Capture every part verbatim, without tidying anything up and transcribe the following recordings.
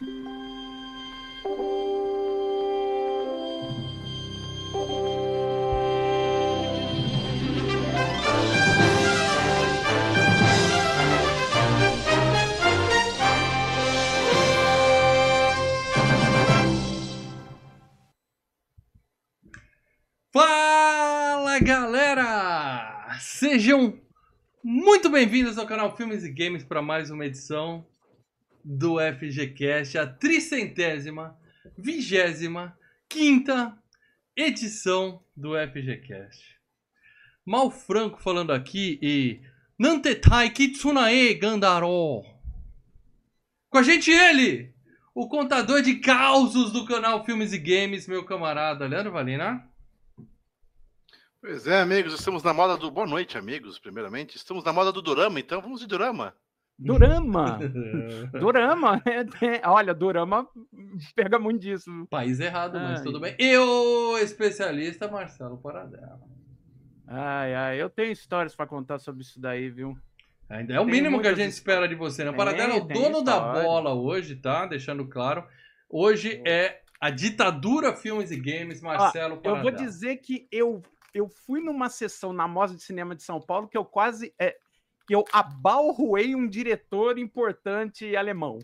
Fala galera! Sejam muito bem-vindos ao canal Filmes e Games para mais uma edição do F G Cast, a tricentésima, vigésima, quinta edição do F G Cast. Mal Franco falando aqui e Nantetai Kitsunae Gandaro. Com a gente ele, o contador de causos do canal Filmes e Games, meu camarada Leandro Valina. Pois é, amigos, estamos na moda do... Boa noite, amigos, primeiramente. Estamos na moda do Dorama, então vamos de Dorama. Dorama! Dorama! Olha, Dorama pega muito disso. País errado, mas ai. tudo bem. E o especialista Marcelo Paradela. Ai, ai, eu tenho histórias pra contar sobre isso daí, viu? Ainda é o Tem mínimo que a muitas gente espera de você, né? O Tem, Paradela é o tem dono da história. bola hoje, tá? Deixando claro. Hoje é a ditadura Filmes e Games, Marcelo Eu Paradela. vou dizer que eu, eu fui numa sessão na Mostra de Cinema de São Paulo que eu quase... É, que eu abalroei um diretor importante alemão.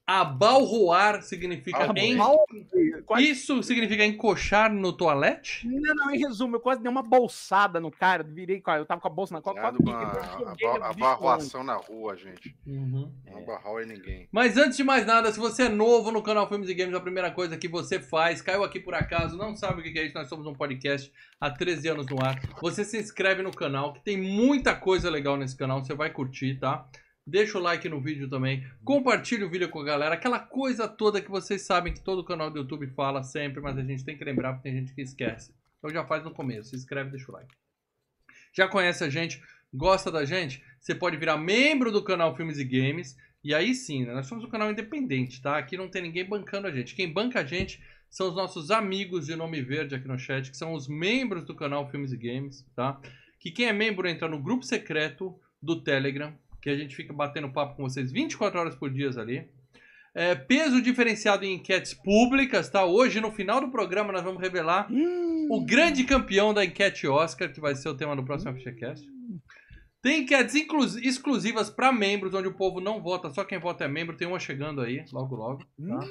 Abalroar significa... Abalroar. En... Abalroei, quase- Isso significa encoxar no toalete? Não, não, em resumo, eu quase dei uma bolsada no cara, virei, eu tava com a bolsa na costa, Cuidado com a, a, a barroação na rua, gente. Uhum. Não barroa ninguém. Mas antes de mais nada, se você é novo no canal Filmes e Games, a primeira coisa que você faz, caiu aqui por acaso, não sabe o que é isso, nós somos um podcast há treze anos no ar. Você se inscreve no canal, que tem muita coisa legal nesse canal, você vai curtir, tá? Deixa o like no vídeo também, compartilha o vídeo com a galera, aquela coisa toda que vocês sabem que todo canal do YouTube fala sempre, mas a gente tem que lembrar porque tem gente que esquece. Então já faz no começo, se inscreve e deixa o like. Já conhece a gente, gosta da gente? Você pode virar membro do canal Filmes e Games. E aí sim, né? Nós somos um canal independente, tá? Aqui não tem ninguém bancando a gente. Quem banca a gente são os nossos amigos de nome verde aqui no chat, que são os membros do canal Filmes e Games, tá? Que quem é membro entra no grupo secreto do Telegram, que a gente fica batendo papo com vocês vinte e quatro horas por dia ali. É, peso diferenciado em enquetes públicas, tá? Hoje, no final do programa, nós vamos revelar Hum. o grande campeão da enquete Oscar, que vai ser o tema do próximo F G Cast. Tem enquetes inclus- exclusivas para membros, onde o povo não vota, só quem vota é membro. Tem uma chegando aí, logo logo. Tá?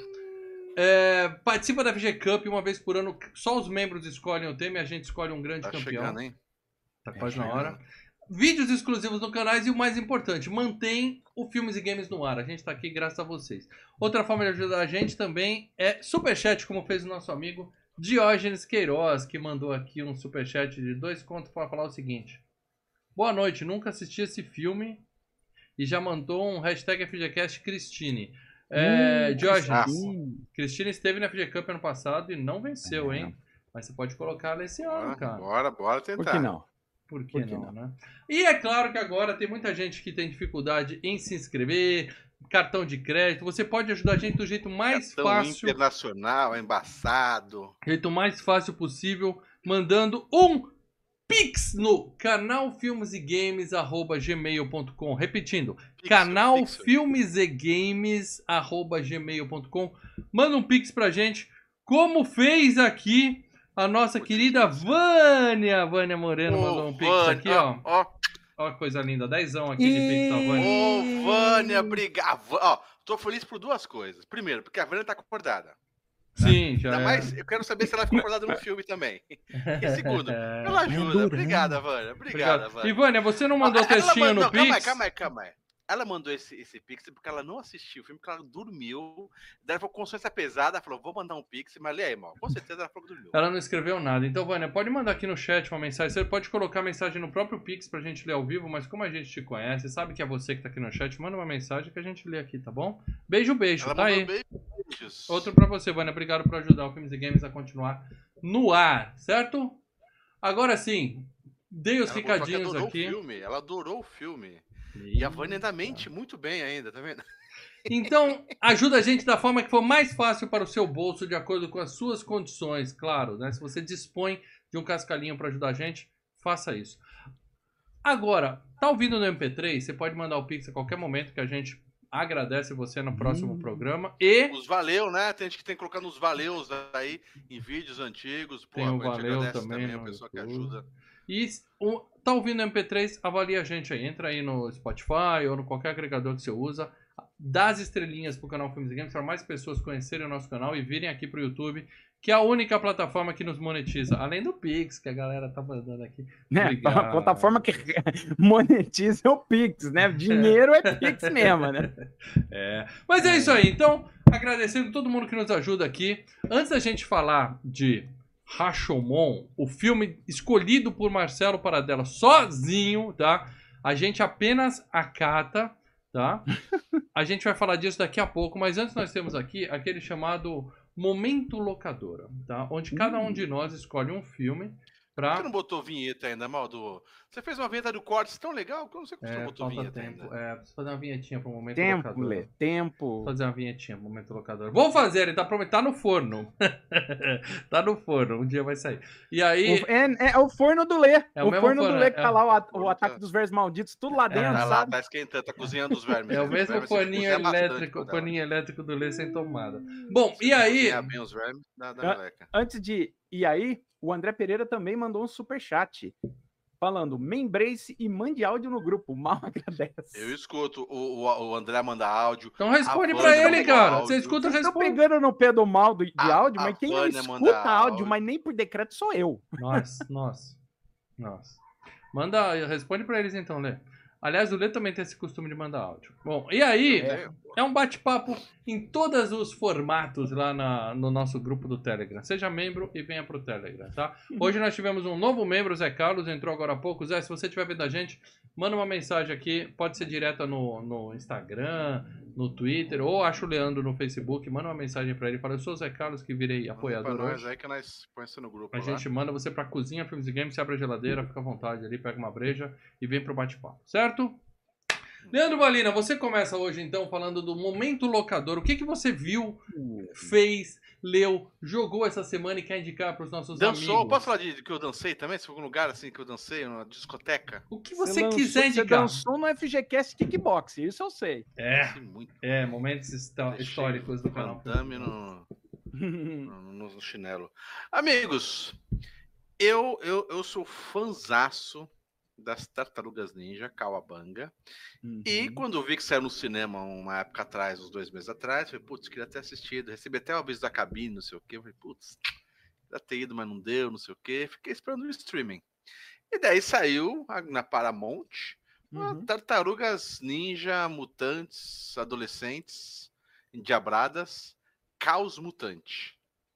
É, participa da F G Cup uma vez por ano. Só os membros escolhem o tema e a gente escolhe um grande Tá campeão. chegando, hein? Tá quase Tá na hora. chegando. Vídeos exclusivos no canal e o mais importante, mantém o Filmes e Games no ar. A gente tá aqui graças a vocês. Outra forma de ajudar a gente também é superchat, como fez o nosso amigo Diógenes Queiroz, que mandou aqui um superchat de dois contos para falar o seguinte. Boa noite, nunca assisti esse filme e já mandou um hashtag FGCast Cristine. É, Hum, Diógenes, Hum. Cristina esteve na F G Cup ano passado e não venceu, hein? Mas você pode colocar ela esse ano, Bora, cara. bora, bora tentar. Por que não? Por que, Por que não, não? né? E é claro que agora tem muita gente que tem dificuldade em se inscrever, cartão de crédito. Você pode ajudar a gente do jeito mais Cartão fácil, internacional, embaçado. jeito mais fácil possível, mandando um Pix no canalfilmesegames arroba gmail ponto com. Repetindo, Pixel, canalfilmesegames arroba gmail ponto com. Manda um Pix pra gente, como fez aqui a nossa querida Vânia. Vânia Moreno Ô, mandou um Pix Vânia, aqui, ó. Ó, Ó que coisa linda, dezão aqui de Pix da Vânia. ô, Vânia, obrigado. Ó, tô feliz por duas coisas. Primeiro, porque a Vânia tá acordada. Sim, já Ainda é. mais, eu quero saber se ela ficou acordada no filme também. E segundo, pela ajuda. Obrigada, Vânia. Obrigada, Obrigado. Vânia. E Vânia, você não mandou Ó, ela textinho mandou- no calma aí, Pix? calma aí, calma aí. Ela mandou esse, esse Pix porque ela não assistiu o filme, porque ela dormiu. Daí ela falou, consciência pesada, ela falou, vou mandar um Pix, mas lê aí, irmão. Com certeza ela falou que dormiu. Ela não escreveu nada. Então, Vânia, pode mandar aqui no chat uma mensagem. Você pode colocar a mensagem no próprio Pix pra gente ler ao vivo, mas como a gente te conhece, sabe que é você que tá aqui no chat, manda uma mensagem que a gente lê aqui, tá bom? Beijo, beijo, Ela tá aí. mandou beijos. Outro pra você, Vânia. Obrigado por ajudar o Filmes e Games a continuar no ar, certo? Agora sim, dei os Ela botou que recadinhos adorou aqui. o filme, ela adorou o filme. E a Vânia ainda mente muito bem ainda, tá vendo? Então, ajuda a gente da forma que for mais fácil para o seu bolso, de acordo com as suas condições, claro, né? Se você dispõe de um cascalhinho para ajudar a gente, faça isso. Agora, tá ouvindo no M P três? Você pode mandar o Pix a qualquer momento que a gente agradece você no próximo hum. programa. E... Os valeu, né? Tem gente que tem que colocar nos valeus aí, em vídeos antigos. Pô, tem o valeu também, também a pessoa que ajuda. E o, tá ouvindo M P três? Avalia a gente aí. Entra aí no Spotify ou no qualquer agregador que você usa. Dá as estrelinhas pro canal Filmes e Games para mais pessoas conhecerem o nosso canal e virem aqui pro YouTube, que é a única plataforma que nos monetiza. Além do Pix, que a galera tá mandando aqui. É, a plataforma que monetiza é o Pix, né? Dinheiro é Pix mesmo, né? É. Mas é isso aí. Então, agradecendo todo mundo que nos ajuda aqui. Antes da gente falar de Rashomon, o filme escolhido por Marcelo Paradella sozinho, tá? A gente apenas acata, tá? A gente vai falar disso daqui a pouco, mas antes nós temos aqui aquele chamado Momento Locadora, tá? Onde cada um de nós escolhe um filme pra... Você não botou vinheta ainda, Maldo? Você fez uma vinheta do Cortes tão legal que eu não sei como você é, não botou vinheta tempo. ainda. É, preciso fazer uma vinhetinha pro Momento tempo, Locadora. Lê, tempo. Vou fazer uma vinhetinha pro Momento Locadora. Vou fazer, ele tá prometendo, tá no forno. Tá no forno, um dia vai sair. E aí... O, é, é o forno do Lê. É o, o forno, forno do Lê que é, tá é, lá, o, o ataque dos vermes malditos, tudo lá dentro, é, tá sabe? lá, tá esquentando, tá cozinhando os vermes. É o mesmo forninho elétrico, forninho elétrico do Lê sem tomada. Bom, e aí... Bem os vermes, dá, dá An antes de ir aí, o André Pereira também mandou um superchat falando, membrace e mande áudio no grupo. Mal agradece. Eu escuto. O, o, o André manda áudio. Então responde pra ele, cara. Áudio. Você escuta, Vocês responde. estão pegando no pé do mal do, de a, áudio, a mas quem não Vânia escuta áudio, áudio, mas nem por decreto sou eu. Nossa, nossa. Nossa. Manda, responde pra eles então, Lê. Aliás, o Lê também tem esse costume de mandar áudio. Bom, e aí, é, é um bate-papo em todos os formatos lá na, no nosso grupo do Telegram. Seja membro e venha pro Telegram, tá? Hoje nós tivemos um novo membro, o Zé Carlos, entrou agora há pouco. Zé, se você estiver vendo a gente, manda uma mensagem aqui, pode ser direta no, no Instagram, no Twitter, ou acha o Leandro no Facebook, manda uma mensagem pra ele, fala, eu sou o Zé Carlos, que virei apoiador pra hoje. nós aí que nós põe isso no grupo A lá. gente manda você pra Cozinha Filmes e Games, você abre a geladeira, fica à vontade ali, pega uma breja e vem pro bate-papo, certo? Leandro Valina, você começa hoje então falando do Momento Locador. O que que você viu, fez, leu, jogou essa semana e quer indicar para os nossos Dançou, amigos? posso falar de, de que eu dancei também? Se for algum lugar assim que eu dancei, numa discoteca? O que você, você lançou, quiser indicar. Você dançou no F G Cast Kickbox, isso eu sei. É, é momentos históricos do canal. Dame no, no, no, no chinelo. Amigos, eu, eu, eu sou fanzaço das Tartarugas Ninja, Cowabunga. Uhum. E quando eu vi que saiu no cinema uma época atrás, uns dois meses atrás, eu falei, putz, queria ter assistido. Recebi até o aviso da cabine, não sei o quê. Eu falei, putz, queria ter ido, mas não deu, não sei o quê. Fiquei esperando o streaming. E daí saiu na Paramount uhum. Tartarugas Ninja, Mutantes, Adolescentes, Endiabradas, Caos Mutante.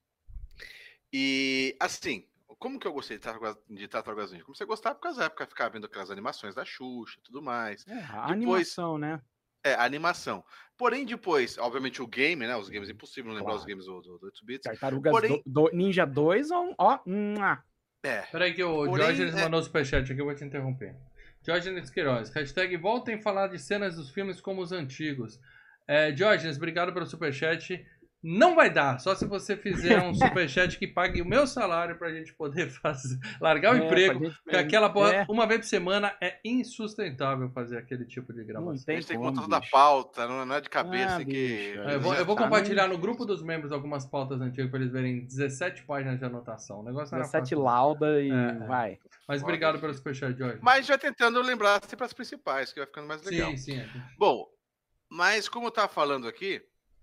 E, assim... Como que eu gostei de Tartarugas, de Tartarugas Ninja? Comecei a gostar por causa da época, ficava vendo aquelas animações da Xuxa e tudo mais. É, a depois, animação, né? É, a animação. Porém, depois, obviamente, o game, né? Os games, é impossível não lembrar claro. Os games do, do, do oito bits. Tartarugas Porém, do, do Ninja dois, ó, ó mua. É. Peraí que o Porém, Jorge é... mandou o superchat aqui, eu vou te interromper. Diógenes Queiroz, hashtag voltem a falar de cenas dos filmes como os antigos. É, Diógenes, obrigado pelo superchat. Não vai dar, só se você fizer um superchat que pague o meu salário pra gente poder fazer, largar o é, emprego, gente... porque aquela porra, é. uma vez por semana é insustentável fazer aquele tipo de gravação. A gente tem que montar toda a pauta, não é de cabeça ah, que... É, eu, vou, eu vou compartilhar no grupo dos membros algumas pautas antigas pra eles verem dezessete páginas de anotação. O negócio era dezessete lauda e é, vai. Mas obrigado pelo superchat, Jorge. Mas já tentando lembrar sempre as principais, que vai ficando mais legal. Sim, sim. É. Bom, mas como eu tava falando aqui,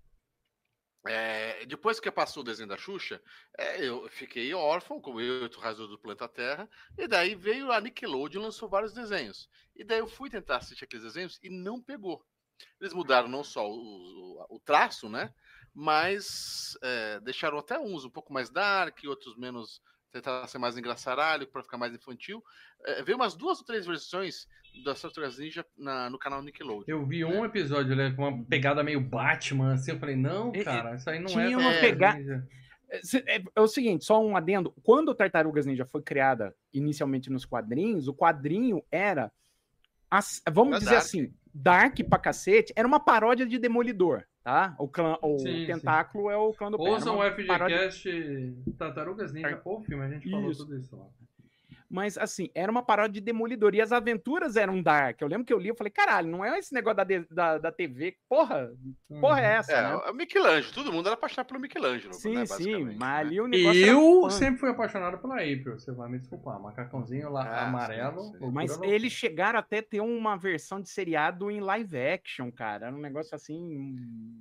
É, depois que passou o desenho da Xuxa, é, eu fiquei órfão, como eu, o resto do planeta Terra, e daí veio a Nickelodeon e lançou vários desenhos. E daí eu fui tentar assistir aqueles desenhos e não pegou. Eles mudaram não só o, o, o traço, né? Mas é, deixaram até uns um pouco mais dark, outros menos, tentaram ser mais engraçaralho para ficar mais infantil. É, veio umas duas ou três versões das Tartarugas Ninja na, no canal Nickelodeon. Eu vi um episódio né, com uma pegada meio Batman, assim, eu falei, não, cara, isso aí não Tinha é... uma pegada... É, é o seguinte, só um adendo, quando o Tartarugas Ninja foi criada inicialmente nos quadrinhos, o quadrinho era, as, vamos era dizer dark. assim, dark pra cacete, era uma paródia de Demolidor, tá? O, clã, o sim, tentáculo sim. é o clã do pé. Ouçam o F G Cast paródia... Tartarugas Ninja, ou filme, a gente falou isso. tudo isso lá. Mas, assim, era uma paródia de Demolidor. E as aventuras eram dark. Eu lembro que eu li, eu falei, caralho, não é esse negócio da, de, da, da T V. Porra, porra é essa, É, né? o Michelangelo. Todo mundo era apaixonado pelo Michelangelo, Sim, né, sim, basicamente, mas né? ali o negócio era Eu punk. sempre fui apaixonado pela April, você vai me desculpar. Macacãozinho lá Ah, amarelo. sim, sim. loucura, Mas loucura. eles chegaram até ter uma versão de seriado em live action, cara. Era um negócio assim.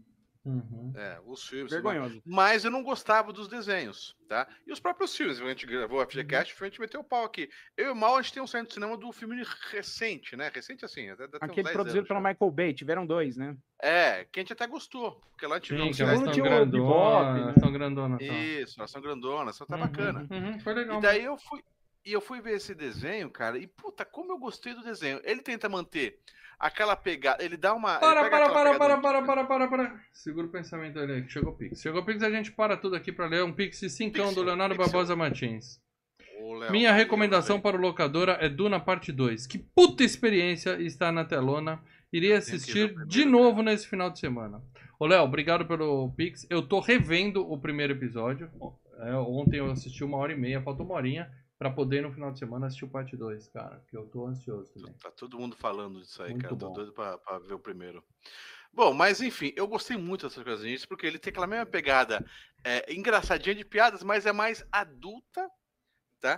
Uhum. É, os filmes. Vergonhoso. Mas eu não gostava dos desenhos, tá? E os próprios filmes. A gente gravou a F G Cast, a gente meteu o pau aqui. Eu e o Mal, a gente tem um centro de cinema do filme recente, né? Recente assim, até, até uns Aquele dez produzido anos pelo já. Michael Bay, tiveram dois, né? É, que a gente até gostou. Porque lá a gente Sim, viu um que elas segundo estão tinha o Bebop, grandonas, né? estão grandonas. Tá. Isso, elas são grandonas, só tá Uhum, bacana. uhum, foi legal. E daí eu fui, e eu fui ver esse desenho, cara, e puta, como eu gostei do desenho. Ele tenta manter aquela pegada, ele dá uma... Para, ele pega para, aquela para, pegada para, antiga. para, para, para, para. Segura o pensamento ali, que chegou o Pix. Chegou o Pix, a gente para tudo aqui para ler um Pix de cincão do Pixel, Leonardo Pixel. Barbosa Martins. Ô, Léo, Minha valeu, recomendação velho. para o locadora é Duna Parte dois. Que puta experiência está na telona. Iria tenho que ver o assistir primeiro, de novo nesse final de semana. Ô, Léo, obrigado pelo Pix. Eu tô revendo o primeiro episódio. É, ontem eu assisti uma hora e meia, faltou uma horinha pra poder no final de semana assistir o parte dois, cara. Que eu tô ansioso também. Tá todo mundo falando disso aí, Muito cara. Tô bom. doido pra, pra ver o primeiro. Bom, mas enfim, eu gostei muito dessas coisinhas, porque ele tem aquela mesma pegada é, engraçadinha de piadas, mas é mais adulta, tá?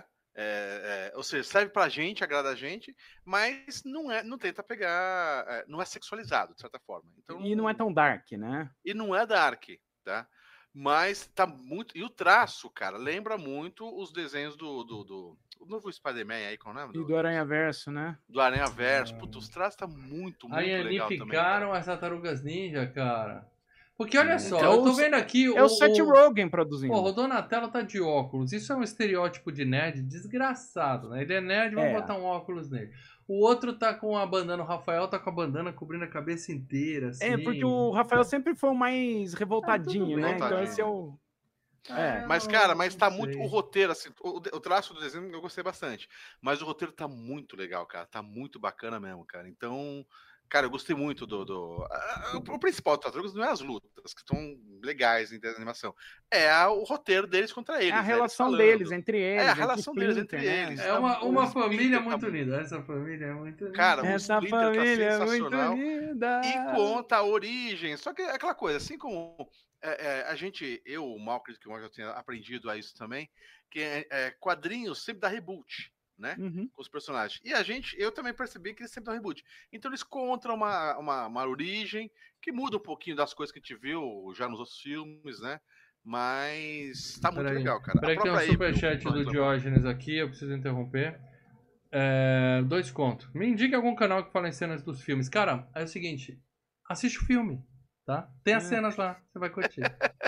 É, é, ou seja, serve pra gente, agrada a gente, mas não é, não tenta pegar, é, não é sexualizado, de certa forma. Então, E não é tão dark, né? E não é dark, tá? Mas tá muito. E o traço, cara, lembra muito os desenhos do. do, do... O novo Spider-Man aí, qual é o nome? E do Aranha Verso, né? Do Aranha Verso. Puta, os traços tá muito, muito Aí legal também. unificaram as tartarugas ninja, cara. Porque olha só, Então, eu tô vendo aqui É o Seth Rogen produzindo. Porra, o Donatello tá de óculos. Isso é um estereótipo de nerd desgraçado, né? Ele é nerd, vamos É. botar um óculos nele. O outro tá com a bandana, o Rafael tá com a bandana cobrindo a cabeça inteira, assim. É, porque o Rafael sempre foi o mais Ah, revoltadinho, tudo né? bem, Então cara. esse é o... Ah, É. eu Mas, não- cara, mas tá não muito. sei. O roteiro, assim, o, o traço do desenho eu gostei bastante. Mas o roteiro tá muito legal, cara. Tá muito bacana mesmo, cara. Então, cara, eu gostei muito do. do... a- a- O principal do Tartarugas não é as lutas, que estão legais em termos de animação. É a- o roteiro deles contra eles. É a né? relação Eles deles, falando. entre eles. É, a entre relação deles Splinter, entre né? eles. É uma, uma O Splinter família tá muito muito- linda. Essa família é muito linda. Cara, o Essa Splinter tá família é muito sensacional. linda. E conta a origem. Só que é aquela coisa, assim como é, é, a gente, eu, o Mal, acredito que o Mal já tenha aprendido a isso também, que é, é, quadrinhos sempre dá reboot, né? Uhum. Com os personagens. E a gente, eu também percebi que eles sempre dão reboot. Então eles contam uma, uma, uma origem que muda um pouquinho das coisas que a gente viu já nos outros filmes, né? Mas tá muito Peraí, legal, cara. Peraí A que tem um própria April, superchat não do reclamou. Diógenes aqui, eu preciso interromper. É, dois contos. Me indique algum canal que fala em cenas dos filmes. Cara, é o seguinte, assiste o filme, tá? Tem as É. cenas lá, você vai curtir.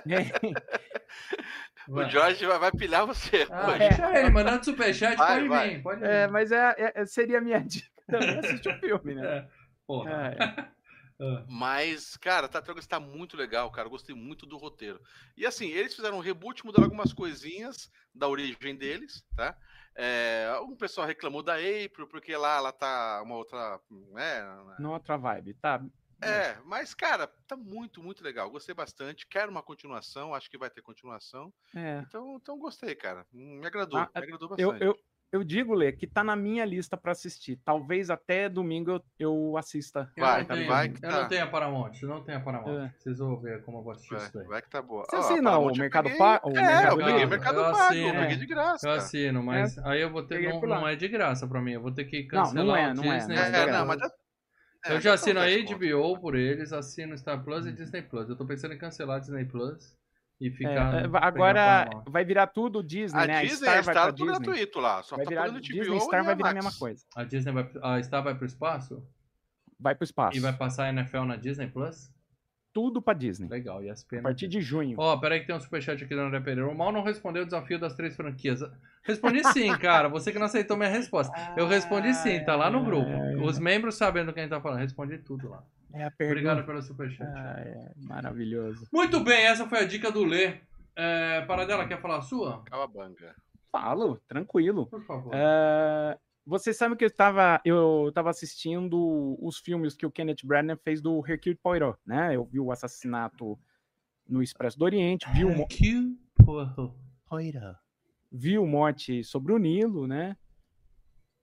O Vai. Jorge vai, vai pilhar você. Ah, hoje. deixa ele, mandando superchat, Vai, pode vai. vir, pode vir. É, mas é, é- seria a minha dica também assistir o filme, né? É, porra. É, Ah. Mas, cara, Tartarugas tá muito legal, cara. Eu gostei muito do roteiro. E assim, eles fizeram um reboot, mudaram algumas coisinhas da origem deles, tá? É, algum pessoal reclamou da April, porque lá ela tá uma outra. Né? não outra vibe, tá? É, mas, cara, tá muito, muito legal. Gostei bastante. Quero uma continuação, acho que vai ter continuação. É. Então, então gostei, cara. Me agradou, Ah, me agradou Eu, bastante. eu, eu digo, Lê, que tá na minha lista pra assistir. Talvez até domingo eu, eu assista. Eu, Vai, não tenho, vai que eu tá. não tenho a Paramount, eu não tenho a Paramount. É. Preciso ver como eu vou assistir Vai, isso daí. vai que tá boa. Você Ó, a assina Paramount o eu Mercado peguei- Pago? o É, Mercado eu peguei Livre? o Mercado Eu Pago, assino, eu peguei é. de graça. Eu assino, mas aí eu vou ter. Peguei Não, por lá. não é de graça pra mim, eu vou ter que Não, cancelar não é, o não é, Disney. não é de É, graça. não, mas dá- é, Eu já dá assino a pra dar H B O desconto. por eles, assino Star Plus e Disney Plus. Eu tô pensando em cancelar a Disney Plus e É, ficar. é, pegar a agora Paramount. vai virar tudo Disney, A né? Disney Star é vai pra Star tudo Disney. gratuito lá, só Vai tá virar pagando Disney H B O Star e vai virar a Max. mesma coisa. A Disney vai. A Star vai pro espaço? Vai pro espaço. E vai passar a N F L na Disney Plus? Tudo pra Disney. Legal, E S P N. A partir de junho. Ó, peraí que tem um superchat aqui do André Pereira. O Mal não respondeu o desafio das três franquias. Respondi sim, cara. Você que não aceitou minha resposta. Eu respondi sim, tá lá no grupo. Os membros sabendo quem tá falando. Respondi tudo lá. É a pergunta. Obrigado pelo superchat. Ah, é maravilhoso. Muito bem, essa foi a dica do Lê. É, Paradela, quer falar a sua? Calabanga. Falo, tranquilo. Por favor. É, você sabe que eu estava eu tava assistindo os filmes que o Kenneth Branagh fez do Hercule Poirot, né? Eu vi o assassinato no Expresso do Oriente, vi o, Mo- Hercule Poirot. vi o Morte sobre o Nilo, né?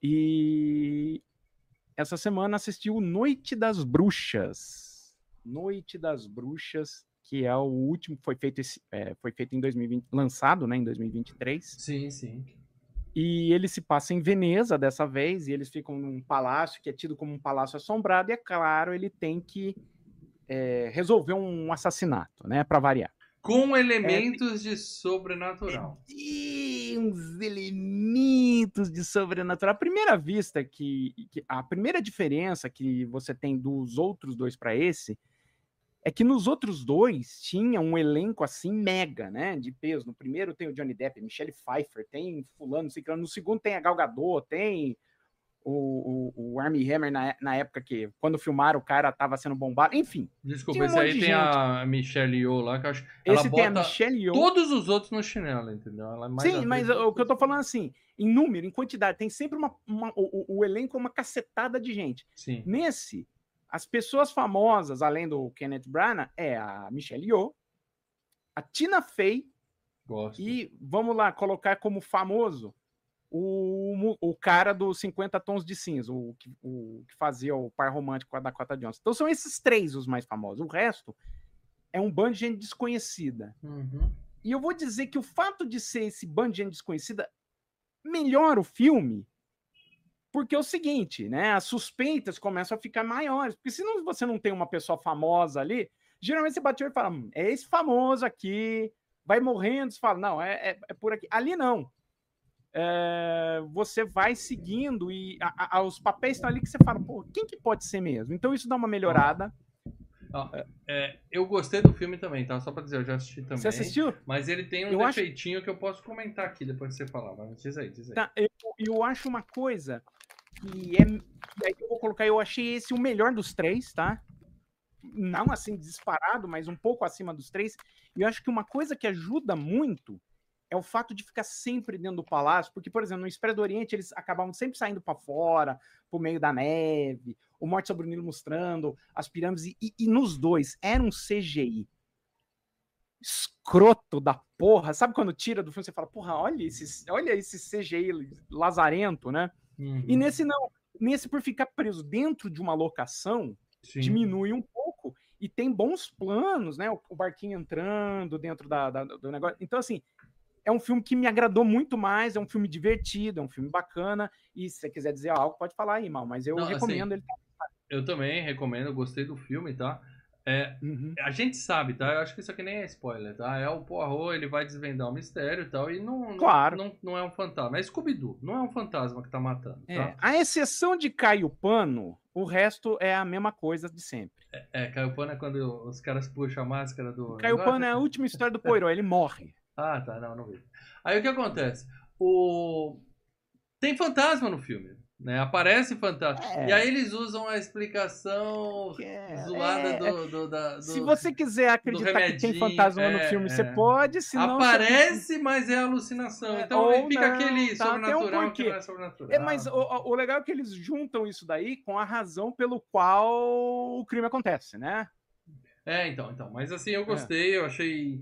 E essa semana assistiu Noite das Bruxas. Noite das Bruxas, que é o último, foi feito, esse, é, foi feito em dois mil e vinte, lançado, né, em dois mil e vinte e três. Sim, sim. E ele se passa em Veneza dessa vez, e eles ficam num palácio que é tido como um palácio assombrado, e é claro, ele tem que é, resolver um assassinato, né, para variar. Com elementos é, de sobrenatural. E uns elementos de sobrenatural. À primeira vista, que, que a primeira diferença que você tem dos outros dois para esse é que nos outros dois tinha um elenco assim mega, né, de peso. No primeiro tem o Johnny Depp, Michelle Pfeiffer, tem fulano, ciclano. No segundo tem a Gal Gadot, tem o, o, o Armie Hammer na, na época que, quando filmaram, o cara tava sendo bombado. Enfim. Desculpa, um esse aí tem gente. A Michelle Yeoh lá, que eu acho... Esse ela tem bota a Michelle Yeoh. Todos os outros no chinelo, entendeu? Ela é mais Sim, mas o que eu tô falando assim, em número, em quantidade, tem sempre uma... uma o, o elenco é uma cacetada de gente. Sim. Nesse... As pessoas famosas, além do Kenneth Branagh, é a Michelle Yeoh, a Tina Fey, Gosto. E vamos lá, colocar como famoso o, o cara dos cinquenta Tons de Cinza, o, o que fazia o par romântico com a Dakota Johnson. Então são esses três os mais famosos. O resto é um bando de gente desconhecida. Uhum. E eu vou dizer que o fato de ser esse bando de gente desconhecida melhora o filme. Porque é o seguinte, né? As suspeitas começam a ficar maiores. Porque se não, você não tem uma pessoa famosa ali, geralmente você bate o olho e fala, hum, é esse famoso aqui, vai morrendo, você fala, não, é, é, é por aqui. Ali não. É, você vai seguindo e a, a, os papéis estão ali que você fala, pô, quem que pode ser mesmo? Então isso dá uma melhorada. Ah, é, eu gostei do filme também, tá? Só pra dizer, eu já assisti também. Você assistiu? Mas ele tem um eu defeitinho acho... que eu posso comentar aqui depois que você falar. Mas diz aí, diz aí. Tá, eu, eu acho uma coisa que é... E aí eu vou colocar, eu achei esse o melhor dos três, tá? Não assim disparado, mas um pouco acima dos três. E eu acho que uma coisa que ajuda muito é o fato de ficar sempre dentro do palácio, porque, por exemplo, no Expresso do Oriente eles acabavam sempre saindo para fora, pro meio da neve, o Morte sobre o Nilo mostrando as pirâmides, e, e nos dois era um C G I escroto da porra. Sabe quando tira do filme você fala, porra, olha esse, olha esse C G I lazarento, né? Uhum. E nesse não, nesse por ficar preso dentro de uma locação, sim, diminui um pouco, e tem bons planos, né? O, o barquinho entrando dentro da, da, do negócio. Então, assim, é um filme que me agradou muito mais, é um filme divertido, é um filme bacana, e se você quiser dizer algo, pode falar aí, mal, mas eu não, recomendo assim, ele. Eu também recomendo, eu gostei do filme, tá? É, uhum. A gente sabe, tá? Eu acho que isso aqui nem é spoiler, tá? É o Poirot, ele vai desvendar o mistério e tal, e não, claro. não, não, não é um fantasma, é Scooby-Doo, não é um fantasma que tá matando, tá? É, a exceção de Caio Pano, o resto é a mesma coisa de sempre. É, é Caio Pano é quando os caras puxam a máscara do... Caio Pano é a última história do Poirot, ele morre. Ah, tá, não, não vi. Aí o que acontece? O... Tem fantasma no filme, né? Aparece fantasma. É. E aí eles usam a explicação é. zoada é. do, do, da, do... Se você quiser acreditar que tem fantasma é, no filme, é. você pode, senão... Aparece, você... mas é alucinação. Então Ou fica não, aquele tá, sobrenatural um que não é sobrenatural. É, mas o, o legal é que eles juntam isso daí com a razão pelo qual o crime acontece, né? É, então, então. Mas assim, eu gostei, eu achei...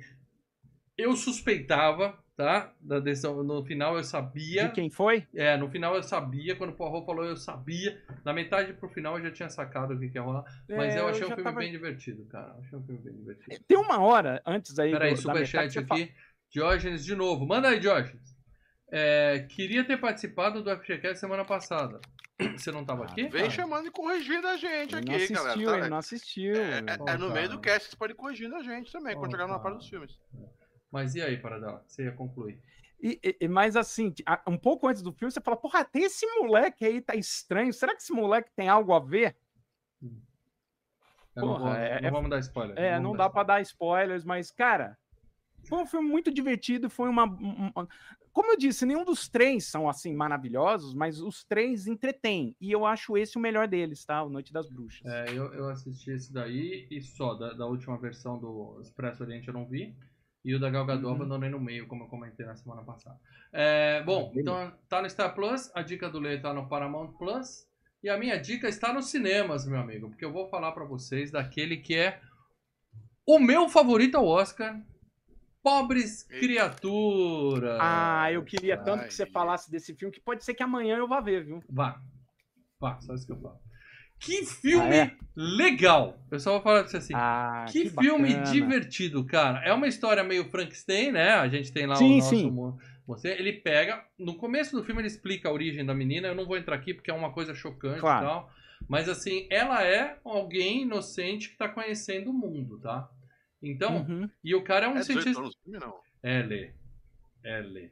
Eu suspeitava, tá? Da decisão. No final eu sabia. De quem foi? É, no final eu sabia. Quando o Poirot falou, eu sabia. Na metade pro final eu já tinha sacado o que, que ia rolar. Mas é, eu achei eu um filme tava... bem divertido, cara. Achei um filme bem divertido. Tem uma hora antes aí. Peraí, superchat aqui. Fala... Diógenes de novo. Manda aí, Diógenes. É, queria ter participado do F G Cast semana passada. Você não tava aqui? Vem cara? chamando e corrigindo a gente ele aqui, não assistiu, galera. Tá? Ele não assistiu. É, é, é no meio do cast, você pode ir corrigindo a gente também, oh, quando chegar numa parte dos filmes. Mas e aí, Paradela? Você ia concluir? E, e, mas assim, um pouco antes do filme, você fala, porra, tem esse moleque aí, tá estranho. Será que esse moleque tem algo a ver? Hum. Porra, não, vou, é, não vamos dar spoiler. É, não, não dá para dar spoilers, mas, cara, foi um filme muito divertido, foi uma, uma... Como eu disse, nenhum dos três são, assim, maravilhosos, mas os três entretêm. E eu acho esse o melhor deles, tá? O Noite das Bruxas. É, eu, eu assisti esse daí e só, da, da última versão do Expresso Oriente eu não vi. E o da Gal Gadot uhum. abandonei no meio, como eu comentei na semana passada. É, bom, ah, então tá no Star Plus, a dica do Lê tá no Paramount Plus. E a minha dica está nos cinemas, meu amigo. Porque eu vou falar pra vocês daquele que é o meu favorito ao Oscar Pobres Criaturas. Ah, eu queria tanto Ai, que você falasse desse filme, que pode ser que amanhã eu vá ver, viu? Vá. Vá, só isso que eu falo. Que filme Ah, é? legal. Eu só vou falar pra você assim. Ah, que, que filme bacana. divertido, cara. É uma história meio Frankenstein, né? A gente tem lá Sim, o nosso... sim. mo- Você, ele pega... No começo do filme ele explica a origem da menina. Eu não vou entrar aqui porque é uma coisa chocante Claro. e tal. Mas assim, ela é alguém inocente que tá conhecendo o mundo, tá? Então... Uhum. E o cara é um É dezoito cientista... anos o filme, não? É, Lê. É, Lê.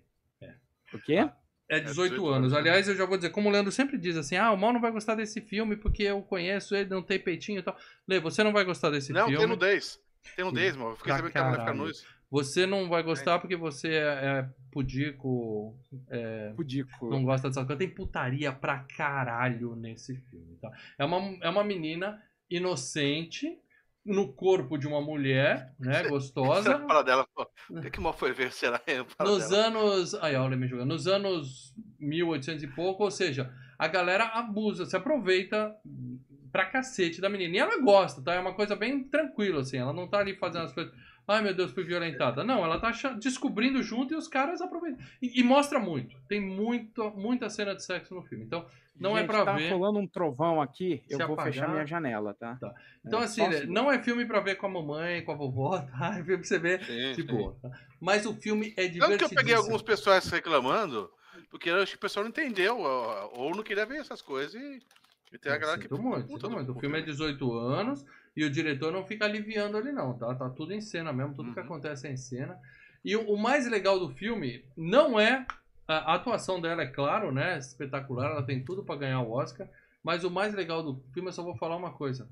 O quê? É dezoito dezoito anos. anos, né? Aliás, eu já vou dizer, como o Leandro sempre diz assim, ah, o Mal não vai gostar desse filme porque eu conheço ele, não tem peitinho e tal. Lê, você não vai gostar desse Não, filme. tem nudez. Tem nudez, mano. Eu fiquei Pra sabendo que a mulher fica caralho. nua. Você não vai gostar porque você é, é pudico, é, Pudico. não gosta dessas coisas. Tem putaria pra caralho nesse filme, tá? É uma, é uma menina inocente no corpo de uma mulher, né, gostosa. Fala dela, pô. O que que mal foi ver? Será? Fala Nos dela. anos. Aí, olha me jogando. Nos anos mil e oitocentos e pouco, ou seja, a galera abusa, se aproveita pra cacete da menina. E ela gosta, tá? É uma coisa bem tranquila, assim. Ela não tá ali fazendo as coisas. Ai, meu Deus, fui violentada. Não, ela tá achando- descobrindo junto e os caras aproveitam. E, e mostra muito. Tem muito, muita cena de sexo no filme. Então, não é Gente, pra tá ver. rolando um trovão aqui, eu Se vou apagar- fechar minha janela, tá? Tá. Então, É, assim, só um né, segundo. não é filme pra ver com a mamãe, com a vovó, tá? É filme pra você ver Sim, de sim. boa. Tá? Mas o filme é Tanto que divertidíssimo. eu peguei alguns pessoas reclamando, porque eu acho que o pessoal não entendeu, ou, ou não queria ver essas coisas, e, e tem a galera que Sinto ficou muito, puta sinto do- muito. O com filme é dezoito anos e o diretor não fica aliviando ali não, tá? Tá tudo em cena mesmo, tudo que Uhum. acontece é em cena. E o, o mais legal do filme não é... A, a atuação dela, é claro, né? Espetacular, ela tem tudo pra ganhar o Oscar. Mas o mais legal do filme, eu só vou falar uma coisa.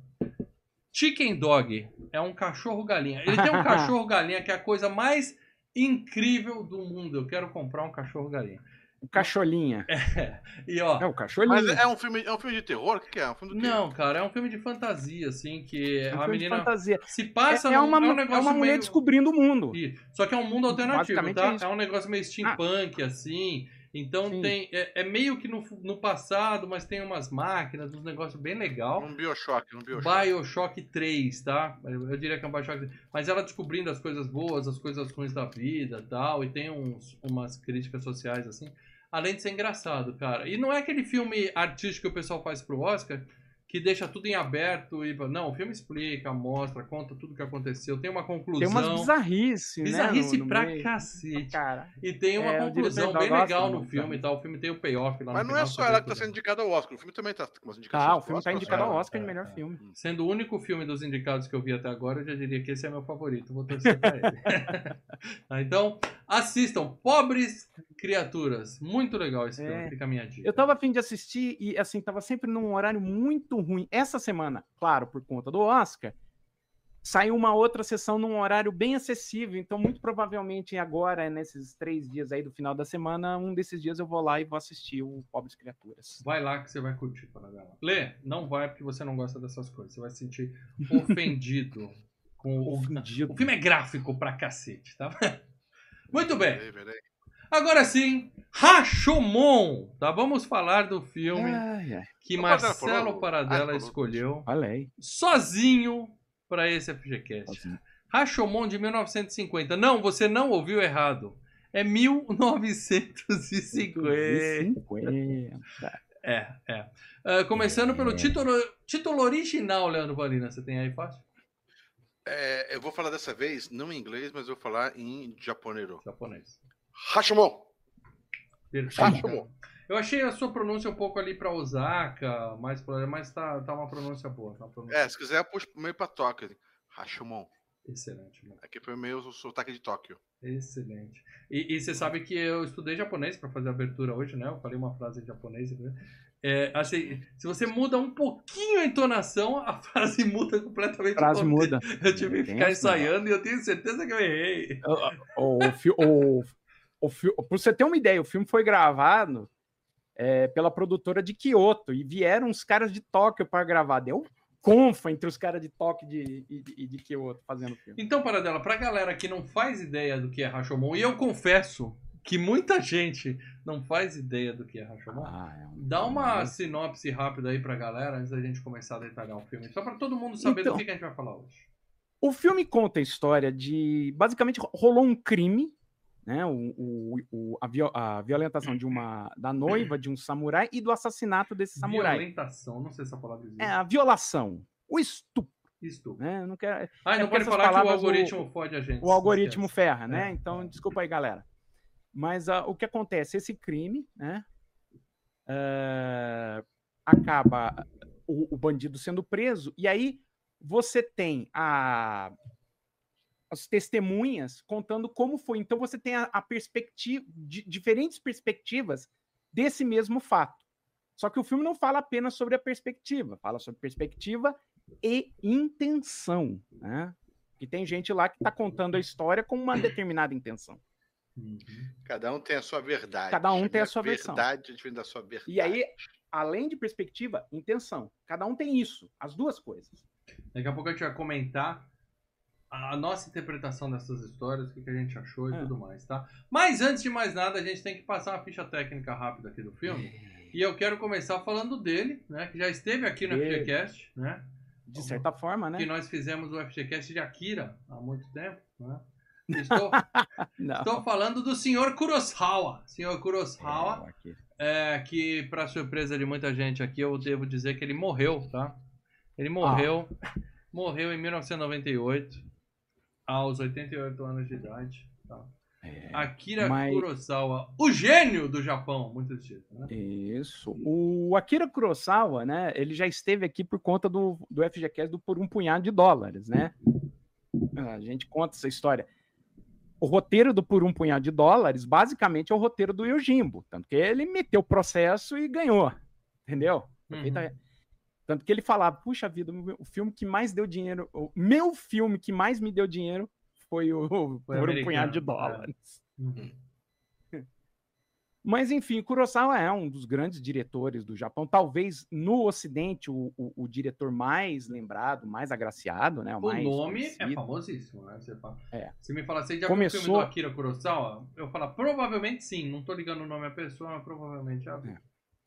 Chicken Dog é um cachorro-galinha. Ele tem um cachorro-galinha que é a coisa mais incrível do mundo. Eu quero comprar um cachorro-galinha. O Cacholinha. E ó... É o Cacholinha. Mas é um filme, é um filme de terror? O que, que é? Um filme do quê? Não, cara, é um filme de fantasia, assim, que É um a filme de menina fantasia. se É, passa é num- uma, é um é negócio uma mulher meio... descobrindo o mundo. Ih, Só que é um mundo alternativo, Basicamente tá? é isso. É um negócio meio steampunk, assim. Então Sim. tem... É, é meio que no, no passado, mas tem umas máquinas, uns negócios bem legal. Um Bioshock, um Bioshock. Bioshock três, tá? Eu, eu diria que é um Bioshock três. Mas ela descobrindo as coisas boas, as coisas ruins da vida e tal. E tem uns, umas críticas sociais, assim. Além de ser engraçado, cara. E não é aquele filme artístico que o pessoal faz pro Oscar, que deixa tudo em aberto e... Não, o filme explica, mostra, conta tudo o que aconteceu. Tem uma conclusão. Tem umas bizarrices, Bizarrice né? no- no pra meio. cacete. Cara, E tem uma É, o conclusão diretor bem gosta legal de no mostrar. filme e tal. O filme tem o payoff lá no Mas não final, é só você ela tem que tá tudo. sendo indicada ao Oscar. O filme também tá com umas indicações. tá, o pro filme tá Oscar, indicado ao cara. Oscar de é, melhor é. filme. Sendo o único filme dos indicados que eu vi até agora, eu já diria que esse é meu favorito. Vou torcer pra ele. Tá, então, assistam. Pobres Criaturas. Muito legal esse filme. É. Fica a minha dica. Eu tava a fim de assistir e, assim, tava sempre num horário muito ruim. Essa semana, claro, por conta do Oscar, saiu uma outra sessão num horário bem acessível. Então, muito provavelmente agora, nesses três dias aí do final da semana, um desses dias eu vou lá e vou assistir o Pobres Criaturas. Vai lá que você vai curtir, Paradela. Lê, não vai porque você não gosta dessas coisas. Você vai se sentir ofendido. com o... Ofendido. o filme é gráfico pra cacete, tá? Muito bem. Peraí, peraí. Agora sim, Rashomon. Tá? Vamos falar do filme Ai, ai. que O Paradela Marcelo falou? Paradela Ah, falou. escolheu Olha aí. sozinho para esse F G Cast. Rashomon de mil novecentos e cinquenta. Não, você não ouviu errado. É mil novecentos e cinquenta. cinquenta. É, é. Uh, começando É. pelo título, título original, Leandro Valina. Você tem aí fácil? É, eu vou falar dessa vez, não em inglês, mas eu vou falar em japonês. Japonês. Hashimon. Perfeito. Rashomon. Eu achei a sua pronúncia um pouco ali para Osaka, mais pra, mas tá, tá uma pronúncia boa. Tá uma pronúncia É, se quiser, eu puxo meio pra Tóquio. assim. Hashimon. excelente. Mano. Aqui foi meio o sotaque de Tóquio. Excelente. E, e você sabe que eu estudei japonês para fazer a abertura hoje, né? Eu falei uma frase em japonês. Né? É, assim, se você muda um pouquinho a entonação, a frase muda completamente. A frase o contexto. muda. Eu tive que Tem ficar essa, ensaiando e eu tenho certeza que eu errei. O, o, fi- o, o, fi- pra você ter uma ideia, o filme foi gravado é, pela produtora de Kyoto e vieram uns caras de Tóquio para gravar. Deu confa entre os caras de Tóquio e de, e de, e de Kyoto fazendo o filme. Então, Paradela, pra galera que não faz ideia do que é Rashomon, e eu confesso que muita gente não faz ideia do que é Rashomon, Ah, é um- dá uma sinopse rápida aí pra galera antes da gente começar a detalhar o filme. Só pra todo mundo saber Então. do que, que a gente vai falar hoje. O filme conta a história de... Basicamente, rolou um crime, né? O, o, o, a, viol, a violentação de uma, da noiva de um samurai e do assassinato desse samurai. Violentação, não sei se essa palavra existe. É, a violação. O estupro. Estupro. Né? Não quero, ah, é não pode falar que o algoritmo o, fode a gente. O algoritmo esquece. ferra, né? É, então, é. desculpa aí, galera. Mas uh, o que acontece? Esse crime, né? Uh, acaba o, o bandido sendo preso, e aí você tem a, as testemunhas contando como foi. Então você tem a, a perspectiva, de, diferentes perspectivas desse mesmo fato. Só que o filme não fala apenas sobre a perspectiva, fala sobre perspectiva e intenção, né? E tem gente lá que está contando a história com uma determinada intenção. Uhum. Cada um tem a sua verdade. Cada um tem a sua versão. Verdade diferente da sua verdade. E aí, além de perspectiva, intenção. Cada um tem isso, as duas coisas. Daqui a pouco a gente vai comentar a nossa interpretação dessas histórias, o que a gente achou e é. tudo mais, tá? Mas antes de mais nada, a gente tem que passar uma ficha técnica rápida aqui do filme. É. E eu quero começar falando dele, né? Que já esteve aqui no F G Cast, né? De certa forma, né? Que nós fizemos o F G Cast de Akira há muito tempo, né? Estou, estou falando do senhor Kurosawa. senhor Kurosawa, é, é, que, para surpresa de muita gente aqui, eu devo dizer que ele morreu, tá? Ele morreu, ah. morreu em mil novecentos e noventa e oito, aos oitenta e oito anos de idade, tá? É, Akira mas... Kurosawa, o gênio do Japão, muitos dizem, né? Isso. O Akira Kurosawa, né? Ele já esteve aqui por conta do, do F G Cast do Por um Punhado de Dólares, né? A gente conta essa história. O roteiro do Por um Punhado de Dólares, basicamente, é o roteiro do Yojimbo. Tanto que ele meteu o processo e ganhou. Entendeu? Uhum. Tanto que ele falava, puxa vida, o filme que mais deu dinheiro, o meu filme que mais me deu dinheiro foi o foi Por um Punhado de Dólares. É. Uhum. Mas, enfim, Kurosawa é um dos grandes diretores do Japão. Talvez, no Ocidente, o, o, o diretor mais lembrado, mais agraciado, né? O, o mais nome conhecido. É famosíssimo, né? Você fala... é. Se me falar, você já Começou... viu o filme do Akira Kurosawa? Eu falo, provavelmente sim. Não tô ligando o nome à pessoa, mas provavelmente já vi. É.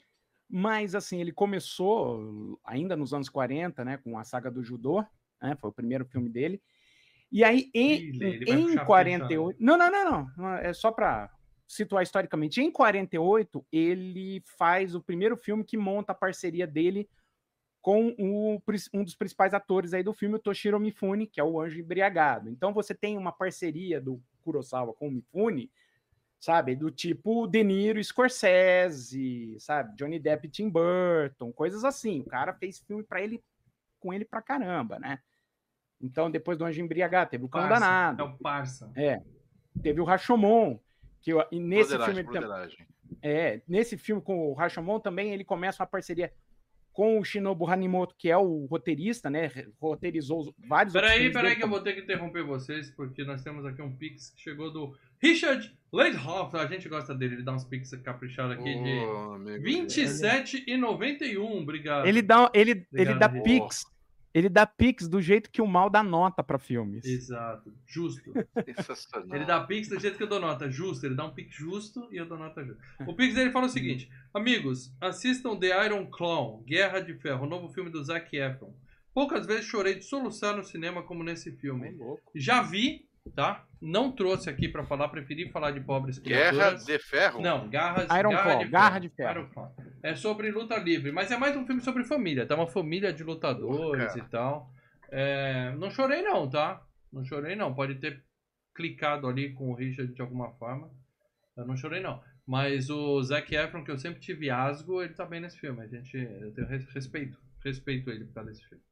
Mas, assim, ele começou ainda nos anos quarenta, né? Com a saga do judô, né? Foi o primeiro filme dele. E aí, em, ele em quarenta e oito... Não, não, não, não. É só para situar historicamente. Em quarenta e oito, ele faz o primeiro filme que monta a parceria dele com o, um dos principais atores aí do filme, o Toshiro Mifune, que é o Anjo Embriagado. Então, você tem uma parceria do Kurosawa com o Mifune, sabe? Do tipo De Niro e Scorsese, sabe? Johnny Depp e Tim Burton, coisas assim. O cara fez filme para ele, com ele pra caramba, né? Então, depois do Anjo Embriagado, teve o Cão Danado. É o parça. É. Teve o Rashomon, que eu, e nesse broderagem, filme... Broderagem. É, nesse filme com o Rashomon também, ele começa uma parceria com o Shinobu Hanimoto, que é o roteirista, né? Roteirizou vários Peraí, filmes peraí dele. que eu vou ter que interromper vocês, porque nós temos aqui um pix que chegou do Richard Leidhoff. A gente gosta dele, ele dá uns pix caprichados aqui oh, de vinte e sete reais e noventa e um centavos. Obrigado. Ele dá, ele, Obrigado, ele dá gente. pix. Ele dá pix do jeito que o Mal dá nota para filmes. Exato, justo. Ele dá pix do jeito que eu dou nota, justo. Ele dá um pix justo e eu dou nota justa. O pix dele fala o seguinte: amigos, assistam The Iron Claw, Guerra de Ferro, o novo filme do Zac Efron. Poucas vezes chorei de soluçar no cinema como nesse filme. Já vi, tá? Não trouxe aqui para falar, preferi falar de pobres criaturas. Guerra de Ferro? Não, garras, Iron garra, Claw, de Garra de Ferro. Ferro. Iron Claw. É sobre luta livre, mas é mais um filme sobre família, tá? Uma família de lutadores Porra. e tal. É, não chorei não, tá? Não chorei não. Pode ter clicado ali com o Richard de alguma forma. Eu não chorei não. Mas o Zac Efron, que eu sempre tive asgo, ele tá bem nesse filme. A gente, eu tenho respeito. Respeito ele por causa desse filme.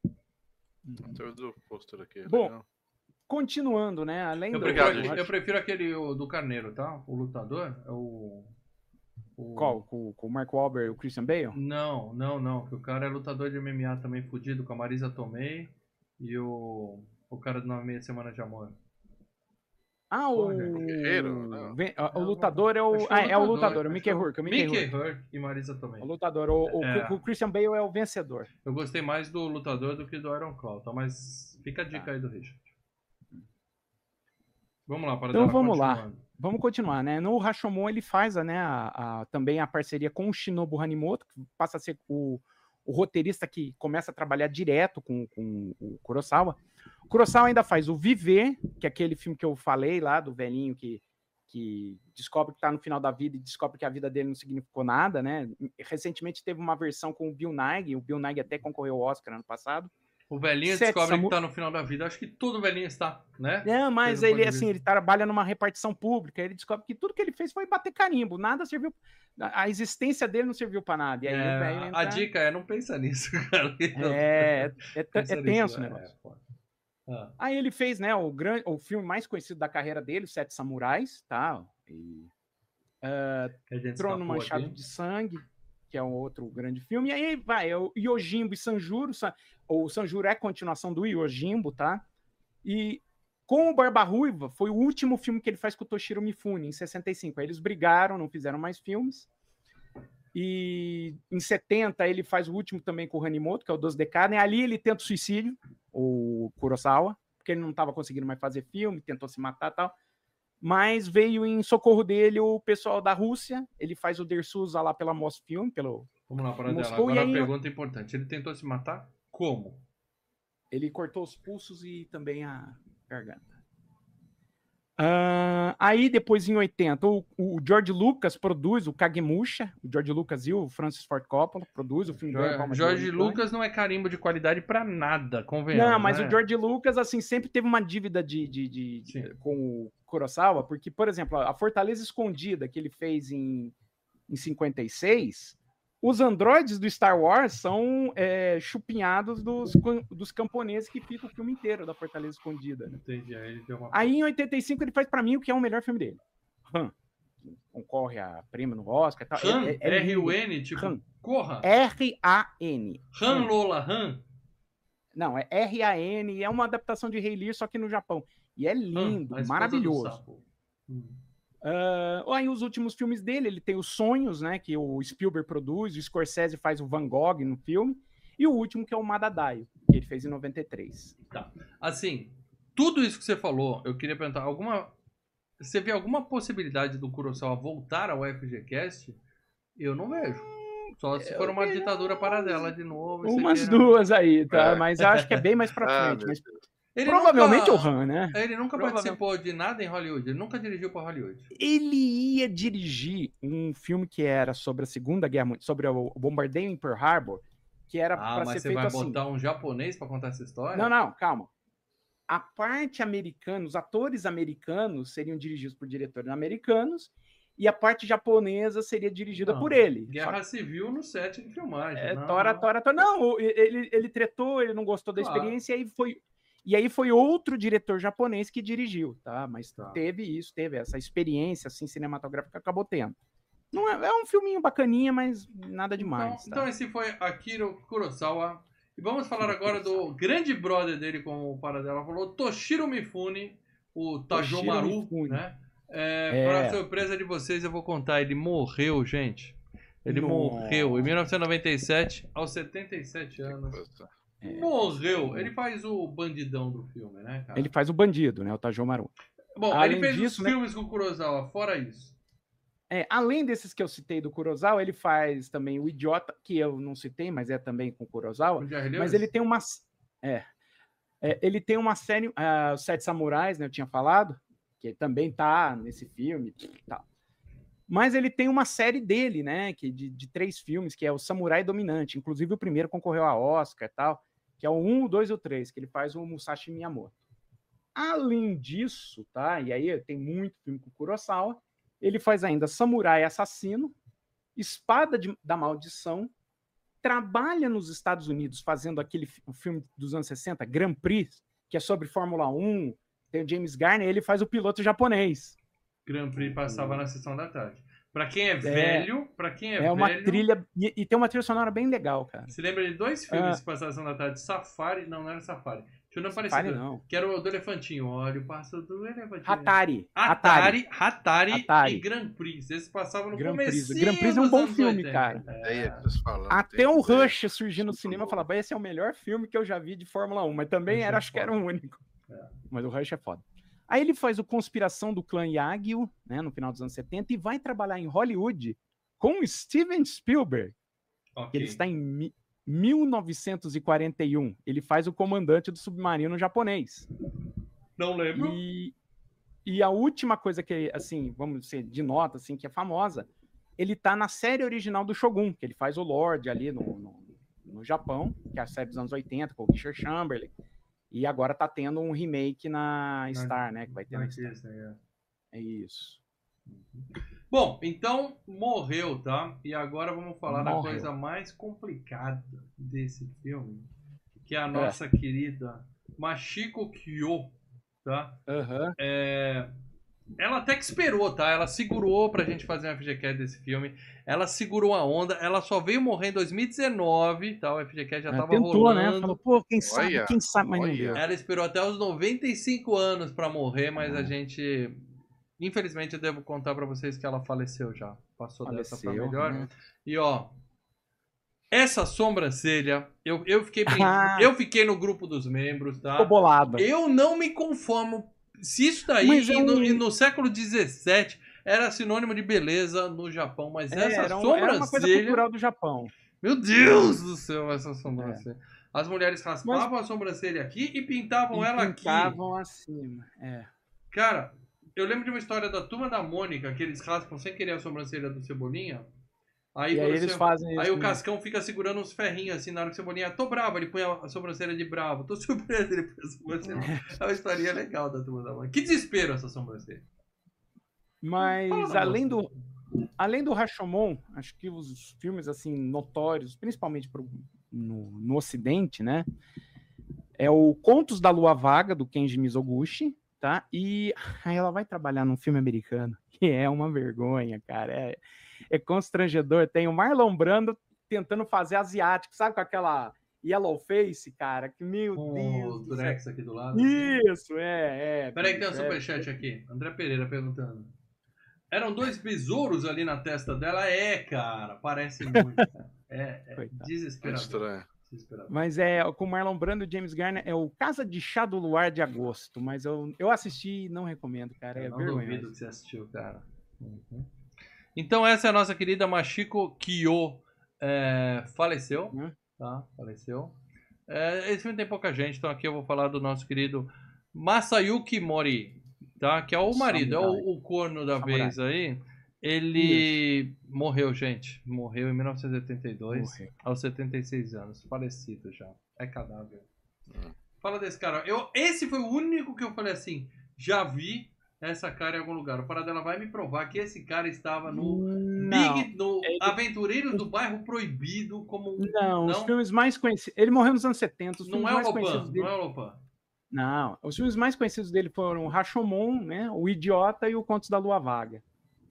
Do pôster aqui, Bom, legal. Continuando, né? Além eu, do... prefiro, eu, eu prefiro aquele o, do Carneiro, tá? O lutador. É o... o... Qual? Com, com o Mark Wahlberg e o Christian Bale? Não, não, não. Que o cara é lutador de M M A também fudido com a Marisa Tomei. E o, o cara do Nove Meia Semana de Amor. Ah, o... Guerreiro, não. Vem, o, o lutador é o... Ah, é o lutador, o Mickey Rourke. O Mickey, Mickey Rourke e Marisa Tomei. O lutador. O, o, é. o Christian Bale é o vencedor. Eu gostei mais do lutador do que do Iron Claw, tá? Mas fica a dica ah. aí do Richard. Vamos lá, para Então vamos lá. Vamos continuar, né? No Rashomon ele faz né, a, a, também a parceria com o Shinobu Hanimoto, que passa a ser o... o roteirista que começa a trabalhar direto com, com o Kurosawa. Kurosawa ainda faz o Viver, que é aquele filme que eu falei lá, do velhinho que, que descobre que está no final da vida e descobre que a vida dele não significou nada, né? Recentemente teve uma versão com o Bill Nighy, o Bill Nighy até concorreu ao Oscar ano passado. O velhinho Sete descobre Samu... que tá no final da vida. Acho que todo velhinho está, né? Não, mas Pelo ele, ponto de assim, ele trabalha numa repartição pública, ele descobre que tudo que ele fez foi bater carimbo, nada serviu, a existência dele não serviu pra nada. E aí É, o velho a- entra- A dica é não pensa nisso, cara. É, é, é, Pensa é tenso o nisso, negócio. é, foda. Ah, Aí ele fez, né, o, grande, o filme mais conhecido da carreira dele, Os Sete Samurais, tá? E que a gente Trono escapou Manchado aqui. de Sangue, que é um outro grande filme. E aí vai, é o Yojimbo e Sanjuro. San- O Sanjuro é a continuação do Yojimbo, tá? E com o Barba Ruiva, foi o último filme que ele faz com o Toshiro Mifune, em sessenta e cinco. Aí eles brigaram, não fizeram mais filmes. E em setenta ele faz o último também com o Hanimoto, que é o Dos Decada. E ali ele tenta o suicídio, o Kurosawa, porque ele não estava conseguindo mais fazer filme, tentou se matar e tal. Mas veio em socorro dele o pessoal da Rússia. Ele faz o Dersusa lá pela Mosfilm, pelo... Vamos lá, para dela. Moscou, Agora e aí- a pergunta importante. Ele tentou se matar? Como? Ele cortou os pulsos e também a garganta. Ah, aí, depois, em oitenta, o, o George Lucas produz o Kagemusha. O George Lucas e o Francis Ford Coppola produz o filme. ganha Palma de Jorge Ouro, Lucas não é carimbo de qualidade pra nada, convenhamos. Não, mas né? o George Lucas, assim, sempre teve uma dívida de, de, de- de- Sim. com o Kurosawa, porque, por exemplo, a Fortaleza Escondida, que ele fez em, em cinquenta e seis, os androides do Star Wars são é, chupinhados dos, cam- dos camponeses que ficam o filme inteiro da Fortaleza Escondida, né? Entendi. Aí ele deu uma... Aí, em oitenta e cinco, ele faz pra mim o que é o melhor filme dele. Han. Que concorre a prêmio no Oscar e tal. Han, É- é- é R U lindo. N, tipo, Han. corra. R A N. Han Lola, Han. Não, é R A N, e é uma adaptação de Rei Lear, só que no Japão. E é Han, lindo, a esposa do maravilhoso. sapo. Hum. Ah, aí os últimos filmes dele, ele tem os Sonhos, né, que o Spielberg produz, o Scorsese faz o Van Gogh no filme, e o último que é o Madadaio, que ele fez em noventa e três. Assim, tudo isso que você falou, eu queria perguntar, alguma... Você vê alguma possibilidade do Kurosawa voltar ao F G Cast? Eu não vejo. Só se for uma ditadura paradela de novo. você Umas queira- duas aí, tá? É. Mas eu acho que é bem mais pra Ah, frente. meu Mas Ele provavelmente nunca... o Han, né? Ele nunca Provavelmente. participou de nada em Hollywood. Ele nunca dirigiu pra Hollywood. Ele ia dirigir um filme que era sobre a Segunda Guerra Mundial, sobre o bombardeio em Pearl Harbor, que era Ah, pra mas ser você feito vai assim. botar um japonês pra contar essa história? Não, não, calma. A parte americana, os atores americanos seriam dirigidos por diretores americanos e a parte japonesa seria dirigida Não, por ele. Guerra Civil no set de filmagem. É, não, tora, não. tora, tora. Não, o- ele, ele tretou, ele não gostou da Claro. experiência, e aí foi. E aí foi outro diretor japonês que dirigiu, tá? Mas Tá. teve isso, teve essa experiência assim, cinematográfica, acabou tendo. Não é, é um filminho bacaninha, mas nada demais. Então, tá? então esse foi Akira Kurosawa. E vamos falar agora do grande brother dele, como o Paradela falou, Toshiro Mifune, o Tajomaru, Toshiro Mifune. né? É, É. Para surpresa de vocês, eu vou contar. Ele morreu, gente. Ele Nossa. morreu em mil novecentos e noventa e sete, aos setenta e sete anos. É. Morreu. Ele faz o bandidão do filme, né, cara? Ele faz o bandido, né? O Tajomaru. Bom, Além ele fez disso, os né? filmes com o Kurosawa, fora isso. É, além desses que eu citei do Kurosawa, ele faz também o Idiota, que eu não citei, mas é também com o Kurosawa. O Jerry Lewis? Mas ele tem uma. É, é, ele tem uma série, ah, Os Sete Samurais, né? Eu tinha falado, que também tá nesse filme e tal. Mas ele tem uma série dele, né? Que de, de três filmes, que é o Samurai Dominante. Inclusive, o primeiro concorreu a Oscar e tal, que é o um, o dois e o três, que ele faz o Musashi Miyamoto. Além disso, tá? E aí tem muito filme com o Kurosawa. Ele faz ainda Samurai Assassino, Espada de- da Maldição, trabalha nos Estados Unidos fazendo aquele fi- o filme dos anos sessenta, Grand Prix, que é sobre Fórmula um, tem o James Garner, ele faz o piloto japonês. Grand Prix passava na sessão da tarde. Pra quem é, velho, pra quem é, É uma velho... trilha, e, e tem uma trilha sonora bem legal, cara. Você lembra de dois filmes Ah. que passaram na sessão da tarde? Safari, não, não era Safari. Deixa eu não Safari parecer. não. Que era o do elefantinho. Olha o pássaro do elefantinho. Hatari. Atari, Hatari, Atari. e Grand Prix. Esses passavam no Grand começo. Prix. Grand Prix é um bom filme, cara. Aí é que vocês falando, Até tem o ideia. Rush surgir no cinema e falar, vai, esse é o melhor filme que eu já vi de Fórmula um, mas também Rush era, é acho que era foda. o único. É. Mas o Rush é foda. Aí ele faz o Conspiração do Clã Yagyu, né, no final dos anos setenta, e vai trabalhar em Hollywood com Steven Spielberg. Ok. Ele está em, mi- mil novecentos e quarenta e um, ele faz o comandante do submarino japonês. Não lembro. E, e a última coisa que, assim, vamos dizer, de nota, assim, que é famosa, ele tá na série original do Shogun, que ele faz o Lord ali no, no, no Japão, que é a série dos anos oitenta, com o Richard Chamberlain. E agora tá tendo um remake na Star, né? Que vai ter na, na Star. Disney, é. É isso. Bom, então morreu, tá? E agora vamos falar morreu. da coisa mais complicada desse filme, que é a nossa é. querida Machiko Kyo, tá? Uhum. É... Ela até que esperou, tá? Ela segurou pra gente fazer uma F G Cast desse filme. Ela segurou a onda. Ela só veio morrer em dois mil e dezenove, tá? O F G Cast já tava tentou, rolando. Né? Falou, pô, quem sabe, olha, quem sabe, mas não deu. Ela esperou até os noventa e cinco anos pra morrer, mas a gente... Infelizmente, eu devo contar pra vocês que ela faleceu já. Passou faleceu, dessa pra melhor. Né? E, ó... Essa sobrancelha, eu, eu, fiquei bem, eu fiquei no grupo dos membros, tá? Ficou bolado. Eu não me conformo... Se isso daí é um... no, no século dezessete era sinônimo de beleza no Japão, mas é, essa era um, sobrancelha... Era uma coisa cultural do Japão. Meu Deus do céu, essa sobrancelha. É. As mulheres raspavam mas... a sobrancelha aqui e pintavam e ela pintavam aqui. Pintavam acima, é. Cara, eu lembro de uma história da Turma da Mônica, que eles raspam sem querer a sobrancelha do Cebolinha. Aí, e aí eles fazem aí isso, o Cascão né? fica segurando uns ferrinhos assim, na hora que o Cebolinha, tô bravo, ele põe a sobrancelha de bravo, tô surpreso, ele põe a sobrancelha. É uma história legal da Turma da Mônica. Que desespero essa sobrancelha. Mas além do, além do Rashomon, acho que os filmes assim notórios, principalmente pro, no, no Ocidente, né, é o Contos da Lua Vaga, do Kenji Mizoguchi, tá? E aí ela vai trabalhar num filme americano, que é uma vergonha, cara, é... É constrangedor. Tem o Marlon Brando tentando fazer asiático, sabe? Com aquela yellow face, cara. Que, meu oh, Deus. O Durex aqui do lado. Isso, é. é Peraí que tem um superchat é... aqui. André Pereira perguntando. Eram dois besouros ali na testa dela? É, cara. Parece muito. É, é desesperador. desesperador. Mas é, com o Marlon Brando e James Garner, é o Casa de Chá do Luar de Agosto. Mas eu, eu assisti e não recomendo, cara. Eu é não vergonhoso. duvido que você assistiu, cara. Uhum. Então essa é a nossa querida Machiko Kyo, é, faleceu, uhum. tá? Faleceu. É, esse filme tem pouca gente, então aqui eu vou falar do nosso querido Masayuki Mori, tá? Que é o marido, Samurai. é o, o corno da Samurai. vez aí. Ele Isso. morreu, gente, morreu em mil novecentos e oitenta e dois, morreu. aos setenta e seis anos, falecido já, é cadáver. Uhum. Fala desse cara, eu, esse foi o único que eu falei assim, já vi essa cara em algum lugar. O Paradela vai me provar que esse cara estava no não, Big, no ele... Aventureiros do Bairro Proibido, como não, não, os filmes mais conhecidos. Ele morreu nos anos setenta. Os não, é mais Lopan, conhecidos dele... não é o Lopan. Não, os filmes mais conhecidos dele foram Rashomon, né? O Idiota e o Contos da Lua Vaga.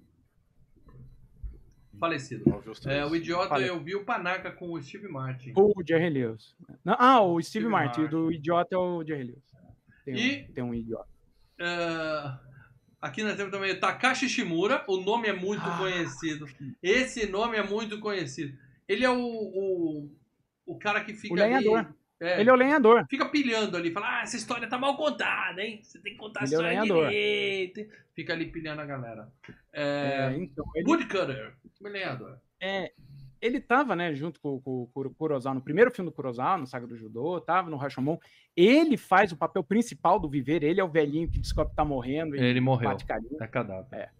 Falecido. É, o Idiota Falecido. Eu vi o Panaca com o Steve Martin. O Jerry Lewis. Não, ah, o Steve, Steve Martin. Martin. Do Idiota é o Jerry Lewis. Tem, e... um, tem um Idiota. Uh... Aqui nós temos também Takashi Shimura, o nome é muito ah, conhecido. Esse nome é muito conhecido. Ele é o, o, o cara que fica o lenhador. ali... É, ele é o lenhador. Fica pilhando ali, fala, ah, essa história tá mal contada, hein? Você tem que contar ele a história é direito. Fica ali pilhando a galera. É, é, então, ele... Woodcutter, o lenhador. É, ele tava, né, junto com, com, com o Kurosawa, no primeiro filme do Kurosawa, no Saga do Judô, tava no Rashomon. Ele faz o papel principal do Viver, ele é o velhinho que descobre que tá morrendo. E ele morreu, é cadáver. É.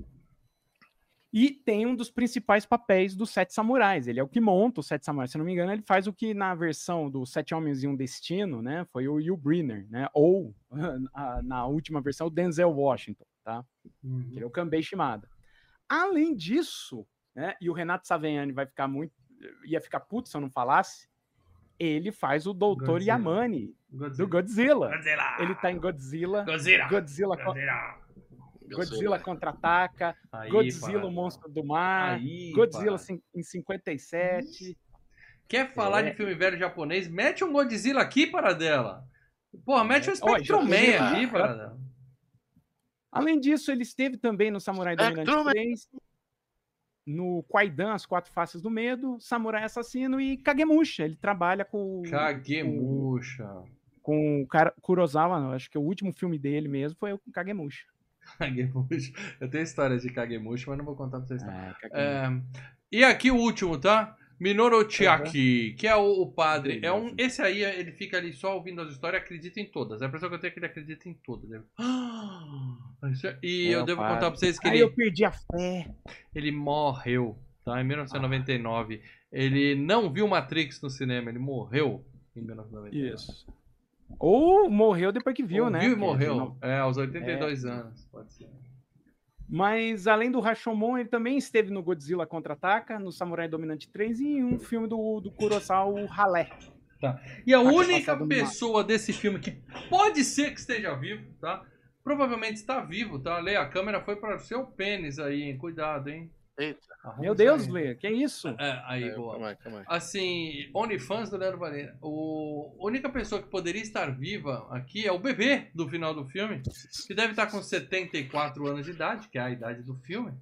E tem um dos principais papéis dos Sete Samurais, ele é o que monta os Sete Samurais, se não me engano, ele faz o que na versão do Sete Homens e um Destino, né, foi o Yul Brynner, né, ou a, na última versão o Denzel Washington, tá? Uhum. Que ele é o Kanbei Shimada. Além disso, né, e o Renato Saviani vai ficar muito, ia ficar puto se eu não falasse, ele faz o doutor Godzilla. Yamane, Godzilla. do Godzilla. Godzilla. Ele tá em Godzilla. Godzilla. Godzilla, Godzilla. Godzilla contra-ataca. Aí, Godzilla, para. o monstro do mar. Aí, Godzilla para. em cinquenta e sete. Quer falar é. de filme velho japonês? Mete um Godzilla aqui, Paradela. Porra, mete um Spectrum Man aqui, Paradela. Além disso, ele esteve também no Samurai Dominante três. No Kwaidan, As Quatro Faces do Medo, Samurai Assassino e Kagemusha. Ele trabalha com... Kagemusha. Com, com o cara, Kurosawa, acho que o último filme dele mesmo foi o Kagemusha. Kagemusha. Eu tenho histórias de Kagemusha, mas não vou contar pra vocês. Tá? É, é, e aqui o último, tá? Minoru Chiaki, uhum. que é o, o padre. É um, esse aí, ele fica ali só ouvindo as histórias e acredita em todas. A impressão que eu tenho é que ele acredita em todas. Ele... E é, eu devo padre. contar pra vocês que Aí ele... eu perdi a fé. Ele morreu, tá? Em mil novecentos e noventa e nove. Ah. Ele não viu Matrix no cinema, ele morreu em mil novecentos e noventa e nove. Isso. Ou morreu depois que viu, Ou né? Viu e Porque morreu. Não... É, aos oitenta e dois é. anos, pode ser. Mas, além do Rashomon, ele também esteve no Godzilla Contra-Ataca, no Samurai Dominante três e em um filme do, do Kurosawa, o Ralé. Tá. E a única pessoa desse filme que pode ser que esteja vivo, tá? Provavelmente está vivo, tá? Lê, a câmera foi para o seu pênis aí, hein? Cuidado, hein? Eita. Meu Deus, Lê, que isso? É, aí, é, boa. Calma aí, calma aí. Assim, OnlyFans do Leandro Valena. O... A única pessoa que poderia estar viva aqui é o bebê do final do filme, que deve estar com setenta e quatro anos de idade, que é a idade do filme.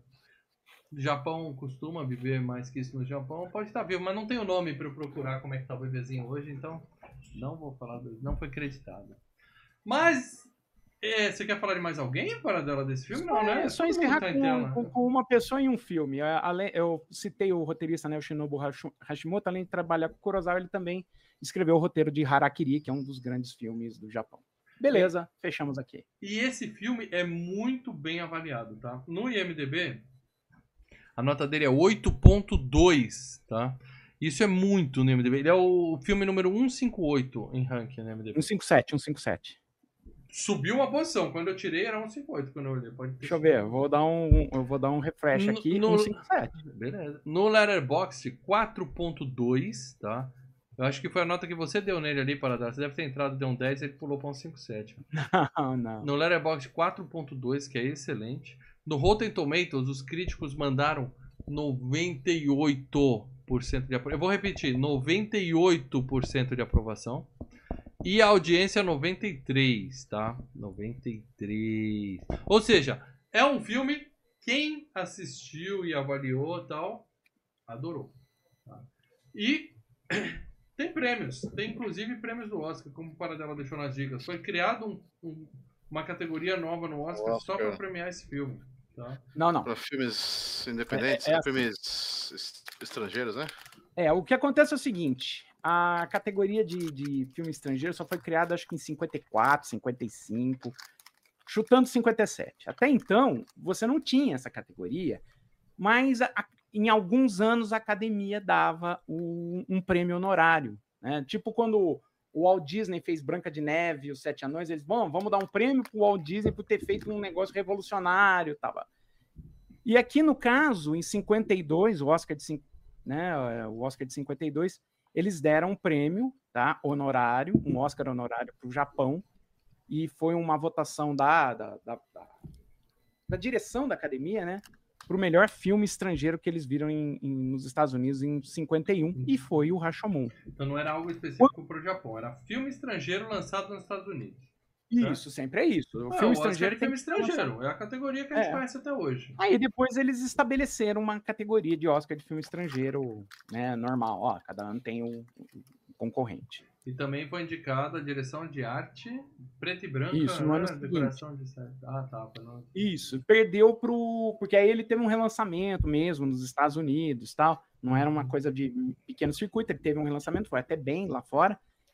O Japão costuma viver mais que isso no Japão. Pode estar vivo, mas não tem o nome para eu procurar como é que tá o bebezinho hoje, então não vou falar, do... não foi acreditado. Mas... É, você quer falar de mais alguém para dela desse filme? Não, né? É só encerrar com, com, com uma pessoa em um filme. Eu citei o roteirista, né, o Shinobu Hashimoto. Além de trabalhar com o Kurosawa, ele também escreveu o roteiro de Harakiri, que é um dos grandes filmes do Japão. Beleza, é. Fechamos aqui. E esse filme é muito bem avaliado, tá? No I M D B, a nota dele é oito ponto dois, tá? Isso é muito no I M D B. Ele é o filme número cento e cinquenta e oito em ranking no I M D B. cento e cinquenta e sete, cento e cinquenta e sete. Subiu uma posição. Quando eu tirei era cento e cinquenta e oito. Quando eu olhei. Pode Deixa eu ver. Eu vou dar um, eu vou dar um refresh aqui. No, cento e cinquenta e sete. Beleza. No Letterboxd, quatro ponto dois, tá? Eu acho que foi a nota que você deu nele ali, para dar. Você deve ter entrado, deu um dez e ele pulou para um cinco sete. Não, não. No Letterboxd, quatro ponto dois, que é excelente. No Rotten Tomatoes, os críticos mandaram noventa e oito por cento de aprovação. Eu vou repetir. noventa e oito por cento de aprovação. E a audiência noventa e três, tá? noventa e três. Ou seja, é um filme, quem assistiu e avaliou e tal, adorou. Tá? E tem prêmios, tem inclusive prêmios do Oscar, como o Paradela deixou nas dicas. Foi criado um, um, uma categoria nova no Oscar, Oscar. só para premiar esse filme. Tá? Não, não. Para filmes independentes, é, é, é filmes assim. Estrangeiros, né? É, o que acontece é o seguinte... A categoria de, de filme estrangeiro só foi criada, acho que em cinquenta e quatro, cinquenta e cinco, chutando cinquenta e sete. Até então, você não tinha essa categoria, mas a, a, em alguns anos a academia dava um, um prêmio honorário. Né? Tipo quando o Walt Disney fez Branca de Neve e os Sete Anões, eles, bom, vamos dar um prêmio para o Walt Disney por ter feito um negócio revolucionário. Tava. E aqui, no caso, em cinquenta e dois, o Oscar de, né, o Oscar de cinquenta e dois, eles deram um prêmio, tá, honorário, um Oscar honorário para o Japão, e foi uma votação da, da, da, da, da direção da academia, né, para o melhor filme estrangeiro que eles viram em, em, nos Estados Unidos em cinquenta e um, e foi o Rashomon. Então não era algo específico para o Japão, era filme estrangeiro lançado nos Estados Unidos. Isso, certo? sempre é isso. O ah, filme o estrangeiro é filme estrangeiro, é a categoria que a gente é. conhece até hoje. Aí depois eles estabeleceram uma categoria de Oscar de filme estrangeiro, né, normal. Ó, cada ano tem um, um concorrente. E também foi indicada a direção de arte preta e branca. Isso, no ano né? Decoração de... Ah, tá. Não... Isso, perdeu pro... Porque aí ele teve um relançamento mesmo nos Estados Unidos e tal. Não era uma coisa de pequeno circuito, ele teve um relançamento, foi até bem lá fora.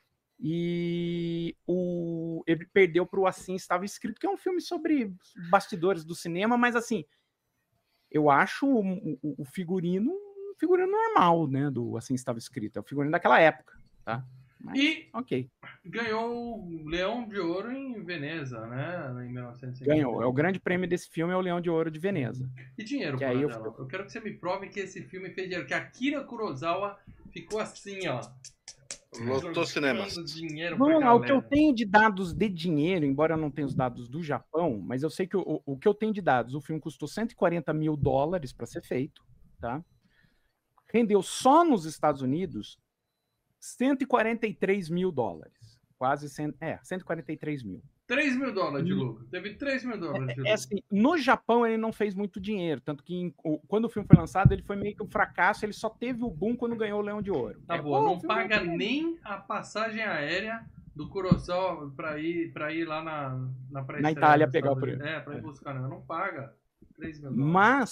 E o... ele perdeu para o Assim Estava Escrito, que é um filme sobre bastidores do cinema, mas assim, eu acho o, o, o figurino um figurino normal, né, do Assim Estava Escrito, é o figurino daquela época, tá? Mas, e ok. Ganhou o Leão de Ouro em Veneza, né, em mil novecentos e cinquenta. Ganhou, é o grande prêmio desse filme, é o Leão de Ouro de Veneza. E dinheiro, aí eu... eu quero que você me prove que esse filme fez dinheiro, que a Akira Kurosawa ficou assim, ó. Lotou cinemas. Vamos lá, o que eu tenho de dados de dinheiro, embora eu não tenha os dados do Japão, mas eu sei que o, o que eu tenho de dados, o filme custou cento e quarenta mil dólares para ser feito, tá? Rendeu só nos Estados Unidos cento e quarenta e três mil dólares. Quase cem, é, cento e quarenta e três mil. três mil dólares de lucro. Teve três mil dólares de lucro. É, é assim, no Japão ele não fez muito dinheiro, tanto que em, o, quando o filme foi lançado ele foi meio que um fracasso, ele só teve o boom quando ganhou o Leão de Ouro. Tá é, bom, não paga é nem a passagem aérea do Kurosawa para ir, pra ir lá na, na, na Itália pegar o prêmio. É, para ir buscar, não, não paga três mil dólares. Mas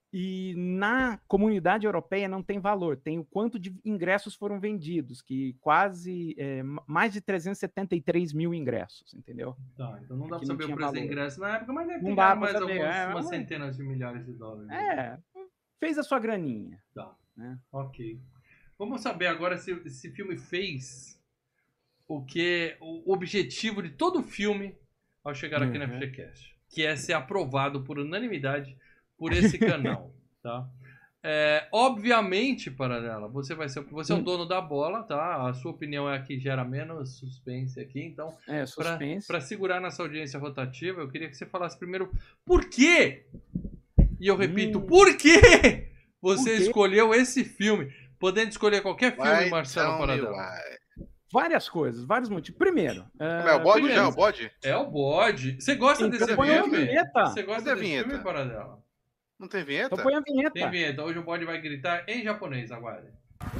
E na comunidade europeia não tem valor, tem o quanto de ingressos foram vendidos, que quase, é, mais de trezentos e setenta e três mil ingressos, entendeu? Tá, então não dá Aqui pra não saber o tinha preço do valor. ingresso na época, mas deve Não ter dá ganho pra mais saber, algumas é, umas mas- centenas de milhares de dólares. É, fez a sua graninha. Tá, né? ok. Vamos saber agora se esse filme fez o que o objetivo de todo o filme ao chegar aqui Uhum. na FGCast, que é ser aprovado por unanimidade por esse canal, tá? É, obviamente, Paradela, você vai ser, você é o Hum. dono da bola, tá? A sua opinião é a que gera menos suspense aqui, então, É, suspense. para segurar nossa audiência rotativa, eu queria que você falasse primeiro por quê? E eu repito, Hum. por quê você Por quê? escolheu esse filme? Podendo escolher qualquer filme, Vai, Marcelo tell me Paradela. why. Várias coisas, vários motivos. Primeiro, Como é o bode primeiro- já? O bode? É o bode. Você gosta Então desse põe a filme? vinheta. Você gosta Cadê a desse vinheta? filme, Paradela? Não tem vinheta? então põe a vinheta. Tem vinheta. Hoje o bode vai gritar em japonês, aguarde.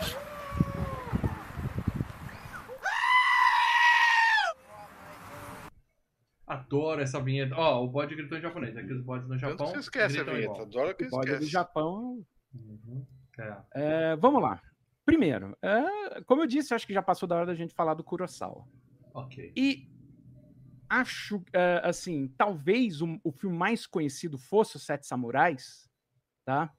Adoro essa vinheta. Ó, o bode gritou em japonês. Aqui os bodes no Tanto Japão que você esquece a gritam vinheta. igual. Adoro que O bode do esquece. Japão. Uhum. É. É, vamos lá. Primeiro, é, como eu disse, acho que já passou da hora da gente falar do Kurosawa. Ok. E acho, é, assim, talvez o, o filme mais conhecido fosse Os Sete Samurais, tá?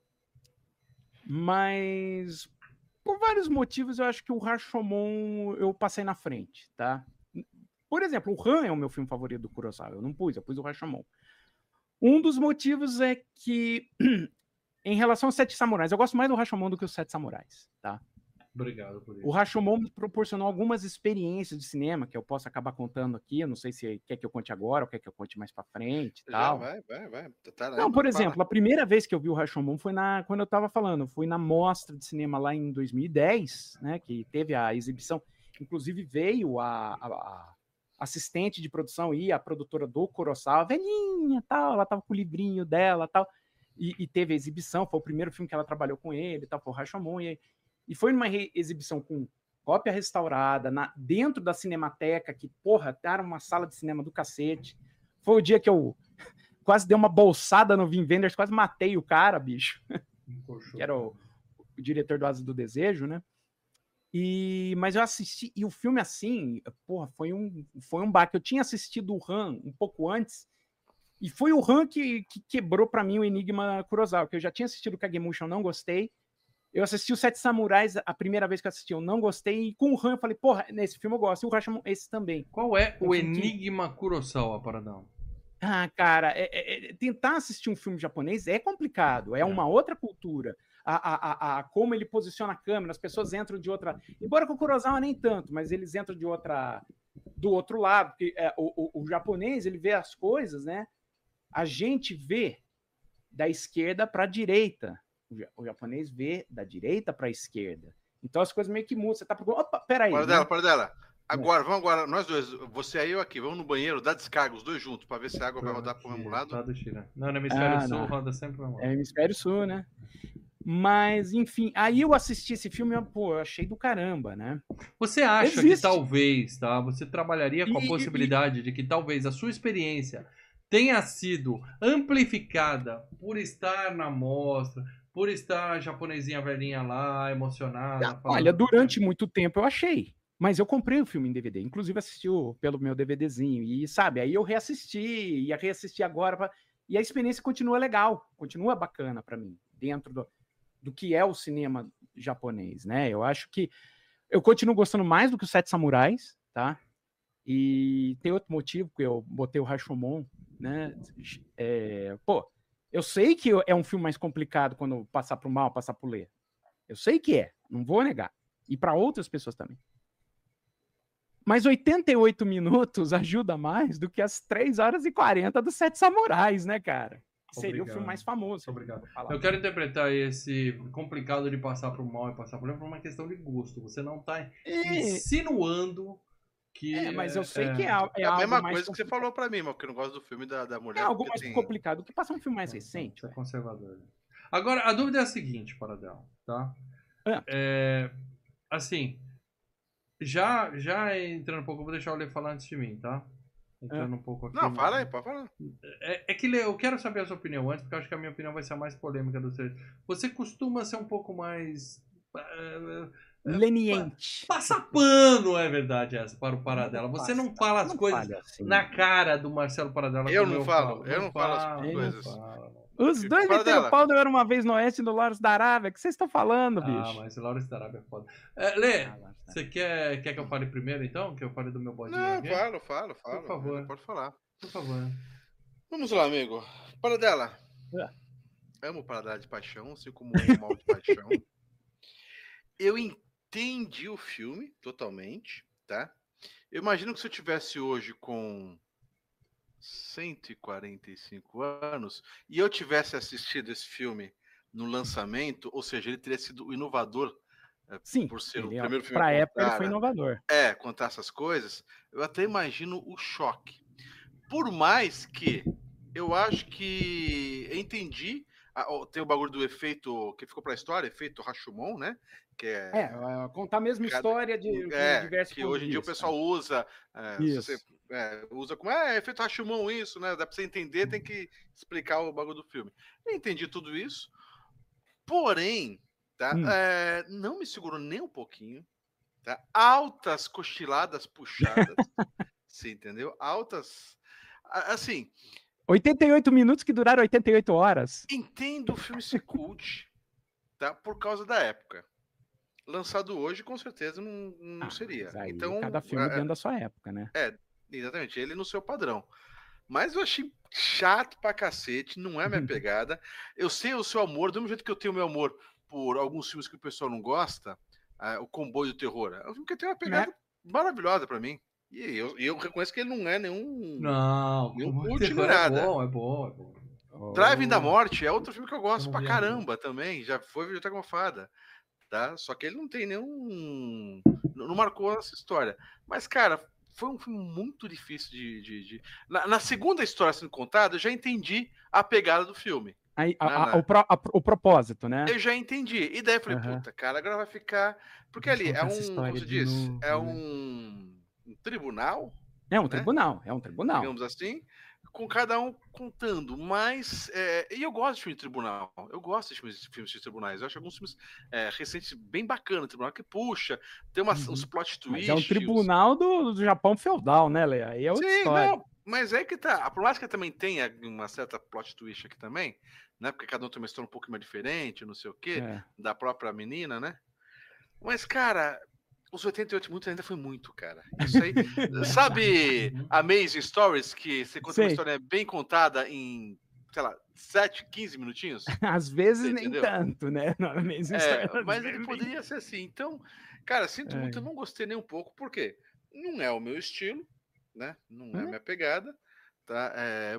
Mas por vários motivos eu acho que o Rashomon eu passei na frente, tá? Por exemplo, o Han é o meu filme favorito do Kurosawa. Eu não pus, eu pus o Rashomon. Um dos motivos é que, em relação aos Sete Samurais, eu gosto mais do Rashomon do que os Sete Samurais, tá? Obrigado por isso. O Rashomon me proporcionou algumas experiências de cinema que eu posso acabar contando aqui. Eu não sei se quer que eu conte agora ou quer que eu conte mais pra frente e Já, tal. vai, vai, vai. Tá, Não, por exemplo, a primeira vez que eu vi o Rashomon foi na, quando eu tava falando, fui na mostra de cinema lá em dois mil e dez, né, que teve a exibição. Inclusive veio a, a, a assistente de produção e a produtora do Kurosawa, velhinha, tal, ela tava com o livrinho dela, tal, e, e teve a exibição, foi o primeiro filme que ela trabalhou com ele, tal, foi o Rashomon, e, e foi numa re- exibição com cópia restaurada, na, dentro da Cinemateca, que, porra, era uma sala de cinema do cacete. Foi o dia que eu quase dei uma bolsada no Wim Wenders, quase matei o cara, bicho, que era o, o diretor do Asa do Desejo, né? E, mas eu assisti, e o filme assim, porra, foi um, foi um baque. Eu tinha assistido o Han um pouco antes, e foi o Han que, que quebrou pra mim o Enigma Kurosawa, que eu já tinha assistido o Kagemusha, eu não gostei. Eu assisti o Sete Samurais a primeira vez que eu assisti, eu não gostei, e com o Han eu falei, porra, nesse filme eu gosto, e o Rashomon, esse também. Qual é o Um filme que- Enigma Kurosawa, Paradão? Ah, cara, é- é- é- tentar assistir um filme japonês é complicado, é uma outra cultura. A, a, a, a- como ele posiciona a câmera, as pessoas entram de outra. Embora com o Kurosawa nem tanto, mas eles entram de outra. Do outro lado. Porque, é, o, o, o japonês ele vê as coisas, né? A gente vê da esquerda para a direita. O, ja- o japonês vê da direita para a esquerda. Então as coisas meio que mudam. Você tá procurando. Opa, peraí. Para né? dela, para dela. Agora, vamos agora, nós dois, você aí e eu aqui, vamos no banheiro, dar descarga, os dois juntos, para ver se a água vai rodar pro mesmo lado. Lado China. Não, no hemisfério Ah, sul não. roda sempre pro mesmo É lado. Hemisfério Sul, né? Mas, enfim, aí eu assisti esse filme, eu, pô, eu achei do caramba, né? Você acha que Existe. talvez, tá? Você trabalharia com a E- possibilidade de que talvez a sua experiência tenha sido amplificada por estar na mostra, por estar a japonesinha velhinha lá, emocionada. falando- Olha, durante muito tempo eu achei. Mas eu comprei o filme em D V D, inclusive assisti o- pelo meu DVDzinho. E, sabe, aí eu reassisti, ia reassistir agora. pra- E a experiência continua legal, continua bacana pra mim, dentro do, do que é o cinema japonês, né? Eu acho que eu continuo gostando mais do que os Sete Samurais, tá? E tem outro motivo que eu botei o Rashomon, né? É, pô, eu sei que é um filme mais complicado quando passar pro mal, passar pro ler. Eu sei que é, não vou negar. E para outras pessoas também. Mas oitenta e oito minutos ajuda mais do que as três horas e quarenta dos Sete Samurais, né, cara? Que seria o Obrigado. filme mais famoso. Obrigado. Vou falar. Eu quero interpretar esse complicado de passar pro mal e passar pro bem por uma questão de gosto. Você não tá É, insinuando que. é, mas eu sei é- que é, al- é É a algo mesma mais coisa que você complicado. falou pra mim, mas que eu não gosto do filme da, da mulher. É algo porque mais tem- complicado do que passar um filme mais recente. Você é velho. conservador. Agora, a dúvida é a seguinte, Paradela, tá? É. É, assim, já, já entrando um pouco, vou deixar o Lê falar antes de mim, tá? entrando um pouco aqui. Não, fala aí, pode falar. É, é que eu quero saber a sua opinião antes, porque eu acho que a minha opinião vai ser a mais polêmica dos três. Você costuma ser um pouco mais... Uh, leniente. Passa pano, é verdade essa, para o Paradela. Você não fala as não coisas assim. na cara do Marcelo Paradela. Eu como não eu falo, falo. eu não falo as falo, coisas. não falo. Os dois meteram pau era uma vez no Oeste do Lawrence da Arábia. O que vocês estão falando, bicho? Ah, mas o Lawrence da Arábia é foda. É, Lê, ah, você quer, quer que eu fale primeiro, então? Que eu fale do meu bodinho Não, aqui? falo, falo, falo. Por favor. Pode falar. Por favor. Vamos lá, amigo. Paradela. É. Amo Paradela de paixão, assim como amo Mal de paixão. Eu entendi o filme totalmente, tá? Eu imagino que se eu tivesse hoje com cento e quarenta e cinco anos e eu tivesse assistido esse filme no lançamento, ou seja, ele teria sido inovador. Sim, por ser o ele, primeiro filme pra a época contar, ele foi inovador. É, contar essas coisas, eu até imagino o choque. Por mais que eu acho que eu entendi, tem o bagulho do efeito que ficou pra história, efeito Rashomon, né? Que é, é contar a mesma cada, história de é, diversos que hoje em dia o pessoal usa, é, isso. Você, é, usa como é, é efeito Rashomon isso, né? Dá pra você entender, tem que explicar o bagulho do filme. Eu entendi tudo isso, porém, tá? Hum. É, não me segurou nem um pouquinho, tá? Altas cochiladas puxadas, você entendeu? Altas, assim... oitenta e oito minutos que duraram oitenta e oito horas. Entendo o filme ser cult, tá? Por causa da época. Lançado hoje, com certeza, não, não ah, seria. Aí, então, cada filme é, dentro da sua época, né? É, exatamente. Ele no seu padrão. Mas eu achei chato pra cacete, não é minha pegada. Eu sei o seu amor, do mesmo jeito que eu tenho meu amor por alguns filmes que o pessoal não gosta, uh, o Comboio do Terror. É um filme que tem uma pegada é. maravilhosa pra mim. E eu, eu reconheço que ele não é nenhum... Não, nenhum cult, nem nada. É bom, é bom, é bom. Oh. Driving da Morte é outro filme que eu gosto eu pra caramba ainda. Também. Já foi Violeta Gofada. Tá? Só que ele não tem nenhum... Não marcou essa história. Mas, cara, foi um filme muito difícil de... de, de... Na, na segunda história sendo contada, eu já entendi a pegada do filme. Aí, a, na, a, o, pro, a, o propósito, né? Eu já entendi. E daí eu falei, uhum. puta, cara, agora vai ficar... Porque ali é um, como você diz, novo, é um, um tribunal. É um né? tribunal, é um tribunal. Digamos assim, com cada um contando. Mas, é, e eu gosto de filme de tribunal. Eu gosto de filmes, de filmes de tribunais. Eu acho alguns filmes é, recentes bem bacanas, tribunal que puxa, tem umas, uhum. uns plot twists. Mas é um tribunal do, do Japão feudal, né, Lea? Aí é outra Sim, história. Não, mas é que tá. Por mais que também tenha uma certa plot twist aqui também, né? Porque cada um tem uma história um pouco mais diferente, não sei o quê, é. da própria menina, né? Mas, cara, os oitenta e oito minutos ainda foi muito, cara. Isso aí. Sabe Amazing Stories, que você conta Sei. uma história bem contada em, sei lá, sete, quinze minutinhos? Às vezes você nem entendeu? Tanto, né? Não, Amazing é, Stories, mas ele poderia ser assim. Então, cara, sinto é. muito, eu não gostei nem um pouco, por quê? Não é o meu estilo, né? Não é a minha pegada, tá? É,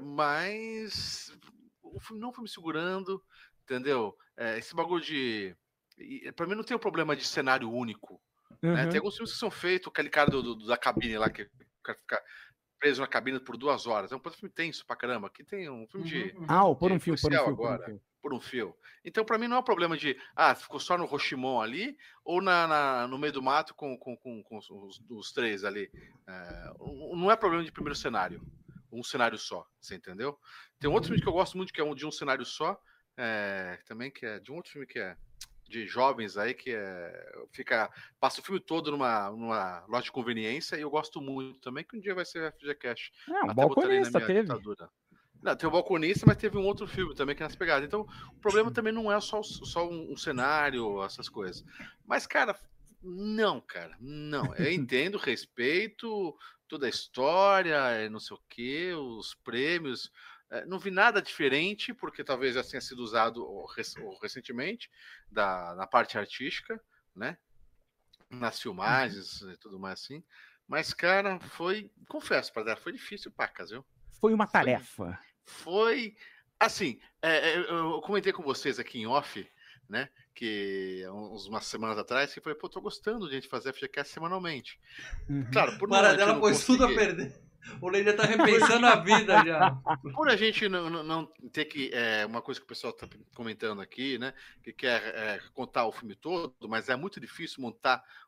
mas o filme não foi me segurando, entendeu? É, esse bagulho de... Pra mim não tem um problema de cenário único. Uhum. Né? Tem alguns filmes que são feitos, aquele cara do, do, da cabine lá, que o cara fica preso na cabine por duas horas. É um filme tenso pra caramba. Aqui tem um filme de... Ah, por um fio, por um fio, agora, por um fio. Por um fio. Então, pra mim, não é um problema de... Ah, ficou só no Roshimon ali, ou na, na, no meio do mato com, com, com, com os, os três ali. É, não é problema de primeiro cenário. Um cenário só, você entendeu? Tem um outro filme que eu gosto muito, que é um de um cenário só, é, também, que é de um outro filme que é de jovens aí, que é, fica, passa o filme todo numa, numa loja de conveniência, e eu gosto muito também, que um dia vai ser F G Cash. Não, o Balconista teve. Ditadura. Não, tem o Balconista, mas teve um outro filme também que é nas pegadas. Então, o problema também não é só, só um, um cenário, essas coisas. Mas, cara, não, cara, não. Eu entendo, respeito toda a história, não sei o quê, os prêmios... Não vi nada diferente, porque talvez já tenha sido usado recentemente da, na parte artística, né? Nas filmagens e tudo mais assim. Mas, cara, foi... Confesso, para dar, foi difícil, pacas, viu? Foi uma tarefa. Foi... Assim, é, eu comentei com vocês aqui em off, né? Que uns, umas semanas atrás, que eu falei, pô, tô gostando de a gente fazer F G Cast semanalmente. Uhum. Claro, por Para dela pôs tudo a perder. O Leila tá repensando a vida já. Por a gente não, não, não ter que... É, uma coisa que o pessoal tá comentando aqui, né? Que quer é, contar o filme todo, mas é muito difícil montar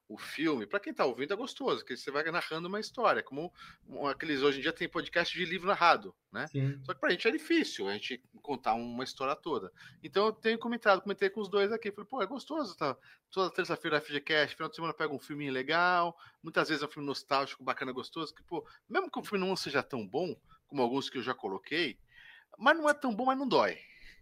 o filme, para quem tá ouvindo é gostoso, porque você vai narrando uma história, como aqueles hoje em dia tem podcast de livro narrado, né? Sim. Só que pra gente é difícil a gente contar uma história toda. Então eu tenho comentado, comentei com os dois aqui, falei, pô, é gostoso, tá? Toda terça-feira F G Cast, final de semana pega um filminho legal, muitas vezes é um filme nostálgico, bacana, gostoso, que, pô, mesmo que o filme não seja tão bom, como alguns que eu já coloquei, mas não é tão bom, mas não dói.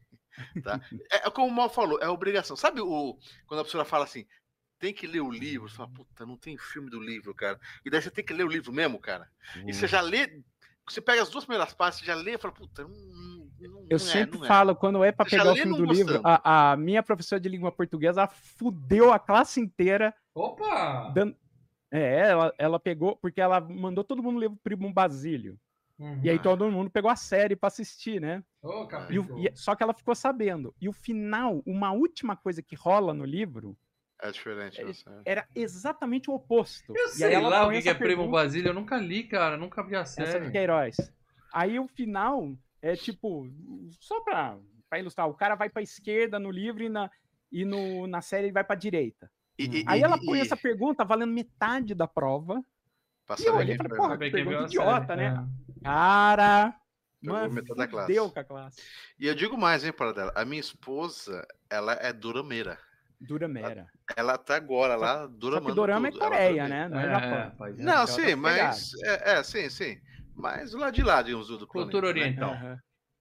Tá? É como o Mal falou, é obrigação. Sabe o quando a pessoa fala assim, tem que ler o livro, você fala, puta, não tem filme do livro, cara. E daí você tem que ler o livro mesmo, cara. Uhum. E você já lê, você pega as duas primeiras partes, já lê e fala, puta, não, não Eu é, sempre não falo, é. quando é pra você pegar o filme do gostando. livro, a, a minha professora de língua portuguesa fudeu a classe inteira. Opa! Dando... É, ela, ela pegou, porque ela mandou todo mundo ler o Primo Basílio. Uhum. E aí todo mundo pegou a série pra assistir, né? Oh, e o, e, só que ela ficou sabendo. E o final, uma última coisa que rola no livro... É diferente. É, era exatamente o oposto. Eu e sei aí lá o que, que é pergunta, Primo Basílio. Eu nunca li, cara. Nunca vi a série. Essa de Queiroz. Aí o final é tipo... Só pra, pra ilustrar. O cara vai pra esquerda no livro e na, e no, na série ele vai pra direita. E, hum. Aí e, ela põe e... essa pergunta valendo metade da prova. Passa e eu olhei e falei, porra, que pergunta idiota, né? É. Cara, mano, da classe. Deu com a classe. E eu digo mais, hein, para dela. A minha esposa, ela é durameira. Durameira. Ela, ela tá agora lá, duramando Só que Dorama tudo. é Coreia, né? Não é, é Japão. É, não, sim, mas... É, é, sim, sim. Mas lá de lá, de uns do planeta. Cultura oriental. Né? Uhum.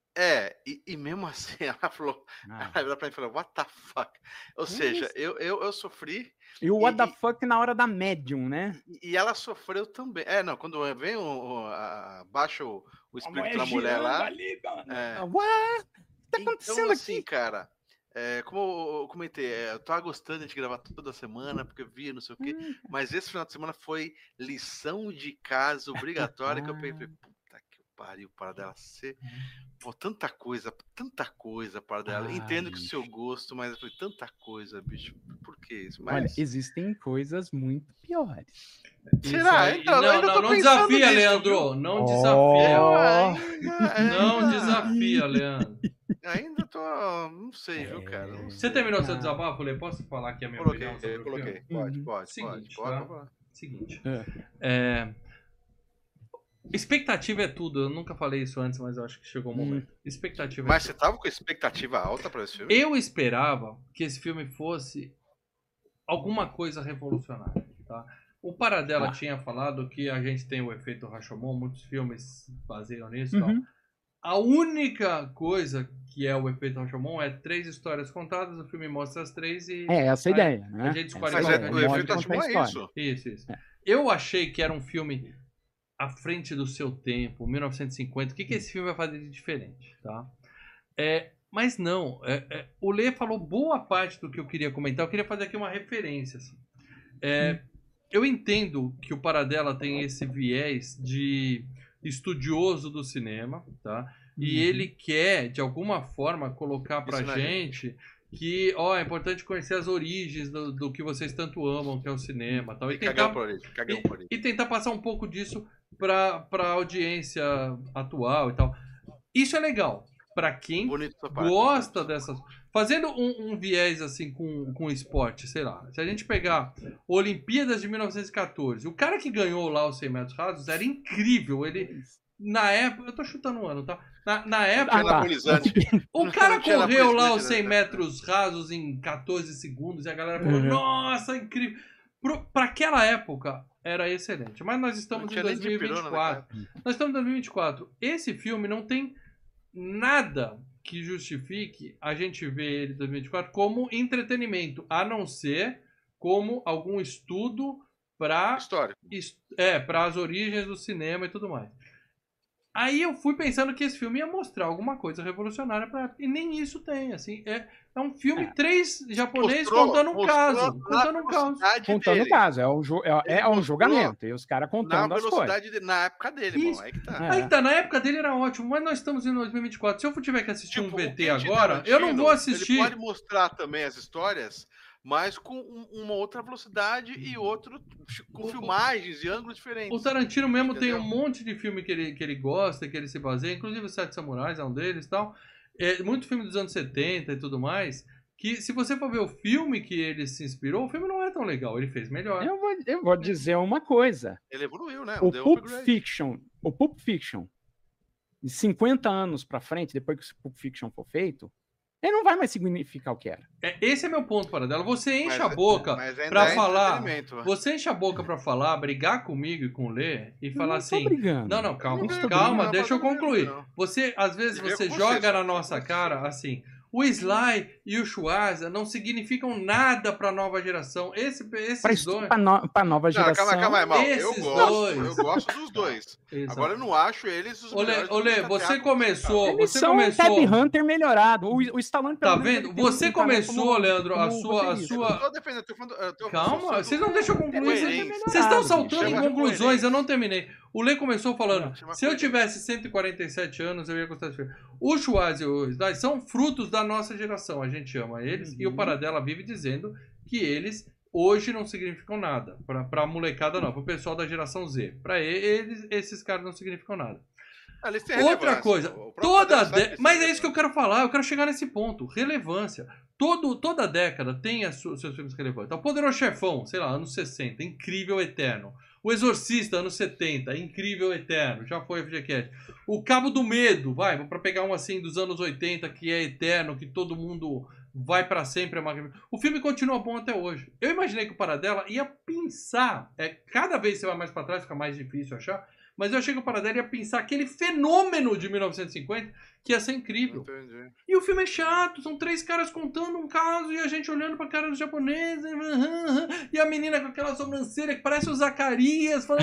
É, e, e mesmo assim, ela falou, ah. ela virou pra mim e falou, what the fuck? Ou é seja, eu, eu, eu sofri... E o what e, the fuck na hora da médium, né? E, e ela sofreu também. É, não, quando vem o... o a, baixa o, o espírito da mulher lá... Ali, é. What? Tá acontecendo então, assim, aqui? cara... É, como eu comentei, é, eu tava gostando de gravar toda semana, porque eu via, não sei o quê, hum. mas esse final de semana foi lição de casa obrigatória, que eu pensei, puta que pariu, para dela ser, pô, tanta coisa, tanta coisa para dela, ai, entendo que o seu gosto, mas foi tanta coisa, bicho, por que isso? Mas... Olha, existem coisas muito piores. Será? Então, não, não, não desafia, nisso, Leandro, viu? Não desafia. Oh. Ainda, ainda... Não desafia, Leandro. Ainda tô, não sei, viu, cara? Não Você terminou seu desabafo, Lê? Posso falar aqui a minha coloquei, opinião sobre eu o coloquei. filme? Pode, uhum. pode, Seguinte, pode, tá? pode. Seguinte. É. É... Expectativa é tudo. Eu nunca falei isso antes, mas eu acho que chegou o momento. Hum. Expectativa. Mas é você tudo. tava com expectativa alta para esse filme? Eu esperava que esse filme fosse alguma coisa revolucionária, tá? O Paradela ah. tinha falado que a gente tem o efeito Rashomon, muitos filmes baseiam nisso e uhum. tal. A única coisa que é o efeito Rashomon é três histórias contadas, o filme mostra as três e... É, essa é a ideia, né? A gente escolhe Mas qual é, é. o efeito Rashomon é isso. Isso, isso. É. Eu achei que era um filme à frente do seu tempo, mil novecentos e cinquenta. O que, que esse filme vai fazer de diferente, tá? É, mas não, é, é, o Lê falou boa parte do que eu queria comentar. Eu queria fazer aqui uma referência, assim. É, hum. Eu entendo que o Paradela tem esse viés de... estudioso do cinema, tá? E uhum. ele quer, de alguma forma, colocar pra Isso gente é que, ó, é importante conhecer as origens do, do que vocês tanto amam, que é o cinema, tal. E, e, tentar, por isso, e, por isso. e tentar passar um pouco disso pra, pra audiência atual e tal. Isso é legal. Pra quem gosta dessas... Fazendo um, um viés, assim, com, com esporte, sei lá. Se a gente pegar Olimpíadas de mil novecentos e quatorze, o cara que ganhou lá os cem metros rasos era incrível. Ele, na época... Eu tô chutando um ano, tá? Na, na época... Ah, o cara correu lá os cem metros rasos em quatorze segundos e a galera falou, uhum. nossa, incrível. Pro, pra aquela época, era excelente. Mas nós estamos em dois mil e vinte e quatro. Nós estamos em dois mil e vinte e quatro. Esse filme não tem nada que justifique a gente ver ele em dois mil e vinte e quatro como entretenimento, a não ser como algum estudo para é, para as origens do cinema e tudo mais. Aí eu fui pensando que esse filme ia mostrar alguma coisa revolucionária pra... e nem isso tem, assim, é, é um filme é. três japonês mostrou, contando um caso, contando um caso. Contando um caso, é um, ju é, é um julgamento, e os caras contando as coisas. De, na época dele, irmão, aí que tá. É. Aí tá, na época dele era ótimo, mas nós estamos em dois mil e vinte e quatro, se eu tiver que assistir tipo, um V T agora, eu não vou assistir. Ele pode mostrar também as histórias, mas com uma outra velocidade e outro com filmagens e ângulos diferentes. O Tarantino mesmo entendeu? Tem um monte de filme que ele, que ele gosta, que ele se baseia, inclusive Os Sete Samurais é um deles e tal. É, muito filme dos anos setenta e tudo mais, que se você for ver o filme que ele se inspirou, o filme não é tão tão legal, ele fez melhor. Eu vou, eu vou dizer uma coisa. Ele evoluiu, né? O Deu Pulp upgrade. Fiction, o Pulp Fiction, de cinquenta anos pra frente, depois que o Pulp Fiction for feito, ele não vai mais significar o que era. É, esse é meu ponto, Paradela. Você enche Mas- a boca mas ainda pra é falar. entretenimento. Você enche a boca pra falar, brigar comigo e com o Lê e falar não assim. tô brigando. Não, não, calma, Eu não tô calma, brigando, deixa eu não tô concluir. brigando, não. Você, às vezes, Briguei você com joga você, na só nossa com você. cara assim. O Sly e o Schwarza não significam nada pra nova geração. Esse, esses Pra, dois. isso- pra, no, pra nova Não, geração. calma, calma aí, mal. Eu esses gosto, dois. eu gosto dos dois. Exato. Agora eu não acho eles os Ô, Lê, melhores ô, Lê, do você teatro. começou. Eles Você são começou. um Tab Hunter melhorado. O, o Stallone Tá pelo menos, vendo? ele tem Você um talento começou, como- Leandro, a como sua. A roteirista. Eu não sua... tô defendendo, eu tô falando. Eu tô Calma, falando vocês do- não deixam eu concluir. coerência. Vocês vocês estão bicho. saltando Chama em de conclusões, coerência. eu não terminei. O Lê começou falando, Não, chama se eu coerência. tivesse cento e quarenta e sete anos, eu ia gostar desse filme. O Schwarz e o Sly são frutos da nossa geração, a gente ama eles, Uhum. e o Paradela vive dizendo que eles hoje não significam nada, pra, pra molecada não, pro pessoal da geração Z. Pra eles, esses caras não significam nada. Ah, eles têm Outra relevância. coisa, O próprio toda Adão sabe de... que mas eles é isso que eu quero falar, eu quero chegar nesse ponto, relevância. Todo, toda década tem as su- seus filmes relevantes. O Poderoso Chefão, sei lá, anos sessenta, incrível, eterno. O Exorcista, anos setenta, incrível, eterno, já foi F G Cast. O Cabo do Medo, vai, pra pegar um assim dos anos oitenta, que é eterno, que todo mundo vai pra sempre. É uma... O filme continua bom até hoje. Eu imaginei que o Paradela ia pensar, é, cada vez que você vai mais pra trás, fica mais difícil achar, mas eu achei que o Paradela ia pensar aquele fenômeno de mil novecentos e cinquenta que ia ser incrível. Entendi. E o filme é chato, são três caras contando um caso e a gente olhando pra cara dos japoneses, e a menina com aquela sobrancelha que parece o Zacarias, falando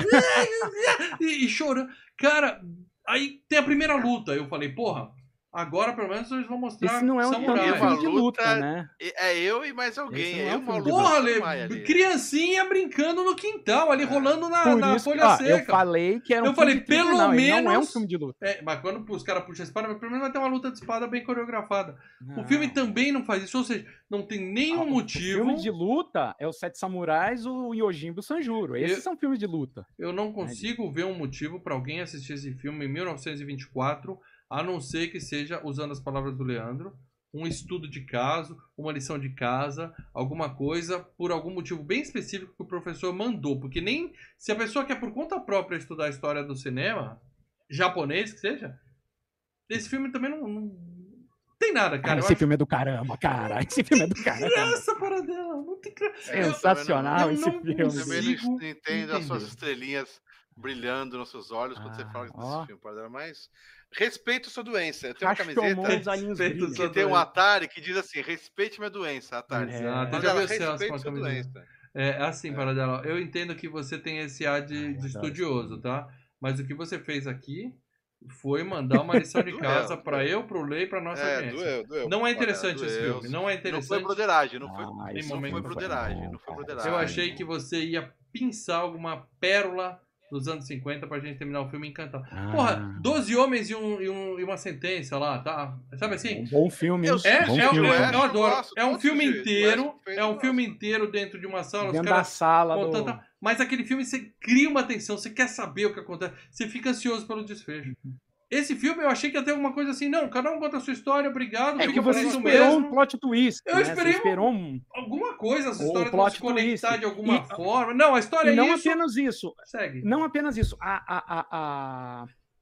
e, e chorando. Cara, aí tem a primeira luta. Eu falei, porra, agora pelo menos eles vão mostrar Esse não é um tanto samurai. Uma filme de luta, luta- né? É eu e mais alguém. Esse não É é eu, um filme uma de luta Porra, samurai Lê, ali. criancinha brincando no quintal, ali rolando na, Por na isso que, folha ó, seca. eu falei que era um Eu filme falei, de trilha, pelo não, ele não é um menos- filme de luta. É, mas quando os caras puxam a espada, pelo menos vai ter uma luta de espada bem coreografada. O Não. filme também não faz isso, ou seja, não tem nenhum Ah, o motivo. filme de luta é os Sete Samurais, o Yojimbo e o Sanjuro. Esses Eu- são filmes de luta. Eu não consigo ver um motivo pra alguém assistir esse filme em mil novecentos e vinte e quatro, a não ser que seja, usando as palavras do Leandro, um estudo de caso, uma lição de casa, alguma coisa, por algum motivo bem específico que o professor mandou. Porque nem se a pessoa quer por conta própria estudar a história do cinema, japonês que seja, esse filme também não, não tem nada, cara. Cara, Eu esse acho filme é do caramba, cara. Esse filme é do caramba. graça para dela, não tem graça. Sensacional eu esse não filme. consigo- Também não entendo as suas entender. estrelinhas brilhando nos seus olhos quando você Ah, fala desse ó. filme, Paradela, mas respeito sua doença. Eu tenho uma Rashomon, camiseta os olhinhos Respeito brilham. sua que tem um doença. Atari que diz assim: respeite minha doença, Atari. Exato, eu já Paradela, vi o Celso com respeite a sua camiseta. doença. É assim, Paradela, eu entendo que você tem esse ar de, Ah, eu de adoro estudioso, tá? Mas o que você fez aqui foi mandar uma lição de Doeu, casa doeu. pra eu, pro Lei e pra nossa É, audiência. doeu, doeu. Não é Paradela, interessante esse doeu. filme, não é Não foi interessante. broderagem, não foi, Ah, Tem esse momento filme foi broderagem, bom, não foi cara. broderagem. Eu achei que você ia pinçar alguma pérola dos anos cinquenta pra gente terminar o filme encantado. Ah. Porra, doze homens e, um, e, um, e uma sentença lá, tá? Sabe assim? Um bom filme. Eu hein? É, é, bom é, filme. o eu, West, eu adoro. gosto, É um todos filme os dias. O inteiro, West fez, é eu um gosto. filme inteiro dentro de uma sala, os Dentro da caras sala contando, do... tá? Mas aquele filme você cria uma tensão, você quer saber o que acontece, você fica ansioso pelo desfecho. Esse filme eu achei que ia ter alguma coisa assim, não, cada um conta a sua história, obrigado, É fica que por você isso esperou mesmo. um plot twist. Eu né? esperei Você esperou um... Alguma coisa, essa Ou história vão plot se conectar twist. de alguma E- forma. Não, a história E é não isso. apenas isso. Segue. Não apenas isso. A, a, a, a,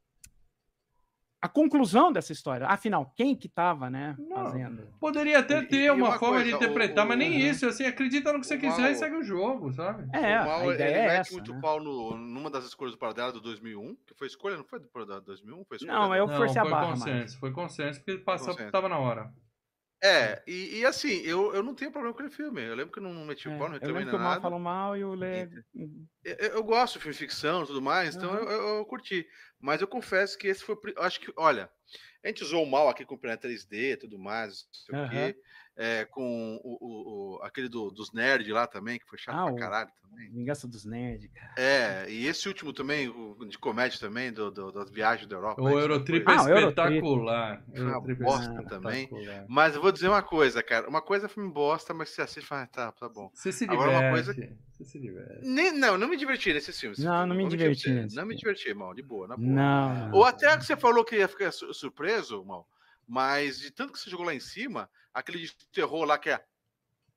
a conclusão dessa história. Afinal, quem que tava, né, Não. fazendo? Poderia até E- ter e uma, uma forma coisa, de interpretar, o- mas nem o- isso. Assim, acredita no que você o quiser mal- e segue o jogo, sabe? É, O Mal, a ideia ele é mete essa. muito né? pau no, numa das escolhas do Paradela do dois mil e um, que foi escolha, não foi do Paradela do dois mil e um? Foi escolha Não, dele. eu Não, forcei a foi barra, consenso, mas... foi consenso, porque passava, Consenso. tava na hora. É, e, e assim, eu, eu não tenho problema com aquele filme. Eu lembro que eu não meti o É, pau, não eu reclamei lembro que o Mal nada. falou mal e o Lê... Eu, eu gosto de filme ficção e tudo mais, então Uhum. eu, eu, eu curti. Mas eu confesso que esse foi. Eu acho que, olha, a gente usou o Mal aqui com o Planeta três D e tudo mais, não sei o Aham. quê. É, com o, o, o- aquele do, dos nerds lá também, que foi chato Ah, pra o- caralho também. Vingança dos Nerds, cara. É, e esse último também, o de comédia também, do, do- das viagens da Europa. O isso Eurotrip foi- é Ah, o Eurotrip. espetacular. Foi uma Eurotrip é bosta também. espetacular. Mas eu vou dizer uma coisa, cara. Uma coisa é filme bosta, mas você assiste e fala, ah, tá, tá bom. Você se Agora, diverte. uma coisa- Você se diverte. Nem, não, não me diverti nesses filmes. Não, não me Vou mentir pra diverti você. nesse Não me filme. diverti, mal, de boa, na boa. Não, não. Ou até que você falou que ia ficar su- surpreso, mal, mas de tanto que você jogou lá em cima, aquele de terror lá que é.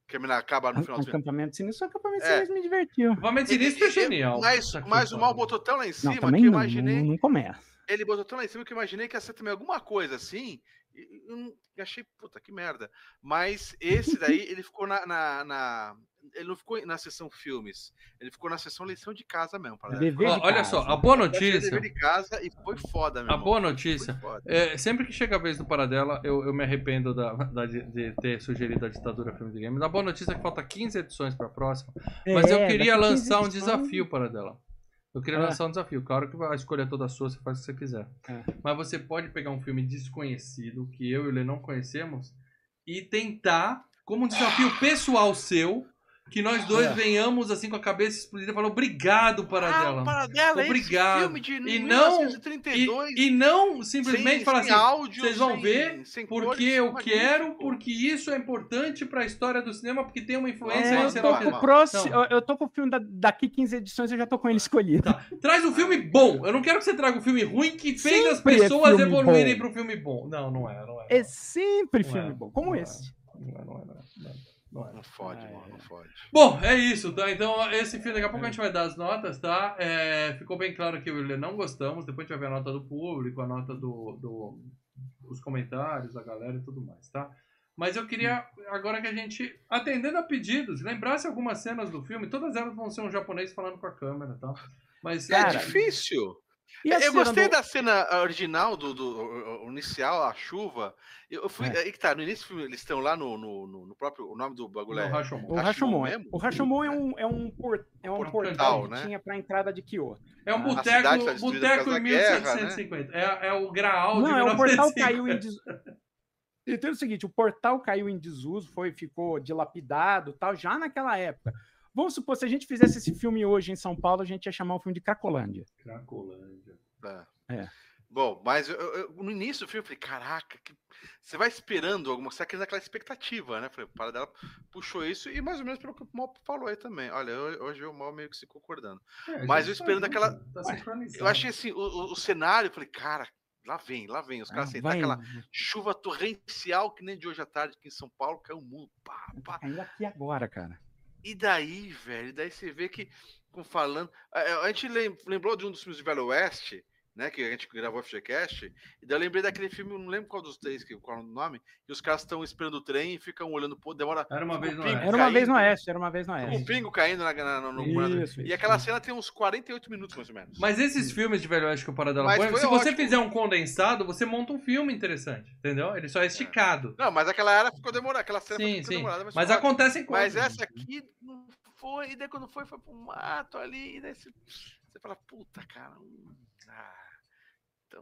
que a mina acaba no final do filme. Acampamento Sinistro, o Acampamento É. Sinistro me divertiu. Acampamento Sinistro é genial. Mas, Puta que mas o mal pariu. botou tão lá em cima Não, também que eu não, imaginei. não, não começa. Ele botou tão lá em cima que eu imaginei que ia ser também alguma coisa assim. E eu não- eu achei, puta, que merda. Mas esse daí, ele ficou na, na, na- Ele não ficou na sessão filmes. Ele ficou na sessão lição de casa mesmo. Para Dever Ó, de olha casa. só, a boa Dever notícia. de casa e foi foda, meu A irmão. boa Foi notícia. foda. É, sempre que chega a vez do Paradela, eu, eu me arrependo da, da- de, de ter sugerido a ditadura filme de games. A boa notícia é que falta quinze edições para a próxima. Mas eu É, queria daqui quinze lançar um edições- desafio, Paradela. Eu queria Ah. lançar um desafio. Claro que a escolha é toda sua, você faz o que você quiser. Ah. Mas você pode pegar um filme desconhecido, que eu e o Lê não conhecemos, e tentar, como um desafio pessoal seu, que nós dois É. venhamos assim com a cabeça explodida e falar obrigado, Paradela. Ah, Paradela, Obrigado. esse filme de E mil não- novecentos e trinta e dois. E, e não simplesmente sem, falar sem assim, áudio, vocês vão sem- ver sem porque cores, eu magnífico. quero, porque isso é importante pra história do cinema, porque tem uma influência É, em eu, sei tô lá o com quê. o próximo, Não. eu, eu tô com o filme da, daqui quinze edições, eu já tô com ele escolhido. Tá. Traz um filme bom. Eu não quero que você traga um filme ruim que fez as Sempre é pessoas filme evoluírem bom. pro filme bom. Não, não é, não é. É sempre Não filme é, bom, como não é. esse. Não é, não é, não é. Não é. Não é. Não fode, Ah, mano, é. não fode. Bom, é isso, tá? Então, esse filme, daqui a pouco a gente vai dar as notas, tá? É, ficou bem claro que eu e o Lê não gostamos. Depois a gente vai ver a nota do público, a nota do, do, os comentários da galera e tudo mais, tá? Mas eu queria, agora que a gente, atendendo a pedidos, lembrasse algumas cenas do filme. Todas elas vão ser um japonês falando com a câmera, tá? Mas, Cara, É difícil. E a Eu cena gostei do- da cena original, do, do- o- o inicial, a chuva. Eu eu fui. É. Aí que tá, no início do filme, eles estão lá no, no, no- no próprio. O nome do bagulho no é. Rashomon. O Rashomon Rashomon, é- mesmo? o Rashomon é um, é um, por, é um Portal, portal que né? tinha pra entrada de Kyoto. É um A boteco, cidade tá destruída boteco por causa em da guerra, mil setecentos e cinquenta. É, é o Graal de Não, é o portal mil novecentos e cinquenta. caiu em desuso. Então é o seguinte, o portal caiu em desuso, foi, ficou dilapidado, tal, já naquela época. Vamos supor, se a gente fizesse esse filme hoje em São Paulo, a gente ia chamar o filme de Cracolândia. Cracolândia. Tá. É. Bom, mas eu- eu- eu- no início do filme eu falei, caraca, que... você vai esperando alguma coisa, aquela expectativa, né? Eu falei, o para dela puxou isso e mais ou menos pelo que o Mal falou aí também. Olha, eu- hoje o Mal meio que se concordando. É, Mas gente eu esperando tá aquela- junto, tá sincronizado. Eu achei assim, o, o- o cenário, eu falei, cara, lá vem, lá vem. Os caras Ah, sentaram vai, aquela chuva torrencial que nem de hoje à tarde aqui em São Paulo, caiu o mundo, pá, pá. ainda aqui agora, cara. E daí, velho, daí você vê que, com falando. A, a gente lem- lembrou de um dos filmes de Velho Oeste, né? Que a gente gravou o F G Cast, e daí eu lembrei daquele filme, eu não lembro qual dos três, que- qual é o nome, e os caras estão esperando o trem e ficam olhando, pô, demora. Era uma fica vez o no pingo Oeste. Era uma vez no caindo, Oeste, era uma vez no fica Oeste. O pingo caindo na, na, no, no- Isso, E isso, aquela isso. cena tem uns quarenta e oito minutos, mais ou menos. Mas esses filmes de Velho Oeste que o Paradela Mas põe, foi se você ótimo. fizer um condensado, você monta um filme interessante, entendeu? Ele só é esticado. Não, mas aquela era ficou demorada, aquela cena Sim, ficou sim. demorada. Mas, Mas foi ótimo. acontecem coisas. Mas essa aqui não foi, e daí quando foi, foi pro mato ali, e daí você, você fala, puta, cara. hum, Ah, então.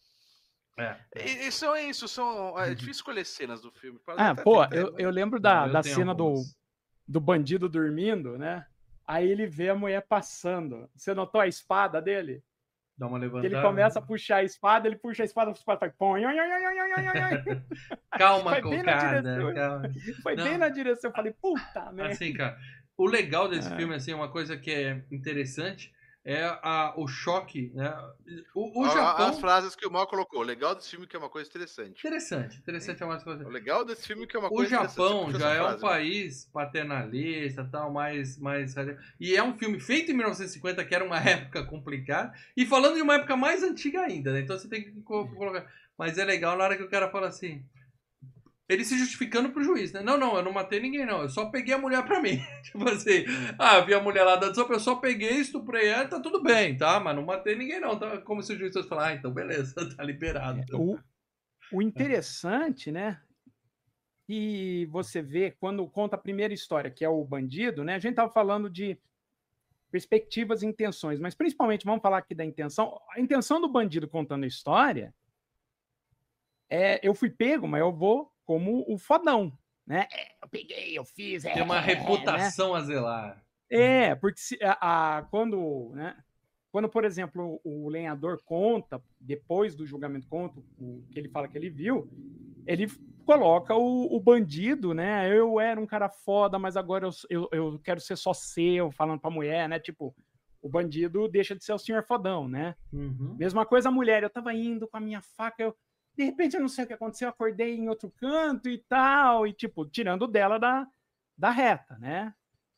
É. E, e são isso, são. É difícil escolher cenas do filme. Ah, Até pô, tem, eu, né? eu lembro da, Eu da tenho cena do, algumas. do bandido dormindo, né? Aí ele vê a mulher passando. Você notou a espada dele? Dá uma Que levantada. ele começa a puxar a espada, ele puxa a espada, a espada faz pom, oi, oi, oi, oi, oi, oi, oi. Calma, Foi bem na cocada. direção. Calma. Foi Não. bem na direção. Eu falei, puta merda. Assim, cara, o legal desse É. filme, assim, uma coisa que é interessante é a, o choque, né? O, o Ó, Japão... As frases que o Mal colocou. O legal desse filme que é uma coisa interessante. Interessante, interessante é uma coisa. O legal desse filme que é uma O coisa Japão interessante. Você puxou já essa é um frase, né? país paternalista, tal, mais, mais e é um filme feito em mil novecentos e cinquenta, que era uma época complicada, e falando de uma época mais antiga ainda, né? Então você tem que co- colocar. Mas é legal na hora que o cara fala assim, ele se justificando pro juiz, né? Não, não, eu não matei ninguém, não. Eu só peguei a mulher pra mim. Tipo assim, ah, vi a mulher lá dando sopa, eu só peguei, estuprei ela, tá tudo bem, tá? Mas não matei ninguém, não. Tá? Como se o juiz fosse falar, ah, então beleza, tá liberado. O, o interessante, né? E você vê quando conta a primeira história, que é o bandido, né? A gente tava falando de perspectivas e intenções, mas principalmente vamos falar aqui da intenção. A intenção do bandido contando a história é eu fui pego, mas eu vou como o fodão, né? É, eu peguei, eu fiz, é, Tem uma é, reputação a zelar. né? É, porque se, a, a- quando, né? Quando, por exemplo, o, o lenhador conta, depois do julgamento conta, o que ele fala que ele viu, ele coloca o, o bandido, né? Eu era um cara foda, mas agora eu, eu, eu quero ser só seu, falando pra mulher, né? Tipo, o bandido deixa de ser o senhor fodão, né? Uhum. Mesma coisa a mulher, eu tava indo com a minha faca, eu, de repente eu não sei o que aconteceu, eu acordei em outro canto e tal, e tipo, tirando dela da, da reta, né?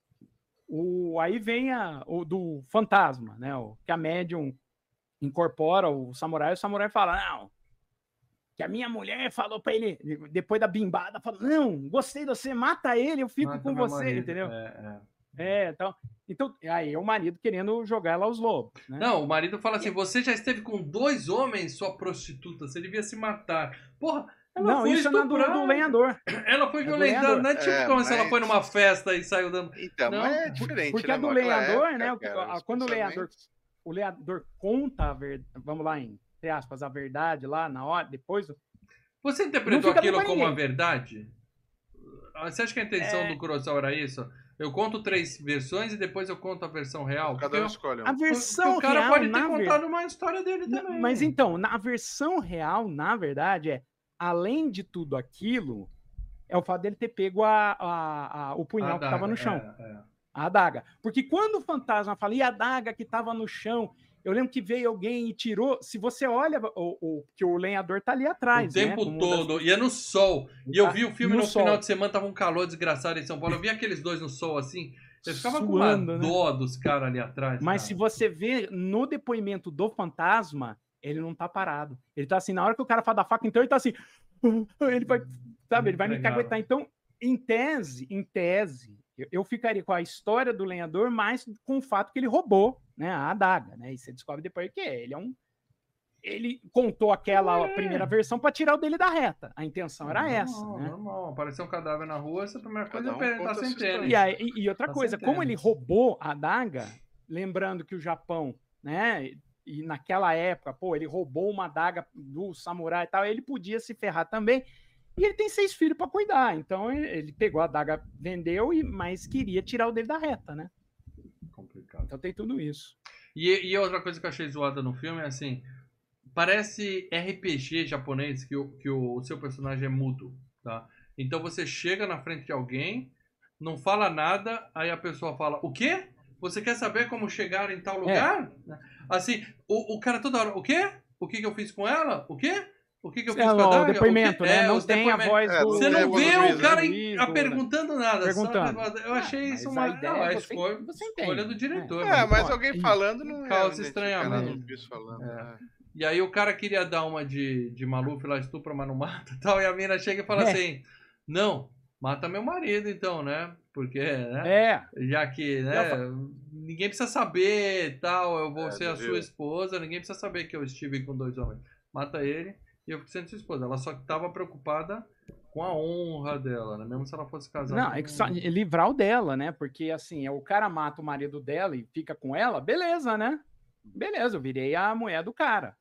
O, aí vem a, o do fantasma, né? O, que a médium incorpora o samurai, o samurai fala, não, que a minha mulher falou pra ele, depois da bimbada, falou, não, gostei de você, mata ele, eu fico Mata com meu você, marido. entendeu? É, é. É, então, então, aí é o marido querendo jogar ela aos lobos, né? Não, o marido fala assim, você já esteve com dois homens, sua prostituta, você devia se matar. Porra, ela Não, foi isso é na do, estuprada. do lenhador. Ela foi É do violentada, lenhador. não é tipo É, como se ela mas- foi numa festa e saiu dando... Então, Não, mas é diferente, Porque né, a do mano? Aquela lenhador, época, né, o- cara, a- os quando o lenhador- pensamentos- O lenhador conta a verdade, vamos lá, em, entre aspas, a verdade lá na hora, depois... Você Não interpretou fica aquilo pra como a ninguém. verdade? Você acha que a intenção É. do Kurosawa era isso? Eu conto três versões e depois eu conto a versão real? Cada Porque um eu- escolhe um. A porque versão o cara real, pode ter na contado verdade... uma história dele também. Mas então, na versão real, na verdade, é, além de tudo aquilo, é o fato dele ter pego a, a- a- o punhal A que estava adaga, no chão. é, é. A adaga. Porque quando o fantasma fala, e a adaga que estava no chão? Eu lembro que veio alguém e tirou. Se você olha, o, o, que o lenhador tá ali atrás. O tempo né, como todo, das- e é no sol. E eu Tá vi o filme no no, sol. final de semana, tava um calor desgraçado em São Paulo. Eu vi aqueles dois no sol assim. Eu ficava com uma Suando, né? dó dos caras ali atrás. Mas cara. se você vê no depoimento do fantasma, ele não tá parado. Ele tá assim, na hora que o cara fala da faca, então ele tá assim. Ele vai, sabe, ele vai me Entregado. caguetar. Então, em tese, em tese, eu, eu ficaria com a história do lenhador, mais com o fato que ele roubou, né, a adaga, né? E você descobre depois que é, ele é um. Ele contou aquela É. primeira versão para tirar o dele da reta. A intenção era Normal, essa, né? Normal. Apareceu um cadáver na rua, essa é a primeira coisa Cada um é perguntar conta a sem sua história. tênis. E, aí, e- e outra Tá coisa, sem como tênis. ele roubou a adaga, lembrando que o Japão, né, e naquela época, pô, ele roubou uma adaga do samurai e tal, ele podia se ferrar também. E ele tem seis filhos para cuidar, então ele, ele pegou a adaga, vendeu, e mas queria tirar o dele da reta, né? Complicado. Então tem tudo isso. E, e outra coisa que eu achei zoada no filme é assim, parece R P G japonês que o, que o, o seu personagem é mudo, tá? Então você chega na frente de alguém, não fala nada, aí a pessoa fala, o quê? Você quer saber como chegar em tal lugar? Assim, o, o cara toda hora, o quê? O que, que eu fiz com ela? O quê? O que, que eu fiz É, com a o adaga? depoimento, O quê? né? É, não os tem a depoimentos. voz É, do... Você não do vê juiz, o né? cara do em- juiz, a do- perguntando nada. Perguntando. Só, eu achei Mas isso a uma, ideia não, é você- escolha, você escolha entende. do diretor. É, né? mas Ó, alguém e- falando não Causa é estranhamento. identificar, né? Isso falando, É. né? E aí o cara queria dar uma de, de Maluf lá, estupra, mas não mata e tal. E a mina chega e fala É. assim, não, mata meu marido então, né? Porque, né? É, Já que, né? Ninguém precisa saber e tal, eu vou É, ser a viu? sua esposa, ninguém precisa saber que eu estive com dois homens. Mata ele e eu fico sendo sua esposa. Ela só estava preocupada com a honra dela, né? Mesmo se ela fosse casada. não, é que só é livrar o dela, né? Porque assim, é o cara mata o marido dela e fica com ela, beleza, né? Beleza, eu virei a mulher do cara.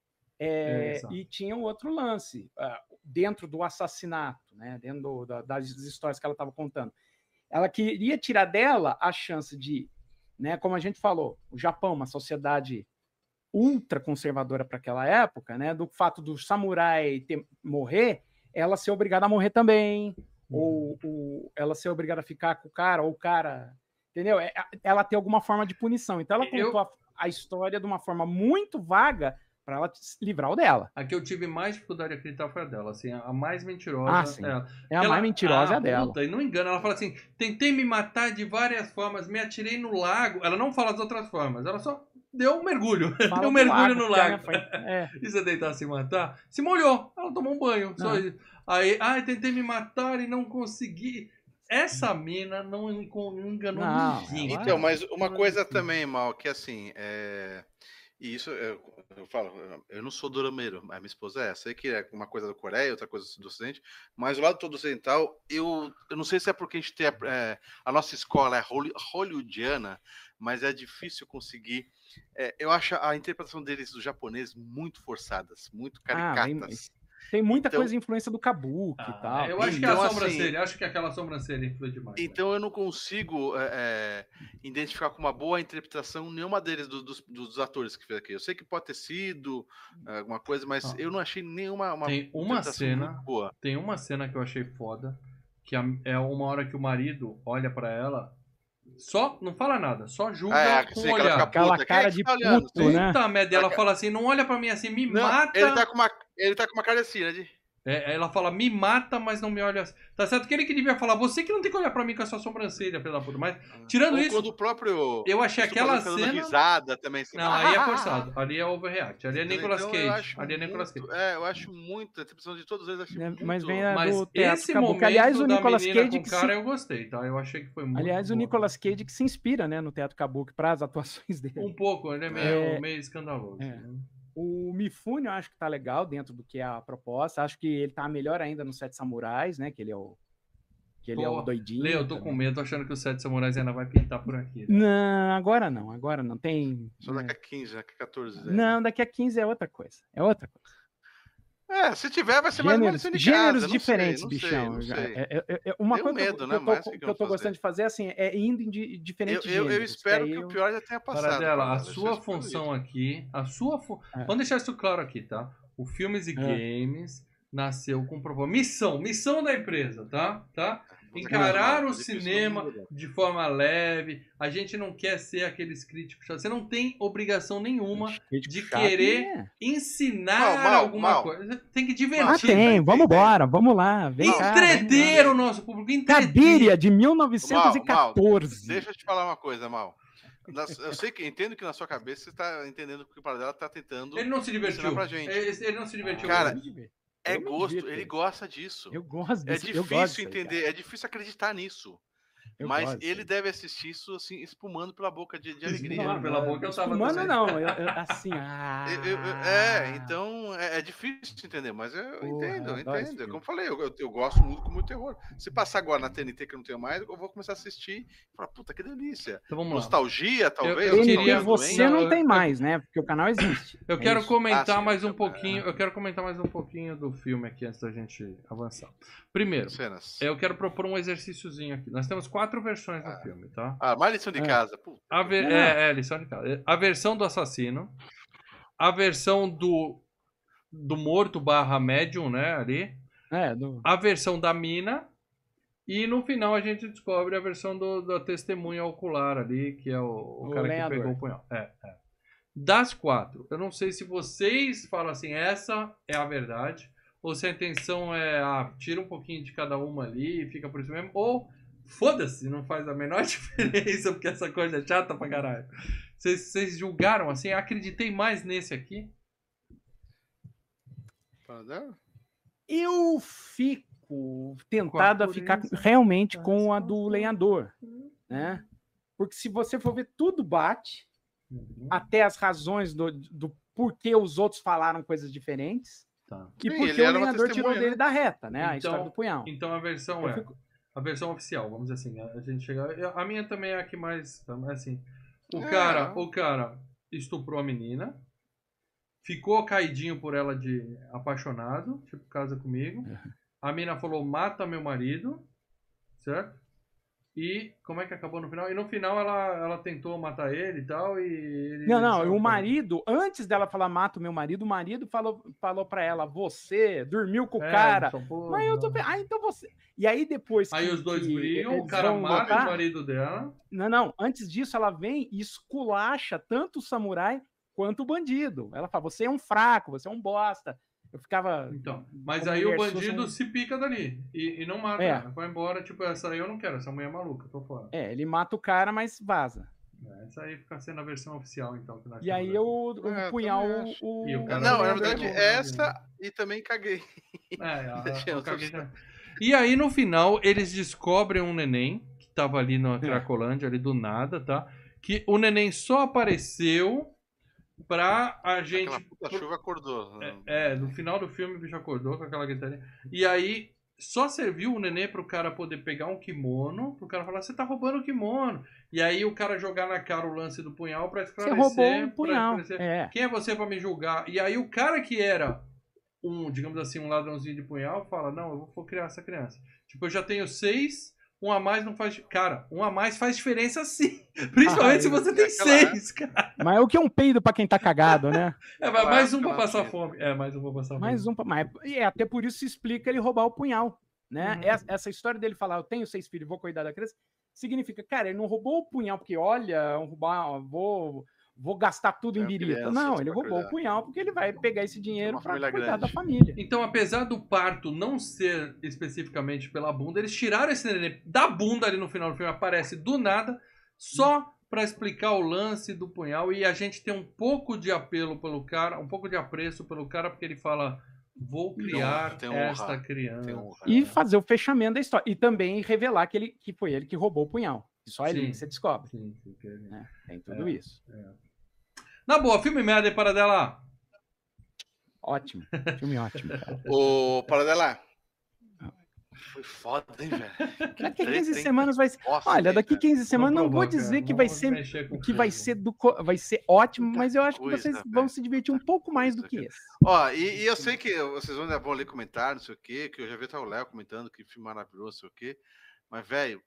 É, Exato. e tinha um outro lance, ah, dentro do assassinato, né? Dentro do- da- das histórias que ela estava contando. Ela queria tirar dela a chance de, né? Como a gente falou, o Japão, uma sociedade ultra conservadora para aquela época, né? Do fato do samurai ter, morrer, ela ser obrigada a morrer também, ou, ou ela ser obrigada a ficar com o cara, ou o cara, entendeu? É, ela ter alguma forma de punição. Então ela Eu- contou a, a história de uma forma muito vaga para ela se livrar o dela. A que eu tive mais dificuldade de acreditar foi a dela, assim, a mais mentirosa. Ah, sim. é ela. É a Ela- mais mentirosa ah, é a dela. puta, e não engana, ela fala assim, tentei me matar de várias formas, me atirei no lago. Ela não fala as outras formas, ela só deu um mergulho. Fala deu um do mergulho no porque a minha lago. foi- é. E você tentar se matar? Se molhou, ela tomou um banho. Só Não. isso. Aí, ai, tentei me matar e não consegui. Essa mina não enco- não enganou Não, ninguém. ela- Então, mas uma Claro coisa que- também, Mal, que assim, é... e isso eu, eu falo, eu não sou dorameiro, a minha esposa é. Sei que é uma coisa da Coreia, outra coisa do Ocidente, mas o lado todo ocidental, eu, eu não sei se é porque a gente tem a, é, a nossa escola é holly- hollywoodiana, mas é difícil conseguir. É, eu acho a interpretação deles dos japoneses muito forçadas, muito Ah, caricatas. Tem muita Então- coisa de influência do kabuki Ah, e tal. eu acho que Então, a assim- sobrancelha, acho que aquela sobrancelha influi demais. né? Então eu não consigo é, é, identificar com uma boa interpretação nenhuma deles do- dos, dos atores que fez aqui. Eu sei que pode ter sido é, alguma coisa, mas Ah. eu não achei nenhuma uma Tem uma interpretação cena- muito boa. Tem uma cena que eu achei foda, que a- é uma hora que o marido olha pra ela, só, não fala nada, só julga Ah, é, com sim, o aquela olhar. fica Aquela puta, quem é cara que de tá olhando? puto, né? Puta merda, ela Ela- fala assim, não olha pra mim assim, me Não, mata. ele tá com uma ele tá com uma cara assim, né? De... É, ela fala, me mata, mas não me olha assim. Tá certo que ele que devia falar, você que não tem que olhar pra mim com a sua sobrancelha, pela puta. Mas, tirando Ou isso, quando o próprio... eu achei aquela tá dando cena... risada também. Assim, Não, aí é forçado. Ali é overreact. Ali é então, Nicolas então, Cage. Ali é Nicolas muito, Cage. É, eu acho muito. A interpretação de todos eles, acho É, muito... mas vem a Mas do teatro esse Kabuki. momento Aliás, o da Nicolas menina Cage com que o cara se... eu gostei, tá? Eu achei que foi muito Aliás, boa. o Nicolas Cage que se inspira, né, no Teatro Kabuki para as atuações dele. Um pouco, ele é meio, É... meio escandaloso. É. Né? O Mifune eu acho que tá legal dentro do que é a proposta. Acho que ele tá melhor ainda no Sete Samurais, né? Que ele é o, que ele Pô, é o doidinho. Lê, eu tô também. com medo, tô achando que o Sete Samurais ainda vai pintar por aqui. Né? Não, agora não, agora não. Tem. Só né? daqui a quinze, daqui a quatorze. Não, Né? daqui a quinze é outra coisa. É outra coisa. É, se tiver, vai ser Gêneros, mais uma lição de gêneros casa. diferentes, não sei, bichão. não sei, não sei. É, é, é, uma Tenho coisa medo, que eu, né? que eu Mas tô, o que que que eu tô vamos gostando de fazer assim, é indo em di- Eu, diferentes eu, gêneros. eu espero que que eu... o pior já tenha passado. Paradela, a Paradela, eu sua espero função isso. aqui, a sua fu... É. Vamos deixar isso claro aqui, tá? O Filmes e É. Games nasceu com propósito. Missão, missão da empresa, tá? Tá? Vamos Encarar acostumar, o tá difícil cinema não mudar. de forma leve. A gente não quer ser aqueles críticos. Você não tem obrigação nenhuma de Chato, querer né? ensinar Mal, mal, alguma mal. coisa. Tem que Ah, divertir. tem, tá vamos entendendo? embora, vamos lá. Vem cá, vamos Entreter lá. o nosso público. Entreter. Cabiria, de mil novecentos e quatorze. Deixa eu te falar uma coisa, Mal. Nas- Eu sei que entendo que na sua cabeça você está entendendo que o Paradela está tentando Ele não se divertiu. ensinar pra gente. Ele, ele não se divertiu. Cara, mesmo. É Eu me gosto, divirto. ele gosta disso. Eu gosto É desse, eu gosto disso difícil aí, entender, é difícil acreditar nisso. Eu Mas gosto disso ele aí. deve assistir isso assim, espumando pela boca de, de alegria. Espumando pela boca, eu tava Mano, também. não, eu, eu, assim, ah... Eu- eu- eu- é, então é, é difícil de entender, mas eu Porra, entendo, eu adoro esse entendo. filme. Como eu falei, eu, eu, eu gosto muito com muito terror. Se passar agora na T N T que eu não tenho mais, eu vou começar a assistir e falar, puta, que delícia. Então vamos lá. Nostalgia, talvez. eu T N T queria- nostalgia você doente. não eu- tem eu- mais, né? Porque o canal existe. Eu É quero isso. comentar Ah, sim, mais um é. pouquinho. Eu quero comentar mais um pouquinho do filme aqui antes da gente avançar. Primeiro, Cenas. eu quero propor um exercíciozinho aqui. Nós temos quatro versões do filme, tá? Ah, mais lição de É. casa. Puta. A ver- Não, não. É, é, lição de casa. A versão do assassino, a versão do do morto barra médium, né, ali, É, do... a versão da mina e no final a gente descobre a versão do, da testemunha ocular ali, que é o, o O cara lenhador. que pegou o punhal. É, é. Das quatro, eu não sei se vocês falam assim, essa é a verdade, ou se a intenção é, ah, tira um pouquinho de cada uma ali e fica por isso mesmo, ou foda-se, não faz a menor diferença, porque essa coisa é chata pra caralho. Vocês, vocês julgaram assim, acreditei mais nesse aqui? Paradela? Eu fico tentado a ficar realmente com a do lenhador, né? Porque se você for ver, tudo bate, Uhum. até as razões do, do porquê os outros falaram coisas diferentes, Tá. e Sim, porque ele o era uma lenhador tirou testemunha, dele né? da reta, né? a Então- história do punhal. Então a versão Eu é fico- a versão oficial, vamos dizer assim, a gente chega, a minha também é a que mais, assim, o É. cara, o cara estuprou a menina, ficou caidinho por ela de apaixonado, tipo casa comigo. A mina falou mata meu marido, certo? E como é que acabou no final? E no final ela, ela tentou matar ele e tal e ele Não, não, saiu o fora. marido, antes dela falar mata o meu marido, o marido falou, falou pra ela, você dormiu com o É, cara. só, pô, Mas eu tô não. vendo. Ah, então você. E aí depois. Aí que- os dois que brigam, o eles cara vão mata lutar- o marido dela. Não, não. Antes disso, ela vem e esculacha tanto o samurai quanto o bandido. Ela fala: você é um fraco, você é um bosta. Eu ficava. Então, mas como aí o mulher sua, bandido são- se pica dali e, e não mata É. ela. Vai embora, tipo, essa aí eu não quero, essa mulher é maluca, tô fora. É, ele mata o cara, mas vaza. É, essa aí fica sendo a versão oficial, então. Que nós E aí temos eu, o É, punhal. também acho. O, E o cara Não, também na é verdade, bom, né? essa e também caguei. aqui. É, a- Deixa eu- a caguei também. E aí no final eles descobrem um neném que tava ali na Cracolândia, ali do nada, tá? Que o neném só apareceu pra a gente. Aquela puta chuva acordou. É, no final do filme o bicho acordou com aquela gritaria. E aí só serviu o neném pro cara poder pegar um kimono, pro cara falar, você tá roubando o kimono. E aí o cara jogar na cara o lance do punhal pra Você esclarecer. roubou um pra punhal. esclarecer. É. Quem é você pra me julgar? E aí o cara que era um, digamos assim, um ladrãozinho de punhal fala, não, eu vou criar essa criança. Tipo, eu já tenho seis, um a mais não faz... Cara, um a mais faz diferença sim. Principalmente Ah, se você tem aquela seis, cara. Mas o que é um peido pra quem tá cagado, né? É, mas mais um pra Claro, passar claro. fome. É, mais um pra passar fome. Mais um. pra- Mas, e é até por isso se explica ele roubar o punhal, né? Uhum. Essa, essa história dele falar, eu tenho seis filhos, vou cuidar da criança, significa, cara, ele não roubou o punhal porque, olha, vou roubar, vou, vou gastar tudo em É uma birita. criança, Não, tem ele que roubou cuidar. o punhal porque ele vai pegar esse dinheiro Uma para família cuidar grande. da família. Então, apesar do parto não ser especificamente pela bunda, eles tiraram esse neném da bunda ali no final do filme, aparece do nada, só pra explicar o lance do punhal. E a gente tem um pouco de apelo pelo cara, um pouco de apreço pelo cara, porque ele fala: vou criar Tem honra, esta criança. Tem honra. E fazer o fechamento da história. E também revelar que, ele, que foi ele que roubou o punhal. E só ali Sim. que você descobre. Sim, sim, sim. Né? Tem tudo É. isso. Na boa, filme merda aí para dela. Ótimo. Filme ótimo. Cara. Ô, Paradela. Foi foda, hein, velho? Que Daqui treta, quinze hein? semanas vai ser. Nossa, Olha, hein, daqui velho? quinze semanas não vou provoca, dizer que não vai vamos ser mexer com que vai fogo. ser do co- vai ser ótimo, Muita mas eu acho que coisa, vocês velho. vão se divertir um pouco mais do coisa, que cara. esse. Ó, e, e eu sei que vocês vão, vão ler comentários, não sei o quê, que eu já vi até o Léo comentando que filme maravilhoso, não sei o quê. Mas, velho,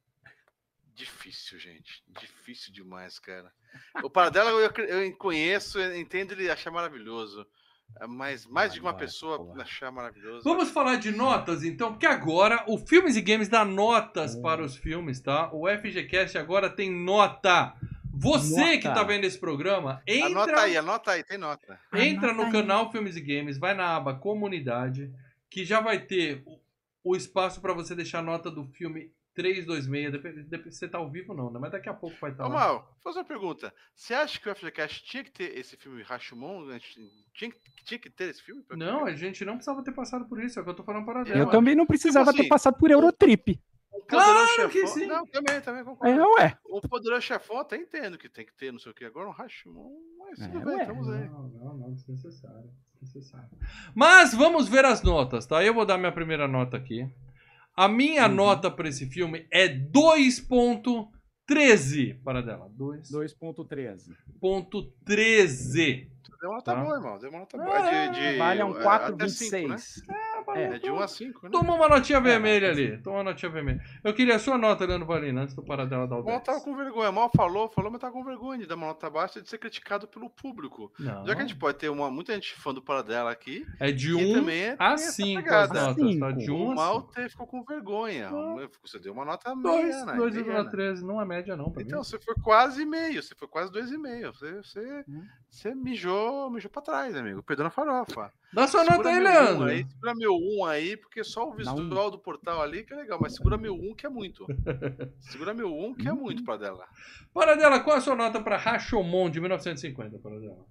difícil, gente. Difícil demais, cara. O Paradela eu, eu conheço, eu entendo ele achar maravilhoso. Mas mais de uma Vai, pessoa porra. achar maravilhoso. Vamos falar de notas, então, porque agora o Filmes e Games dá notas Hum. para os filmes, tá? O F G Cast agora tem nota. Você Nota. que tá vendo esse programa, entra, Anota aí, anota aí, tem nota. entra Anota no aí. canal Filmes e Games, vai na aba Comunidade, que já vai ter o, o espaço para você deixar a nota do filme três dois seis, depende, depende se você tá ao vivo ou não, né? Mas daqui a pouco vai estar Ô, lá. Mal, vou fazer uma pergunta. Você acha que o F G Cast tinha que ter esse filme Rashomon? Tinha, que- tinha que ter esse filme? pra Não, ver? a gente não precisava ter passado por isso, é o que eu tô falando para Eu dela. também não precisava Tipo assim, ter passado por Eurotrip. O Claro Poderoso que Chefão- sim. Não, também, também concordo. É, ué. O Poderoso Chefão até entendo que tem que ter, não sei o que. Agora o Rashomon, mas tudo É, bem, ué. vamos aí. Não, não, não, desnecessário, desnecessário. Mas vamos ver as notas, tá? Eu vou dar minha primeira nota aqui. A minha Uhum. nota para esse filme é dois ponto treze para dela. dois dois ponto treze. ponto treze. Deu uma nota Tá. boa, irmão. Deu uma nota Ah, boa. É de, de, Vale um é, quatro até vinte e cinco, né? seis. É de um a cinco, né? Tomou uma notinha É, vermelha não, ali. Tomou uma notinha vermelha. Eu queria a sua nota, Leandro Valina, antes do Paradela dar o O Mal dez. tava com vergonha. Mal falou, falou, mas tava com vergonha de dar uma nota baixa e de ser criticado pelo público. Não. Já que a gente pode ter uma, muita gente fã do Paradela aqui, É de e um também é- a tem essa cinco as pegada. notas, tá? Cinco. De o um a Mal cinco. te- ficou com vergonha. Ah. Você deu uma nota dois, mediana. dois vírgula mediana. treze, não é média não, pra mim. Então, você foi quase meio, você foi quase dois e meio. Você, você, Hum. você mijou, mijou pra trás, amigo. Perdeu na farofa. Dá sua Segura nota aí, meu um Leandro. aí, segura meu um aí, porque só o Dá um. visual do portal ali que é legal, mas segura meu um que é muito. Segura meu um que é muito pra dela. Paradela, qual é a sua nota pra Rashomon de mil novecentos e cinquenta, Paradela?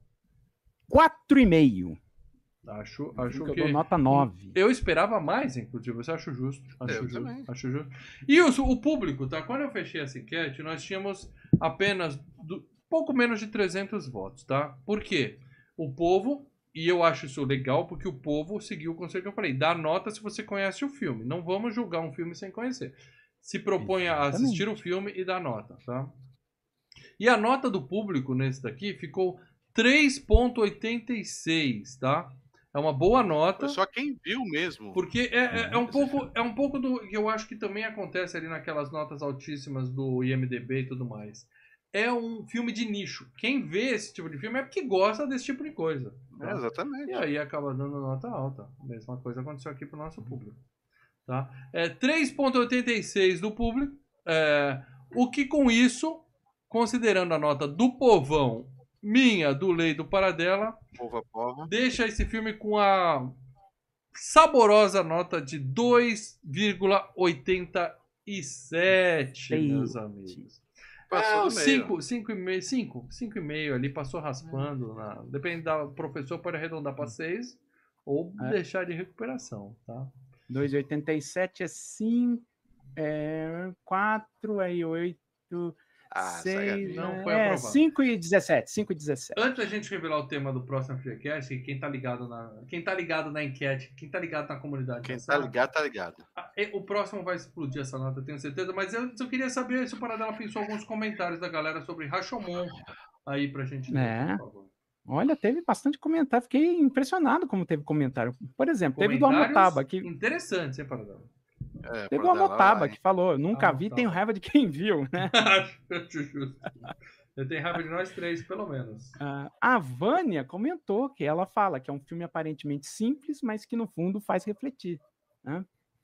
quatro e meio. Acho, Eu acho dou que... nota nove. Eu esperava mais, inclusive. Você acha justo? Acho Eu justo. também. Acho justo. E o, o público, tá? Quando eu fechei essa enquete, nós tínhamos apenas do, pouco menos de trezentos votos, tá? Por quê? O povo, e eu acho isso legal, porque o povo seguiu o conselho que eu falei. Dá nota se você conhece o filme. Não vamos julgar um filme sem conhecer. Se propõe a Exatamente. assistir o filme e dá nota, tá? E a nota do público nesse daqui ficou três ponto oitenta e seis, tá? É uma boa nota. Foi só quem viu mesmo. Porque é, é, é um Esse pouco, filme. é um pouco do que eu acho que também acontece ali naquelas notas altíssimas do I M D B e tudo mais. É um filme de nicho. Quem vê esse tipo de filme é porque gosta desse tipo de coisa. É, tá? exatamente. E aí acaba dando nota alta. A mesma coisa aconteceu aqui pro nosso público. Tá? É três ponto oitenta e seis do público. É, o que com isso, considerando a nota do povão, minha, do Lei do Paradela, Povo a povo. deixa esse filme com a saborosa nota de dois vírgula oitenta e sete, meus amigos. Passou É, do uns meio. cinco, cinco e meio, cinco, cinco e meio ali, passou raspando. Na, depende da professor, pode arredondar para seis ou É. deixar de recuperação, tá? dois vírgula oitenta e sete é cinco, é quatro, aí oito, Ah, seis, não foi é aprovado. cinco e dezessete, cinco e dezessete. Antes da gente revelar o tema do próximo FGCast, quem tá ligado na, quem tá ligado na enquete, quem tá ligado na comunidade, Quem já tá sabe. ligado, tá ligado. Ah, e- O próximo vai explodir essa nota, eu tenho certeza. Mas eu, eu queria saber se o Paradela pensou alguns comentários da galera sobre Rashomon aí pra gente ler, É. por favor. Olha, teve bastante comentário. Fiquei impressionado como teve comentário. Por exemplo, teve do Comentários Amotaba, que, interessantes, hein, Paradela? É, teve o pra dar lá, Amotaba, hein? que falou, nunca vi, Amotaba. tenho raiva de quem viu, né? Acho justo. Eu tenho raiva de nós três, pelo menos. Ah, a Vânia comentou que ela fala que é um filme aparentemente simples, mas que no fundo faz refletir, né?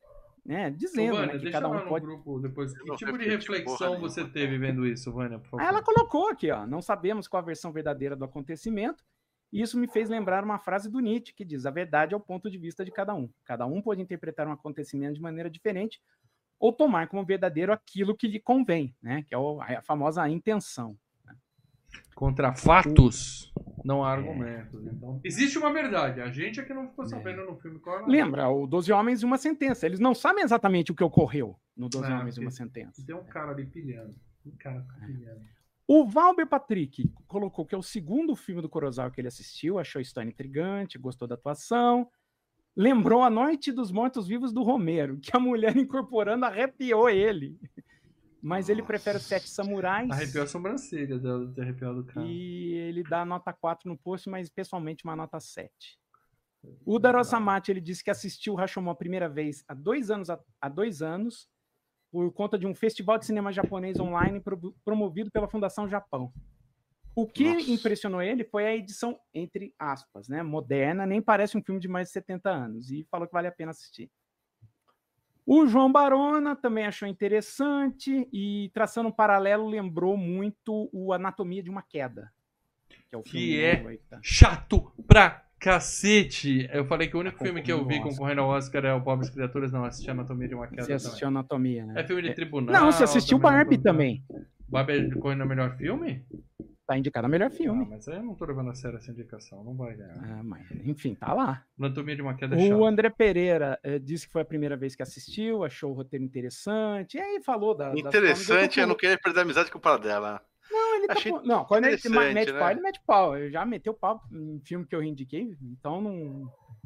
né, dizendo, Ô, Vânia, né, que deixa cada lá um no pode... grupo depois. Que não tipo de refleti porra reflexão nenhuma, você cara. teve vendo isso, Vânia, por favor? Aí ela colocou aqui, ó, não sabemos qual a versão verdadeira do acontecimento, e isso me fez lembrar uma frase do Nietzsche, que diz, a verdade é o ponto de vista de cada um. Cada um pode interpretar um acontecimento de maneira diferente, ou tomar como verdadeiro aquilo que lhe convém, né, que é a famosa intenção. Contra fatos, não há argumentos. Então, existe uma verdade. A gente é que não ficou sabendo no filme qual era. Lembra, o doze Homens e uma Sentença. Eles não sabem exatamente o que ocorreu no doze É, Homens e uma porque Sentença. Tem um cara ali pilhando. Um cara pilhando. O Valber Patrick colocou que é o segundo filme do Kurosawa que ele assistiu, achou a história intrigante, gostou da atuação. Lembrou A Noite dos Mortos-Vivos do Romero, que a mulher incorporando arrepiou ele. Mas ele prefere os Sete Samurais. Arrepiou a sobrancelha dela de ter arrepiado o cara. E ele dá nota quatro no post, mas pessoalmente uma nota sete. O Darosamati, ele disse que assistiu o Rashomon a primeira vez há dois anos, há dois anos, por conta de um festival de cinema japonês online pro, promovido pela Fundação Japão. O que Nossa. impressionou ele foi a edição, entre aspas, né, moderna, nem parece um filme de mais de setenta anos, e falou que vale a pena assistir. O João Barona também achou interessante e, traçando um paralelo, lembrou muito o Anatomia de uma Queda. Que é, o filme que é aí, tá? chato pra cacete. Eu falei que o único Tá filme que eu vi Oscar. concorrendo ao Oscar é o Pobres Criaturas. Não, assisti Anatomia de uma Queda Você assistiu também. Anatomia, né? É filme de tribunal. Não, você assistiu Barbie também. Barbie correndo no melhor filme? Tá indicado a melhor filme. Ah, mas aí eu não tô levando a sério essa indicação, não vai ganhar. Ah, mas, enfim, tá lá. Anatomia de uma Queda é chato. O André Pereira eh, disse que foi a primeira vez que assistiu, achou o roteiro interessante, e aí falou da... Interessante é não querer perder a amizade com o Paradela. Não, ele Achei tá... Não, quando ele mete né? pau, ele mete pau. Eu já meteu pau em filme que eu indiquei, então não...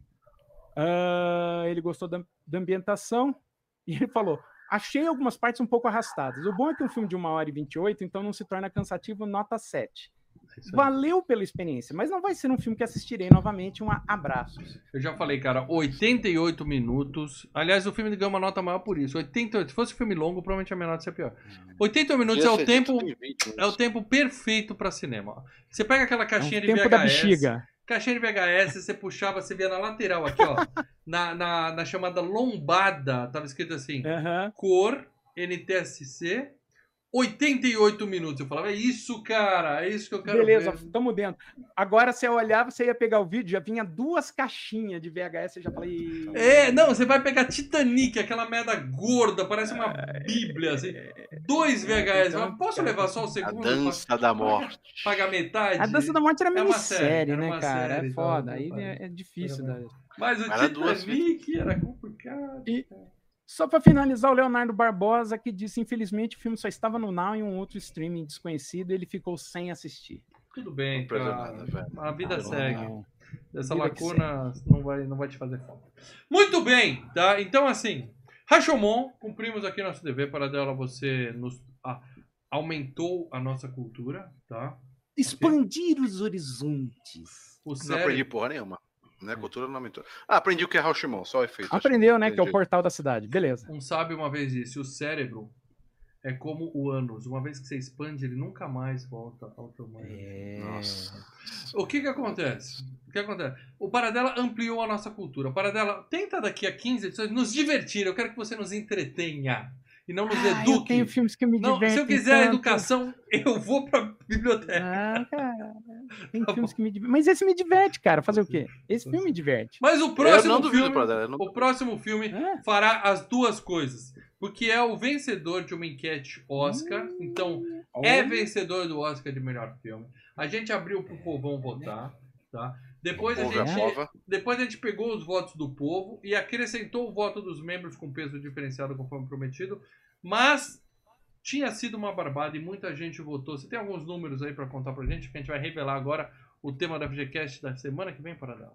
Uh, ele gostou da, da ambientação, e ele falou... Achei algumas partes um pouco arrastadas. O bom é que um filme de uma hora e vinte e oito, então não se torna cansativo, nota sete. Valeu pela experiência, mas não vai ser um filme que assistirei novamente. Um abraço. Eu já falei, cara, oitenta e oito minutos. Aliás, o filme ganhou uma nota maior por isso. oitenta e oito. Se fosse um filme longo, provavelmente a minha nota seria pior. oitenta e oito minutos é o tempo, é o tempo perfeito para cinema. Você pega aquela caixinha é um de tempo V H S. Da bexiga. Caixinha de V H S, você puxava, você via na lateral aqui, ó. na, na, na chamada lombada, tava escrito assim: uhum. Cor, N T S C. oitenta e oito minutos. Eu falava, é isso, cara, é isso que eu quero Beleza, ver. Beleza, tamo dentro. Agora, você olhava, você ia pegar o vídeo, já vinha duas caixinhas de V H S, eu já falei... É, não, você vai pegar Titanic, aquela merda gorda, parece uma bíblia, assim. Dois V H S. Então, posso levar só o segundo? A Dança pra... da Morte. Pagar metade? A Dança da Morte era é minissérie, série, né, cara? Série, é foda, então, aí é, é difícil. Da... Mas o era Titanic era complicado. E... Só para finalizar, o Leonardo Barbosa, que disse, infelizmente, o filme só estava no Now e um outro streaming desconhecido, e ele ficou sem assistir. Tudo bem, cara. Nada, a vida ah, segue. Não. Essa vida lacuna não vai, não vai te fazer falta. Muito bem, tá? Então, assim, Rashomon, cumprimos aqui nosso dever. Para dela, você nos ah, aumentou a nossa cultura, tá? Expandir okay. os horizontes. O não aprendi porra nenhuma. Né? Cultura não aumentou. Ah, aprendi o que é Rashomon, só o efeito. Aprendeu, né? Que é o portal da cidade. Beleza. Um sábio uma vez disse, o cérebro é como o ânus. Uma vez que você expande, ele nunca mais volta ao tamanho. É... Nossa. O que que acontece? O que acontece? O Paradela ampliou a nossa cultura. O Paradela, tenta daqui a quinze edições nos divertir. Eu quero que você nos entretenha. E não nos ah, eduque. Eu tenho filmes que me não, divertem. Se eu quiser tanto. educação, eu vou pra biblioteca. Ah, cara. Tem tá filmes bom. que me divertem. Mas esse me diverte, cara. Fazer o quê? Esse filme me diverte. Mas o próximo eu não filme, duvido, não... o próximo filme é? fará as duas coisas. Porque é o vencedor de uma enquete Oscar. Hum, então, oh. é vencedor do Oscar de melhor filme. A gente abriu pro povão votar, tá? Depois a, gente, depois a gente pegou os votos do povo e acrescentou o voto dos membros com peso diferenciado conforme prometido. Mas tinha sido uma barbada e muita gente votou. Você tem alguns números aí para contar pra gente? Que a gente vai revelar agora o tema da F G Cast da semana que vem, para dela.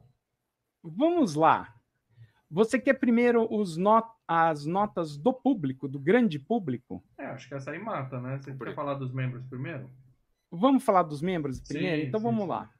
Vamos lá. Você quer primeiro os not as notas do público, do grande público? É, acho que essa aí mata, né? Você quer falar dos membros primeiro? Vamos falar dos membros primeiro? Sim, então sim, vamos sim. lá.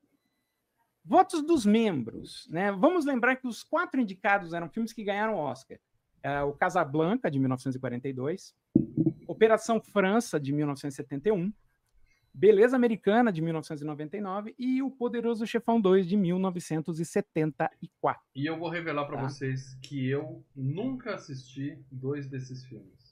Votos dos membros, né? Vamos lembrar que os quatro indicados eram filmes que ganharam Oscar. É, o Casablanca, de mil novecentos e quarenta e dois, Operação França, de mil novecentos e setenta e um, Beleza Americana, de mil novecentos e noventa e nove, e O Poderoso Chefão dois, de mil novecentos e setenta e quatro. E eu vou revelar pra Tá. vocês que eu nunca assisti dois desses filmes.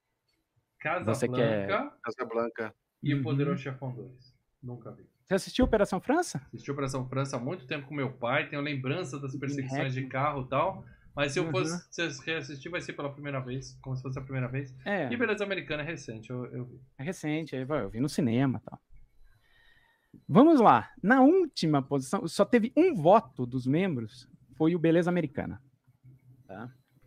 Você quer- Casablanca Casablanca. e O Uhum. Poderoso Chefão dois. Nunca vi. Você assistiu Operação França? Assisti Operação França há muito tempo com meu pai, tenho lembrança das perseguições de Hackman. carro e tal. Mas se eu Uhum. fosse se reassistir, vai ser pela primeira vez, como se fosse a primeira vez. É, E Beleza Americana é recente, eu, eu vi. é recente, aí, vai, eu vi no cinema e tal. Vamos lá. Na última posição, só teve um voto dos membros, foi o Beleza Americana. Tá?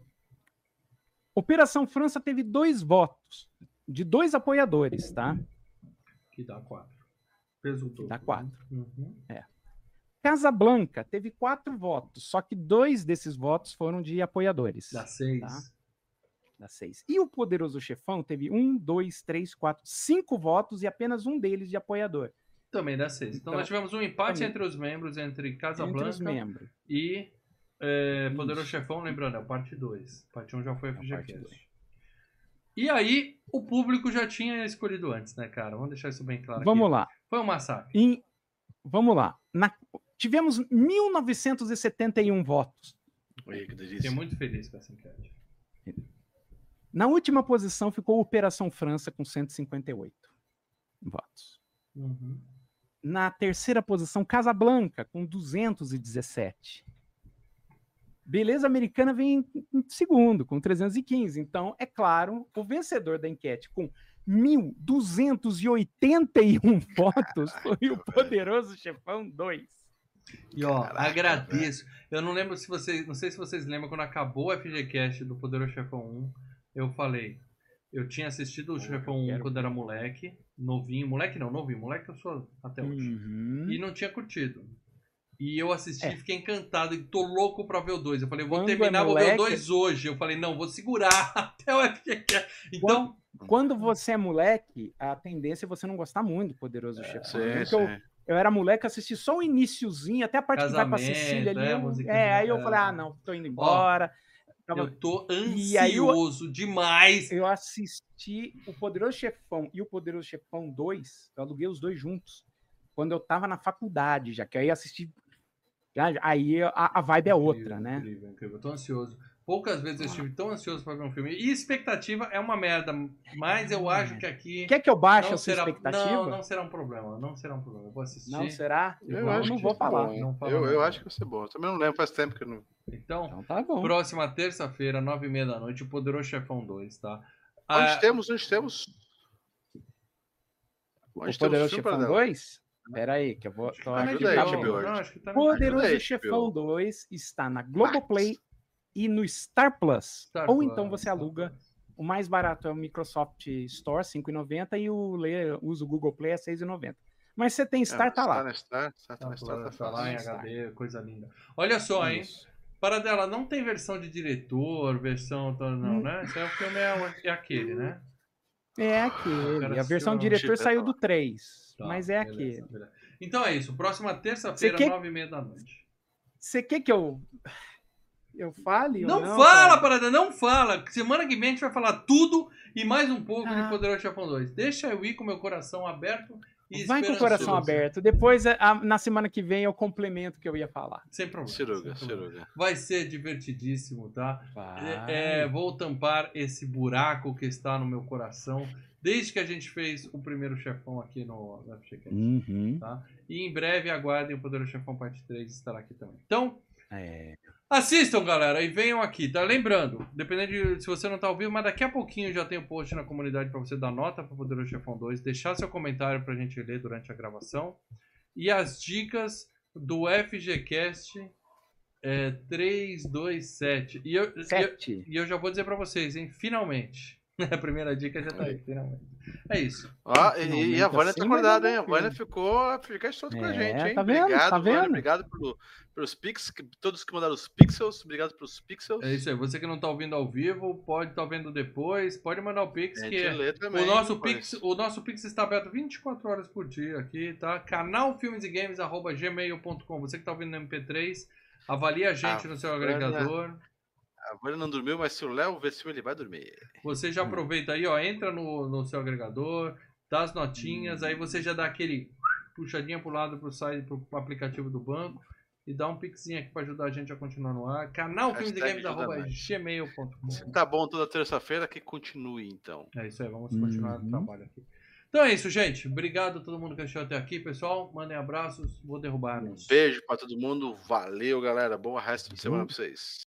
Operação França teve dois votos, de dois apoiadores, tá? Que dá quatro. Peso todo. Dá quatro. Uhum. Casablanca teve quatro votos, só que dois desses votos foram de apoiadores. Dá seis. Tá. Dá seis. E o Poderoso Chefão teve um, dois, três, quatro, cinco votos e apenas um deles de apoiador. Também dá seis. Então, Então, nós tivemos um empate também. entre os membros, entre Entre os Casablanca membros. e é, Poderoso Isso. Chefão, lembrando, é o parte dois. Parte um já foi É a o parte FGCast. dois. E aí, o público já tinha escolhido antes, né, cara? Vamos deixar isso bem claro Vamos aqui. lá. Foi um massacre. Em- Vamos lá. Na- Tivemos mil novecentos e setenta e um votos. Oi, que Fiquei delícia. muito feliz com essa enquete. Na última posição ficou Operação França com cento e cinquenta e oito votos. Uhum. Na terceira posição, Casablanca com duzentos e dezessete. Beleza Americana vem em em segundo, com trezentos e quinze. Então, é claro, o vencedor da enquete com mil duzentos e oitenta e um votos foi o Poderoso Chefão dois. E ó, Caraca, agradeço. Eu não lembro se vocês. Não sei se vocês lembram quando acabou o FGCast do Poderoso Chefão um. Eu falei. Eu tinha assistido o Chefão um quero quando era moleque. Novinho. Moleque não, novinho. Moleque eu sou até hoje. Uhum. E não tinha curtido. E eu assisti É. e fiquei encantado e tô louco pra ver o dois. Eu falei, vou Quando é terminar, vou ver o moleque- dois hoje. Eu falei, não, vou segurar até o FGCast. Então, Quando você é moleque, a tendência é você não gostar muito do Poderoso Chefão. Eu lembro Sim, que eu, sim. eu era moleque, assisti só o iniciozinho, até a parte que vai pra Casamento, Sicília ali. é, eu- musiquinha É, aí eu do- falei, ah, não, tô indo embora. Tava- eu tô E aí eu- ansioso demais. Eu assisti o Poderoso Chefão e o Poderoso Chefão dois, eu aluguei os dois juntos, quando eu tava na faculdade já, que aí assisti. já- Aí a, a vibe é outra, Incrível, né? Incrível, incrível. Eu tô ansioso. Poucas vezes eu estive tão ansioso pra ver um filme. E expectativa é uma merda, mas eu acho que aqui. Quer que eu baixe não a sua será, expectativa? Não, não será um problema. Não será um problema. Eu vou assistir. Não será? Eu Não, acho não que vou vai ser falar. bom, hein? Não fala eu, eu nada. acho que vai ser bom. Eu também não lembro, faz tempo que eu não. Então, Então tá bom. próxima terça-feira, nove e meia da noite, o Poderoso Chefão dois, tá? Onde Ah, temos? Onde temos? O Onde Poderoso filme, Chefão Paradela? dois? Pera aí, que eu vou... Tô tá na ajuda aí, H B O, H B O. não, acho que tá na Poderoso Ajuda aí, Chefão H B O. dois está na Globoplay e no Star Plus. Star Ou Plus, então você Star aluga. Plus. O mais barato é o Microsoft Store, cinco reais e noventa centavos, e o le- usa o Google Play a seis reais e noventa centavos. Mas você tem Star, Ah, tá lá. na Star, Star, Tá, tá, Star, tá tá lá em fácil. H D, coisa linda. Olha só, hein? Isso. Paradela, não tem versão de diretor, versão. Não, Hum. né? Esse é o filme, é, o- é aquele, né? É O aquele. cara A versão assistiu, diretor não. saiu do três, Tá, mas é beleza, aquele. beleza. Então é isso. Próxima terça-feira, Você quer- nove e meia da noite. Você quer que eu. Eu fale? ou Não, não fala, cara? Parada, não fala. Semana que vem a gente vai falar tudo e mais um pouco Ah. de Poderoso Chefão dois. Deixa eu ir com meu coração aberto e Vai com o coração esperançoso. aberto. Depois, a- na semana que vem, eu complemento o que eu ia falar. Sem problema. Ciruga, sem problema. ciruga. Vai ser divertidíssimo, tá? Vai. É, é, vou tampar esse buraco que está no meu coração desde que a gente fez o primeiro chefão aqui no, no FGCast, Uhum. tá? E em breve aguardem o Poderoso Chefão parte três estará aqui também. Então, É. assistam, galera, e venham aqui, tá? Lembrando, dependendo de se você não tá ao vivo, mas daqui a pouquinho já tem o post na comunidade pra você dar nota pro Poderoso Chefão dois, deixar seu comentário pra gente ler durante a gravação. E as dicas do FGCast é, três dois sete. E eu, e eu, Sete. e eu já vou dizer pra vocês, hein? Finalmente. A primeira dica já tá aí, finalmente. É isso. Ó, e, Finalmente e a Vânia assim, tá mas acordada, é hein? A bom Vânia filme. ficou, fica todo com a É, gente, hein? tá vendo? Obrigado, Tá Vânia. vendo? Obrigado pelo, pelos pix, que- todos que mandaram os pixels. Obrigado pelos pixels. É isso aí. Você que não tá ouvindo ao vivo, pode estar vendo depois, pode mandar o Pix, A que gente é lê também. O nosso, pois. Pix, o nosso Pix está aberto vinte e quatro horas por dia aqui, tá? Canal Filmes e Games, arroba gmail ponto com. Você que está ouvindo no M P três, avalie a gente Ah, no seu Vânia. agregador. A Vânia não dormiu, mas se o Léo ver esse filme, ele vai dormir. Você já aproveita aí, ó, entra no, no seu agregador, dá as notinhas, aí você já dá aquele puxadinha pro lado pro site, pro aplicativo do banco e dá um pixinho aqui pra ajudar a gente a continuar no ar. Canal filmes e games arroba gmail ponto com. Se tá bom toda terça-feira, que continue então. É isso aí, vamos continuar uhum. o trabalho aqui. Então é isso, gente. Obrigado a todo mundo que assistiu até aqui, pessoal. Mandem abraços. Vou derrubar. Um beijo pra todo mundo. Valeu, galera. Bom resto de semana pra vocês.